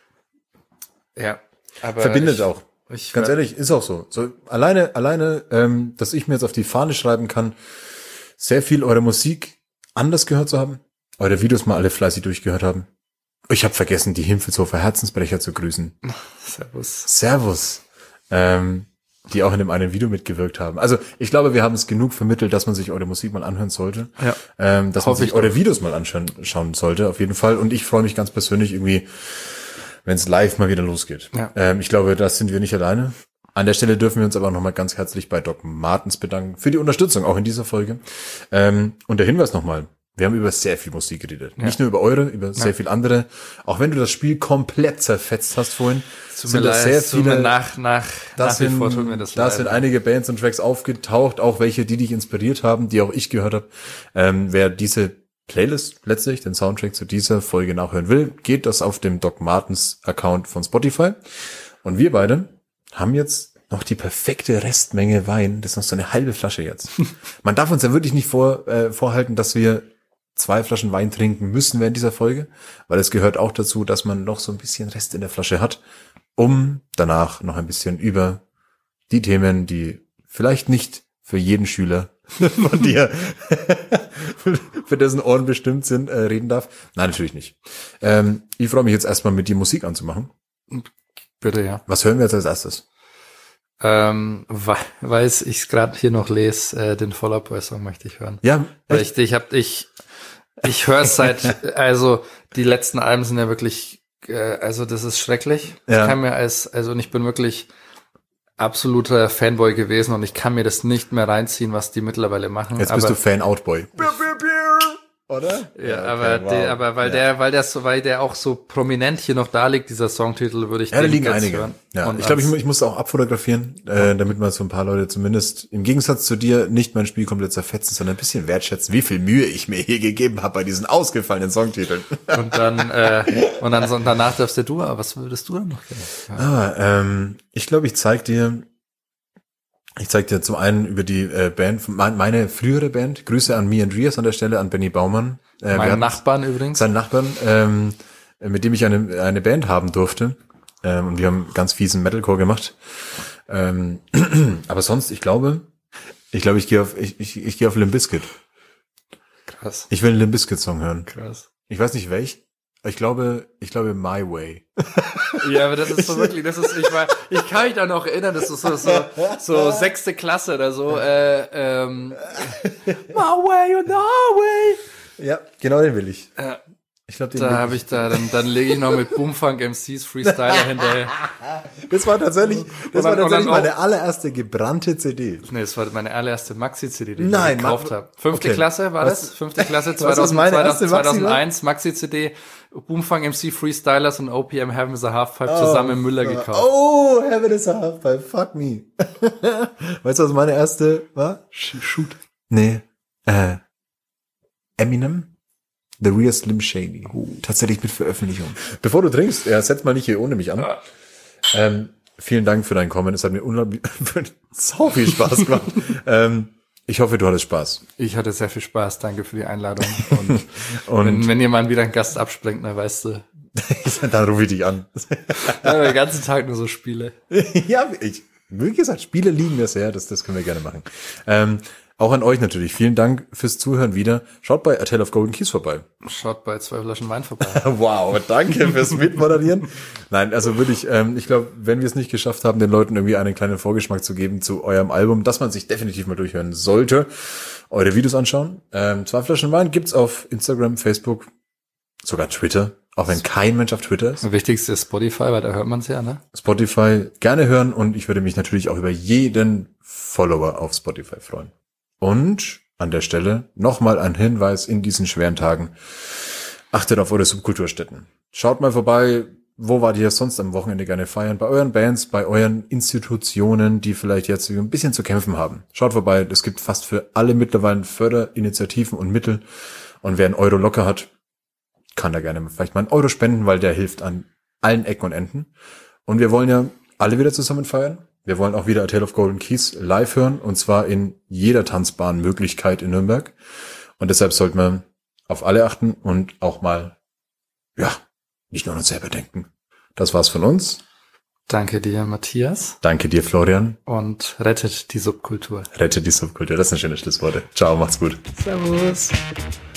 ja. Aber Verbindet ich, auch. Ich, Ganz ehrlich, ist auch so. So alleine, alleine, ähm, dass ich mir jetzt auf die Fahne schreiben kann, sehr viel eure Musik anders gehört zu haben, eure Videos mal alle fleißig durchgehört haben. Ich habe vergessen, die Himmelshofer Herzensbrecher zu grüßen. Servus. Servus. Ähm, die auch in dem einen Video mitgewirkt haben. Also ich glaube, wir haben es genug vermittelt, dass man sich eure Musik mal anhören sollte. Ja. Ähm, dass man Hoffe sich ich eure doch. Videos mal anschauen schauen sollte, auf jeden Fall. Und ich freue mich ganz persönlich irgendwie, wenn es live mal wieder losgeht. Ja. Ähm, ich glaube, das sind wir nicht alleine. An der Stelle dürfen wir uns aber nochmal ganz herzlich bei Doc Martens bedanken für die Unterstützung, auch in dieser Folge. Ähm, und der Hinweis nochmal, wir haben über sehr viel Musik geredet. Ja. Nicht nur über eure, über sehr Ja. viel andere. Auch wenn du das Spiel komplett zerfetzt hast vorhin, Tut mir sind das leid, sehr es tut mir viele, nach, nach, das nach wie sind, vor tut mir das da leid. sind einige Bands und Tracks aufgetaucht, auch welche, die dich inspiriert haben, die auch ich gehört habe. Ähm, wer diese Playlist letztlich, den Soundtrack zu dieser Folge nachhören will, geht das auf dem Doc Martens Account von Spotify. Und wir beide haben jetzt noch die perfekte Restmenge Wein. Das ist noch so eine halbe Flasche jetzt. Man darf uns ja wirklich nicht vor, äh, vorhalten, dass wir zwei Flaschen Wein trinken müssen während dieser Folge, weil es gehört auch dazu, dass man noch so ein bisschen Rest in der Flasche hat, um danach noch ein bisschen über die Themen, die vielleicht nicht für jeden Schüler von dir, für dessen Ohren bestimmt sind, äh, reden darf. Nein, natürlich nicht. Ähm, ich freue mich jetzt erstmal mit dir Musik anzumachen. Bitte, ja. Was hören wir jetzt als erstes? Ähm, weil, weil ich es gerade hier noch lese, äh, den Fall Out Boy Song möchte ich hören. Ja, Weil echt? ich, ich hab, ich, ich höre es seit, also die letzten Alben sind ja wirklich, äh, also das ist schrecklich. Ja. Ich kann mir als, also und ich bin wirklich absoluter Fanboy gewesen und ich kann mir das nicht mehr reinziehen, was die mittlerweile machen. Jetzt aber, bist du Fan-Outboy. Oder? Ja, okay, aber, wow. der, aber weil Ja. der, weil der so, weil der auch so prominent hier noch da liegt, dieser Songtitel, würde ich Ja, da den liegen jetzt einige. hören. Ja, Und ich glaube, ich, als- mu- ich musste auch abfotografieren, äh, damit man so ein paar Leute zumindest im Gegensatz zu dir nicht mein Spiel komplett zerfetzen, sondern ein bisschen wertschätzen, wie viel Mühe ich mir hier gegeben habe bei diesen ausgefallenen Songtiteln. Und dann, äh, und dann, so, danach darfst du du, aber was würdest du dann noch gerne? Ah, ähm, ich glaube, ich zeig dir, ich zeig dir zum einen über die äh, Band, mein- meine frühere Band, Grüße an Me and Rias an der Stelle, an Benny Baumann. Äh, wir Mein hatten- Nachbarn übrigens. Seinen Nachbarn, ähm, mit dem ich eine, eine Band haben durfte. Ähm, und wir haben ganz fiesen Metalcore gemacht. Ähm, aber sonst, ich glaube, ich glaube, ich gehe auf, ich, ich, ich gehe auf Limp Bizkit. Krass, Ich will einen Limp Bizkit Song hören. krass. Ich weiß nicht welch. Ich glaube, ich glaube My Way. Ja, aber das ist so wirklich, das ist, ich war, ich kann mich da noch erinnern, das ist so, so, so sechste Klasse oder so, äh, ähm, my way or no way. Ja, genau den will ich. Ja. Ich glaube, den Da will habe ich da, dann, dann lege ich noch mit Boomfunk M Cs Freestyler hinterher. Das war tatsächlich, das Und war dann- und tatsächlich dann auch- meine allererste gebrannte C D. Nee, das war meine allererste Maxi-C D, die ich Nein, mir gekauft Ma- habe. Fünfte okay. Klasse war Was- das? Fünfte Klasse, was ist meine zweitausend, erste Maxi war? zweitausendeins, Maxi-C D. Boomfang M C Freestylers und O P M Heaven is a Halfpipe zusammen im Müller gekauft. Oh, Heaven is a Halfpipe, fuck me. Weißt du, was meine erste war? Shoot. Nee, äh, Eminem? The Real Slim Shady. Uh. Tatsächlich mit Veröffentlichung. Bevor du trinkst, ja, setz mal nicht hier ohne mich an. Ja. Ähm, vielen Dank für dein Comment. Es hat mir unglaublich so viel Spaß gemacht. ähm, ich hoffe, du hattest Spaß. Ich hatte sehr viel Spaß. Danke für die Einladung. Und, Und wenn, wenn ihr mal wieder einen Gast abspringt, dann weißt du. dann rufe ich dich an. Ja, den ganzen Tag nur so Spiele. Ja, ich, wie gesagt, Spiele liegen mir sehr. Das, das können wir gerne machen. Ähm, Auch an euch natürlich. Vielen Dank fürs Zuhören wieder. Schaut bei A Tale of Golden Keys vorbei. Schaut bei zwei Flaschen Wein vorbei. Wow, danke fürs Mitmoderieren. Nein, also wirklich, ähm, ich glaube, wenn wir es nicht geschafft haben, den Leuten irgendwie einen kleinen Vorgeschmack zu geben zu eurem Album, dass man sich definitiv mal durchhören sollte, eure Videos anschauen. Ähm, zwei Flaschen Wein gibt's auf Instagram, Facebook, sogar Twitter, auch wenn kein Mensch auf Twitter ist. Das Wichtigste ist Spotify, weil da hört man es ja, ne? Spotify gerne hören und ich würde mich natürlich auch über jeden Follower auf Spotify freuen. Und an der Stelle nochmal ein Hinweis in diesen schweren Tagen. Achtet auf eure Subkulturstätten. Schaut mal vorbei, wo wart ihr sonst am Wochenende gerne feiern? Bei euren Bands, bei euren Institutionen, die vielleicht jetzt ein bisschen zu kämpfen haben. Schaut vorbei, es gibt fast für alle mittlerweile Förderinitiativen und Mittel. Und wer einen Euro locker hat, kann da gerne vielleicht mal einen Euro spenden, weil der hilft an allen Ecken und Enden. Und wir wollen ja alle wieder zusammen feiern. Wir wollen auch wieder A Tale of Golden Keys live hören, und zwar in jeder tanzbaren Möglichkeit in Nürnberg. Und deshalb sollten wir auf alle achten und auch mal, ja, nicht nur an uns selber denken. Das war's von uns. Danke dir, Matthias. Danke dir, Florian. Und rettet die Subkultur. Rettet die Subkultur, das sind schöne Schlussworte. Ciao, macht's gut. Servus.